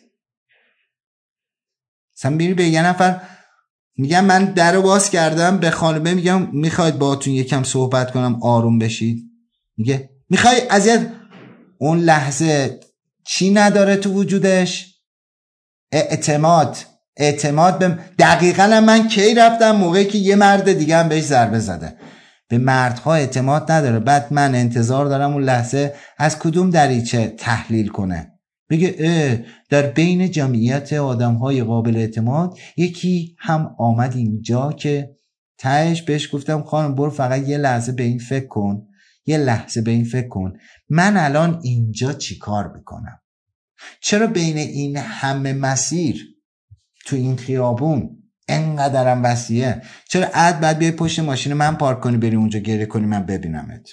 مثلا بیری به یه نفر میگم من در رو باز کردم به خانمه میگم میخواید باهاتون یکم صحبت کنم آروم بشید، میگه میخوای اذیت. اون لحظه چی نداره تو وجودش؟ اعتماد. اعتماد به دقیقاً من کی رفتم موقعی که یه مرد دیگه هم بهش ضربه زده. به مردها اعتماد نداره. بعد من انتظار دارم اون لحظه از کدوم دریچه تحلیل کنه، بگه در بین جمعیت آدم‌های قابل اعتماد یکی هم آمد اینجا که تهش بهش گفتم خانم برو فقط یه لحظه به این فکر کن، یه لحظه به این فکر کن من الان اینجا چی کار میکنم؟ چرا بین این همه مسیر تو این خیابون انقدرم وسیعه؟ چرا عد بعد بیای پشت ماشین من پارک کنی بری اونجا گریه کنی من ببینمت؟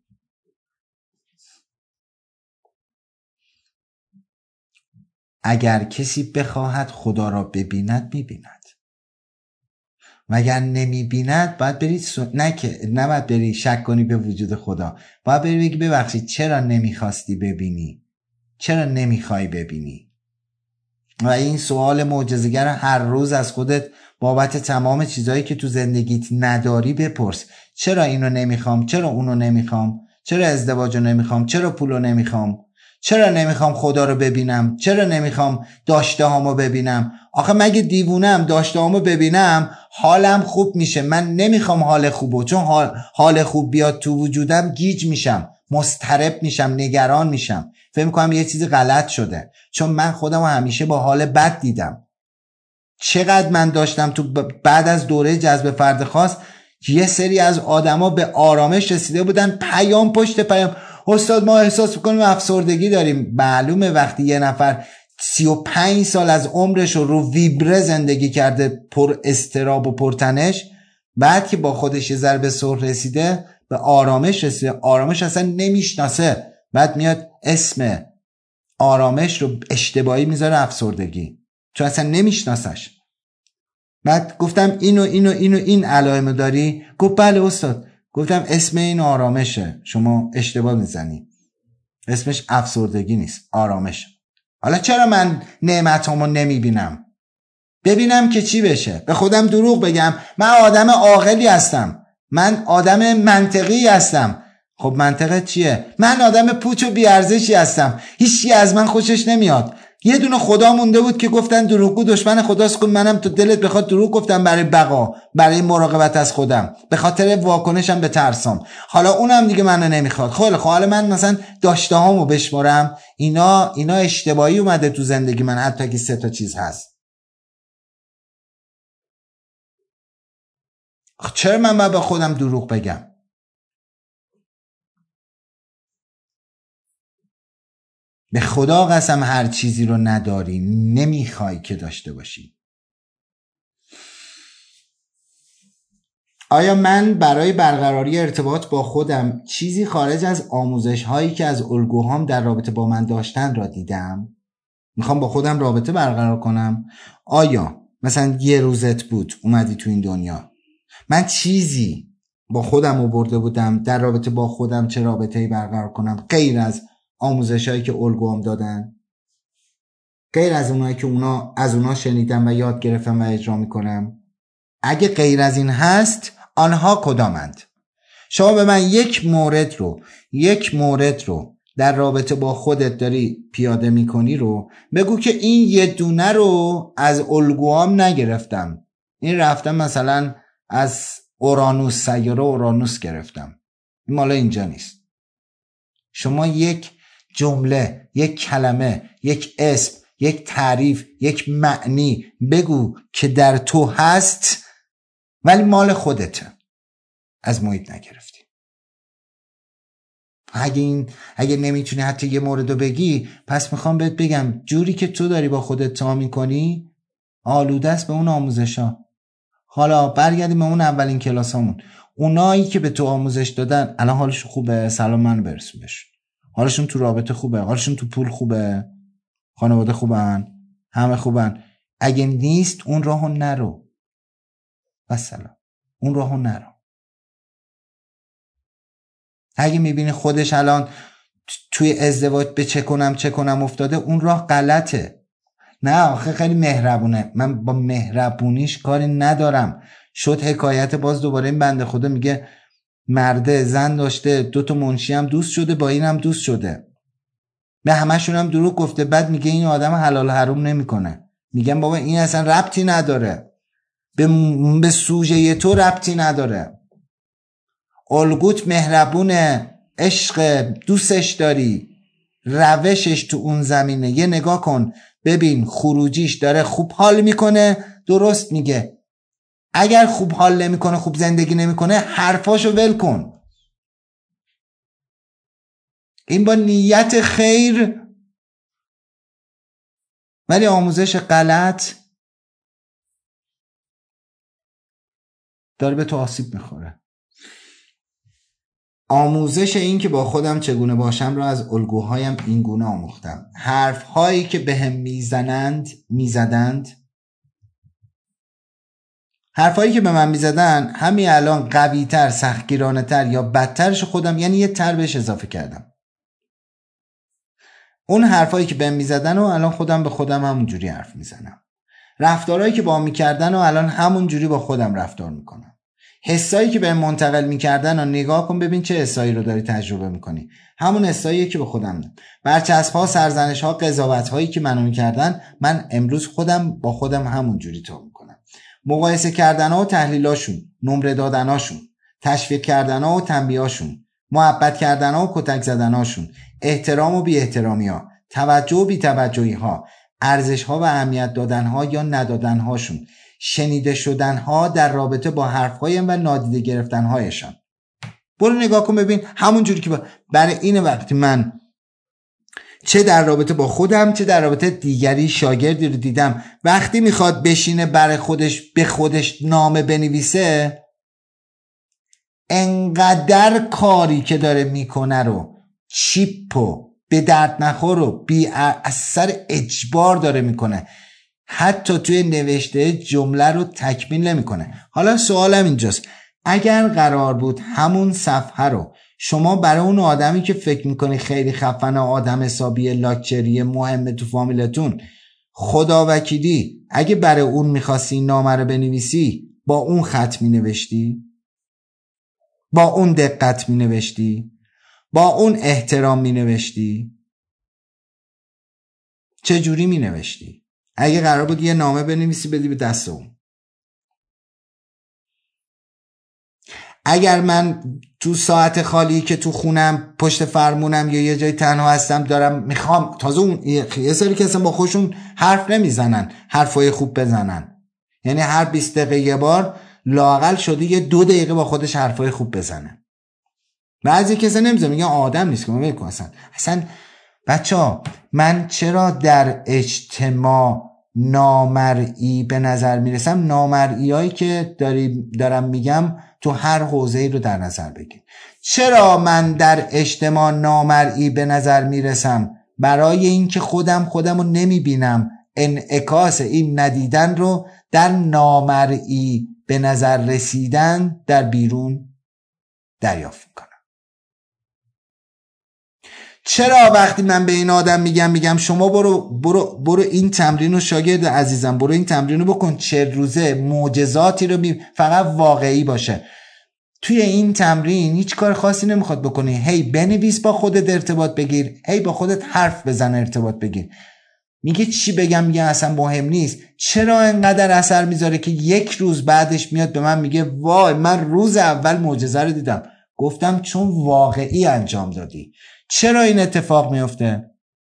اگر کسی بخواهد خدا را ببیند میبیند و اگر نمیبیند باید بری س... نه که نباید بری شک کنی به وجود خدا، باید بری بگی ببخشید چرا نمیخواستی ببینی، چرا نمیخوای ببینی. و این سوال معجزه‌گر هر روز از خودت بابت تمام چیزایی که تو زندگیت نداری بپرس. چرا اینو نمیخوام؟ چرا اونو نمیخوام؟ چرا ازدواجو نمیخوام؟ چرا پولو نمیخوام؟ چرا نمیخوام خدا رو ببینم؟ چرا نمیخوام داشته هامو ببینم؟ آخه مگه دیوونم داشته هامو ببینم حالم خوب میشه؟ من نمیخوام حال خوبو، چون حال, حال خوب بیاد تو وجودم گیج میشم، مضطرب میشم، نگران میشم، فکر میکنم یه چیزی غلط شده، چون من خودمو همیشه با حال بد دیدم. چقدر من داشتم تو بعد از دوره جذب فرد خاص یه سری از آدما به آرامش رسیده بودن، پیام پشت پیام استاد ما احساس میکنیم افسردگی داریم. معلومه وقتی یه نفر سی و پنج سال از عمرش رو رو ویبره زندگی کرده، پر استراب و پر تنش، بعد که با خودش یه ذره به سر رسیده به آرامش رسیده، آرامش اصلا نمیشناسه، بعد میاد اسم آرامش رو اشتباهی میذاره افسردگی چون اصلا نمیشناسش. بعد گفتم اینو اینو اینو این علائم داری؟ گفت بله استاد. گفتم اسم این آرامشه، شما اشتباه میزنی، اسمش افسردگی نیست، آرامش. حالا چرا من نعمتامو نمیبینم؟ ببینم که چی بشه؟ به خودم دروغ بگم من آدم عاقلی هستم، من آدم منطقی هستم. خب منطقت چیه؟ من آدم پوچ و بیارزشی هستم، هیچی از من خوشش نمیاد. یه دونه خدا مونده بود که گفتن دروغگو دشمن خداست، کن منم تو دلت بخواد دروغ گفتم برای بقا، برای مراقبت از خودم، به خاطر واکنشم به ترسام. حالا اونم دیگه منو نمیخواد. خیلی خب حالا من مثلا داشته هامو بشمارم، اینا اینا اشتباهی اومده تو زندگی من، حتی که سه تا چیز هست. چرا من باید به خودم دروغ بگم؟ به خدا قسم هر چیزی رو نداری نمیخوای که داشته باشی. آیا من برای برقراری ارتباط با خودم چیزی خارج از آموزش هایی که از الگوهام در رابطه با من داشتن را دیدم؟ میخوام با خودم رابطه برقرار کنم. آیا مثلا یه روزت بود اومدی تو این دنیا، من چیزی با خودم آورده بودم در رابطه با خودم چه رابطه‌ای برقرار کنم غیر از آموزش هایی که الگوام دادن، غیر از اونایی که اونا از اونا شنیدم و یاد گرفتم و اجرا میکنم؟ اگه غیر از این هست آنها کدامند؟ شما به من یک مورد رو یک مورد رو در رابطه با خودت داری پیاده میکنی رو بگو که این یه دونه رو از الگوام نگرفتم، این رفتم مثلا از اورانوس، سیاره اورانوس گرفتم، این مالا اینجا نیست. شما یک جمله، یک کلمه، یک اسم، یک تعریف، یک معنی بگو که در تو هست ولی مال خودته، از محیط نگرفتی. اگه این اگه نمیتونی حتی یه مورد رو بگی، پس میخوام بهت بگم جوری که تو داری با خودت تا میکنی آلوده است به اون آموزشا. حالا برگردیم به اون اولین کلاسامون، اونایی که به تو آموزش دادن الان حالشون خوبه؟ سلام منو برسون بهشون. حالشون تو رابطه خوبه؟ حالشون تو پول خوبه؟ خانواده خوبن؟ همه خوبن؟ اگه نیست اون راهو نرو، مثلا اون راهو نرو. اگه میبینی خودش الان توی ازدواج به چه کنم چه کنم افتاده، اون راه غلطه. نه آخه خیلی مهربونه، من با مهربونیش کاری ندارم. شد حکایت باز دوباره این بنده خدا میگه مرده زن داشته، دوتا منشی هم دوست شده، با این هم دوست شده، به همشون هم دروغ گفته، بعد میگه این آدم حلال حروم نمیکنه. میگم بابا این اصلا ربطی نداره به, م... به سوژه تو ربطی نداره. الگوت مهربونه، عشق، دوستش داری، روشش تو اون زمینه یه نگاه کن ببین خروجیش داره خوب حال میکنه، درست میگه. اگر خوب حال نمیکنه، خوب زندگی نمیکنه، حرفاشو ول کن. این با نیت خیر ولی آموزش غلط داره به تو آسیب میخوره. آموزش این که با خودم چگونه باشم را از الگوهایم این گونه آموختم. حرفهایی که به هم میزنند میزدند حرفایی که به من میزدن همین الان قوی تر، سختگیرانه تر یا بدترش خودم یعنی یه تر بهش اضافه کردم. اون حرفایی که به من میزدن و الان خودم به خودم همونجوری حرف میزنم. رفتارهایی که با هم میکردن و الان همونجوری با خودم رفتار میکنم. حسایی که به منتقل میکردن و نگاه کن ببین چه حسایی رو داری تجربه میکنی، همون حسایی که به خودم دارم. برچسب‌ها، سرزنش‌ها، قضاوت‌هایی که منو میکردن، من امروز خودم با خودم همونجوری تا میکنم. مقایسه کردن‌ها و تحلیلاشون، نمره دادناشون، تشویق کردن‌ها و تنبیه‌هاشون، محبت کردن‌ها و کتک زدن‌هاشون، احترام و بی احترامی‌ها، توجه و بی توجهی‌ها، ارزش‌ها و اهمیت دادن‌ها یا ندادن‌هاشون، شنیده شدن‌ها در رابطه با حرف‌هایم و نادیده گرفتن‌هایشان. برو نگاه کن ببین همون جوری که با... برای این وقتی من چه در رابطه با خودم چه در رابطه دیگری شاگردی رو دیدم وقتی میخواد بشینه برای خودش به خودش نامه بنویسه، انقدر کاری که داره میکنه رو چیپ و به درد نخور و بی اثر اجبار داره میکنه، حتی توی نوشته جمله رو تکمیل نمیکنه. حالا سوالم اینجاست، اگر قرار بود همون صفحه رو شما برای اون آدمی که فکر میکنی خیلی خفنه، آدم حسابی، لاکچری، مهمه تو فامیلتون، خدا وکیلی اگه برای اون میخواستی نامه رو بنویسی با اون خط مینوشتی؟ با اون دقت مینوشتی؟ با اون احترام مینوشتی؟ چه جوری مینوشتی؟ اگه قرار بود یه نامه بنویسی بدی به دست اون، اگر من تو ساعت خالی که تو خونم پشت فرمونم یا یه جای تنها هستم دارم میخوام، تازه اون یه سری که اصلا با خودشون حرف نمیزنن، حرفای خوب بزنن، یعنی هر بیست دقیقه یه بار لااقل شده یه دو دقیقه با خودش حرفای خوب بزنه. بعضی کسا نمیزنه، میگن آدم نیست که من بگم اصلا اصلا بچه ها من چرا در اجتماع نامرئی به نظر میرسم، نامرئی هایی که دارم میگم تو هر حوزه‌ای رو در نظر بگیر. چرا من در اجتماع نامرئی به نظر میرسم؟ برای اینکه خودم خودم رو نمیبینم، انعکاس این ندیدن رو در نامرئی به نظر رسیدن در بیرون دریافت میکنم. چرا وقتی من به این آدم میگم میگم شما برو برو برو این تمرین رو، شاگرد عزیزم برو این تمرین رو بکن، چهل روزه معجزاتی رو می... فقط واقعی باشه. توی این تمرین هیچ کار خاصی نمیخواد بکنی، هی بنویس با خودت ارتباط بگیر، هی با خودت حرف بزن ارتباط بگیر. میگه چی بگم؟ میگه اصلا مهم نیست. چرا انقدر اثر میذاره که یک روز بعدش میاد به من میگه وای من روز اول معجزه رو دیدم. گفتم چون واقعی انجام دادی. چرا این اتفاق میفته؟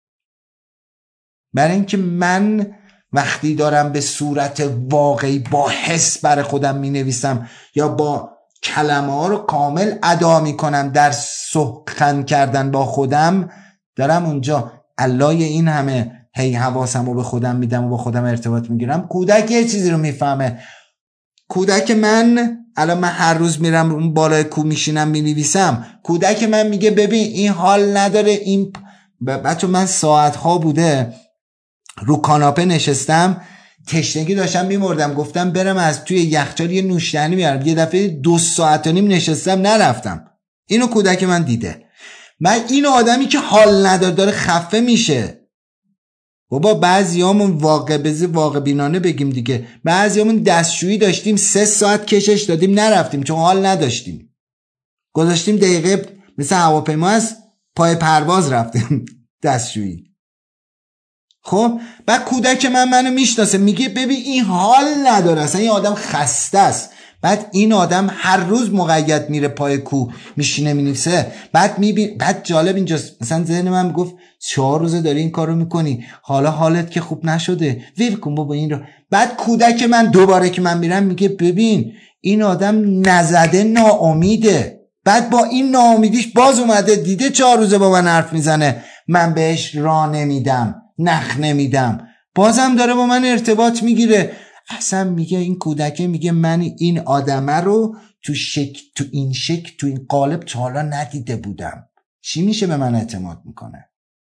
برای اینکه من وقتی دارم به صورت واقعی با حس برای خودم مینویسم یا با کلمه ها رو کامل ادا میکنم در سخن کردن با خودم، دارم اونجا علای این همه هی حواسم رو به خودم میدم و با خودم ارتباط میگیرم. کودک یه چیزی رو میفهمه. کودک من الان من هر روز میرم اون بالای کو میشینم مینویسم، کودک من میگه ببین این حال نداره. این بچه من ساعت ها بوده رو کاناپه نشستم، تشنگی داشتم میمردم، گفتم برم از توی یخچال یه نوشیدنی بیارم، یه دفعه دو ساعت و نیم نشستم نرفتم. اینو کودک من دیده. من این آدمی که حال نداره داره خفه میشه. بابا بعضیامون واقع بزی واقع بینانه بگیم دیگه، بعضیامون دستشویی داشتیم سه ساعت کشش دادیم نرفتیم چون حال نداشتیم، گذاشتیم دقیقه مثل هواپیما است پای پرواز رفتیم دستشویی. خب بعد کودک من منو میشناسه میگه ببین این حال نداره، اصلا این آدم خسته است. بعد این آدم هر روز مقید میره پای کو میشینه مینویسه. بعد میبین بعد جالب اینجاست، مثلا ذهن من میگفت چهار روزه داری این کارو میکنی، حالا حالت که خوب نشده، ویل کن بابا این رو. بعد کودک من دوباره که من میرم میگه ببین این آدم نزده ناامیده. بعد با این ناامیدیش باز اومده دیده چهار روزه با من حرف میزنه، من بهش راه نمیدم، نخ نمیدم، بازم داره با من ارتباط میگیره. اصلا میگه این کودک میگه من این آدمه رو تو شک تو این شک تو این قالب تا حالا ندیده بودم. چی میشه به من اعتماد میکنه؟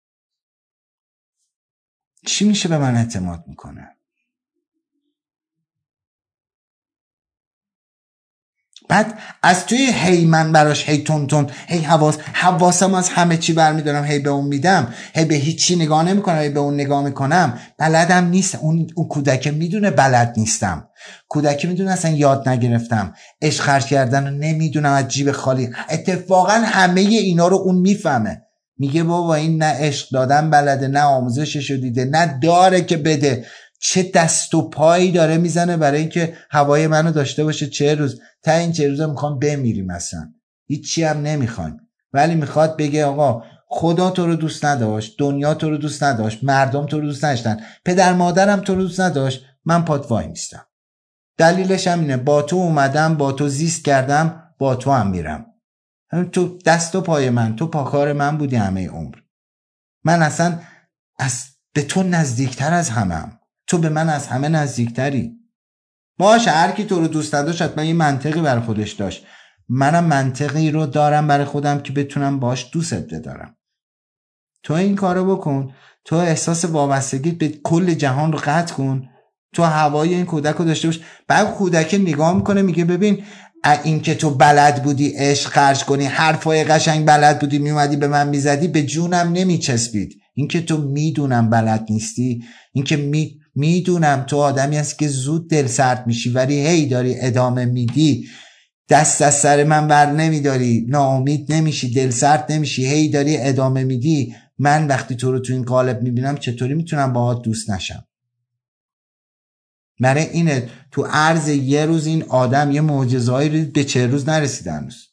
چی میشه به من اعتماد میکنه؟ بعد از توی هی من براش هی تون تون هی حواس حواسم از همه چی برمیدارم، هی به اون میدم، هی به هیچی نگاه نمیکنم، هی به اون نگاه میکنم. بلدم نیست. اون اون کودک میدونه بلد نیستم، کودک میدونه اصلا یاد نگرفتم، عشق خرج کردن رو نمیدونم از جیب خالی. اتفاقا همه اینا رو اون میفهمه، میگه بابا این نه عشق دادن بلده، نه آموزششو دیده، نه داره که بده. چه دست و پایی داره میزنه برای اینکه هوای منو داشته باشه. چه روز تا این چه روزا میخوام بمیریم، اصلا هیچی هم نمیخوایم، ولی میخواد بگه آقا خدا تو رو دوست نداشت، دنیا تو رو دوست نداشت، مردم تو رو دوست نداشتن، پدر مادرم تو رو دوست نداشت، من پات وای میستم. دلیلش هم اینه با تو اومدم، با تو زیست کردم، با تو هم میرم. تو دست و پای من، تو پاکار من بودی همه عمر. من اصلا از به تو نزدیکتر از همم، تو به من از همه نزدیکتری. باشه هر کی تو رو دوست نداشت حتما یه منطقی برای خودش داشت، منم منطقی رو دارم برای خودم که بتونم باش دوستت بدارم. تو این کارو بکن، تو احساس وابستگی به کل جهان رو قطع کن، تو هوای این کودک رو داشته باش. بعد کودک نگاه میکنه میگه ببین این که تو بلد بودی عشق خرج کنی، حرفای قشنگ بلد بودی میومدی به من میزدی، به جونم نمیچسبید. این که تو میدونم بلد نیستی، این که می میدونم تو آدمی هستی که زود دل سرد میشی ولی هی داری ادامه میدی، دست از سر من بر نمیداری، ناامید نمیشی، دل سرد نمیشی، هی داری ادامه میدی. من وقتی تو رو تو این قالب میبینم چطوری میتونم باهات دوست نشم؟ برای اینه تو عرض یه روز این آدم یه معجزه‌ای رو به چه روز نرسیده هنوز.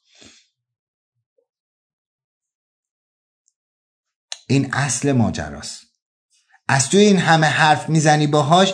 این اصل ماجراست. از توی این همه حرف میزنی باهاش،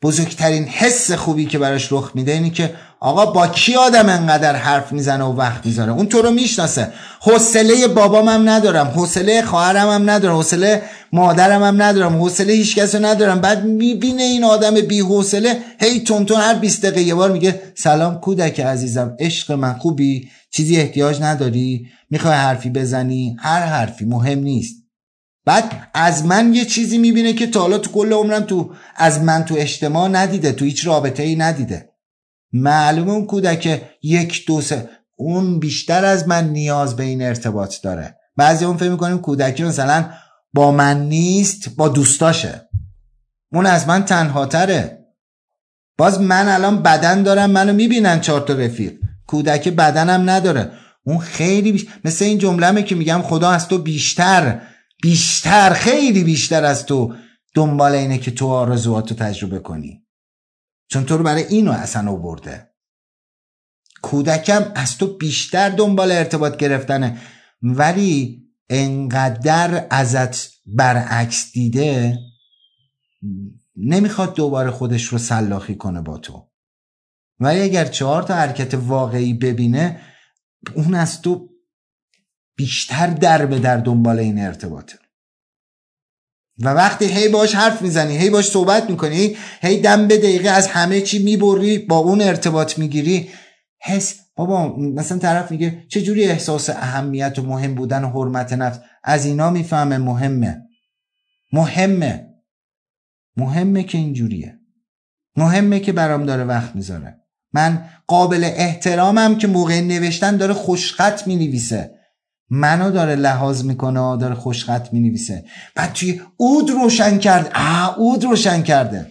بزرگترین حس خوبی که براش رخ میده اینی که آقا با کی آدم انقدر حرف میزنه و وقت میذاره؟ اون تو رو میشناسه. حوصله بابام هم ندارم، حوصله خواهرم هم ندارم، حوصله مادرم هم ندارم، حوصله هیچ کس رو ندارم. بعد میبینه این آدم بی حوصله هی تونتون هر بیست دقیقه یه بار میگه سلام کودک عزیزم، عشق من، خوبی؟ چیزی احتیاج نداری؟ میخوای حرفی بزنی؟ هر حرفی مهم نیست. بعد از من یه چیزی میبینه که تا حالا تو کل عمرم تو از من تو اجتماع ندیده، تو هیچ رابطه ای ندیده. معلومه اون کودک یک دو سه اون بیشتر از من نیاز به این ارتباط داره. بعضی اون فکر میکنیم کودکی مثلا با من نیست، با دوستاشه. اون از من تنها تره. باز من الان بدن دارم، منو میبینن چهار تا رفیق. کودک بدنم نداره. اون خیلی بیش... مثل این جمله‌مه که میگم خدا از تو بیشتر بیشتر خیلی بیشتر از تو دنبال اینه که تو آرزوهاتو تجربه کنی، چون تو رو برای اینو اصلا آورده. کودکم از تو بیشتر دنبال ارتباط گرفتنه، ولی انقدر ازت برعکس دیده نمیخواد دوباره خودش رو سلاخی کنه با تو. ولی اگر چهار تا حرکت واقعی ببینه، اون از تو بیشتر در به در دنبال این ارتباطه. و وقتی هی باش حرف میزنی، هی باش صحبت میکنی، هی دم به دقیقه از همه چی میبری، با اون ارتباط میگیری، حس بابا مثلا طرف میگه چجوری احساس اهمیت و مهم بودن و حرمت نفس، از اینا میفهمه مهمه. مهمه مهمه که اینجوریه. مهمه که برام داره وقت میذاره. من قابل احترامم که موقع نوشتن داره خوشخط مینویسه، منو داره لحاظ میکنه، داره خوشخط مینویسه. بعد توی عود روشن کرد، آه عود روشن کرده،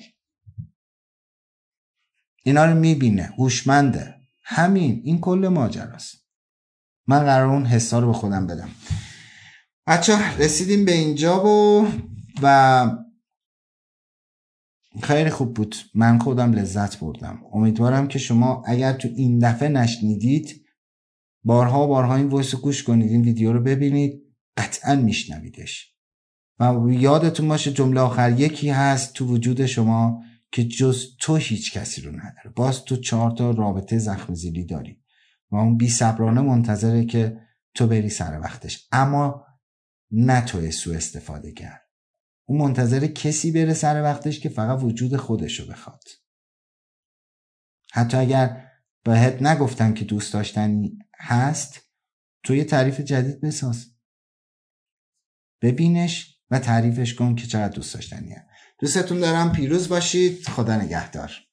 اینا رو میبینه، هوشمنده. همین، این کل ماجراست. من قرار اون حسا رو به خودم بدم. بچه رسیدیم به اینجا و و خیلی خوب بود. من خودم لذت بردم. امیدوارم که شما اگر تو این دفعه نشنیدید، بارها بارها این وایس رو گوش کنید، این ویدیو رو ببینید، قطعا میشنویدش. و یادتون باشه جمله آخر یکی هست تو وجود شما که جز تو هیچ کسی رو نداره. باز تو چهار تا رابطه زخم زیلی داری و اون بی صبرانه منتظره که تو بری سر وقتش، اما نه توی سوء استفاده گر. اون منتظره کسی بره سر وقتش که فقط وجود خودشو بخواد. حتی اگر بهت نگفتن که دوست داشتنی هست، تو یه تعریف جدید بساز، ببینش و تعریفش کن که چقدر دوست داشتنیه. دوستتون دارم. پیروز باشید. خدا نگهدار.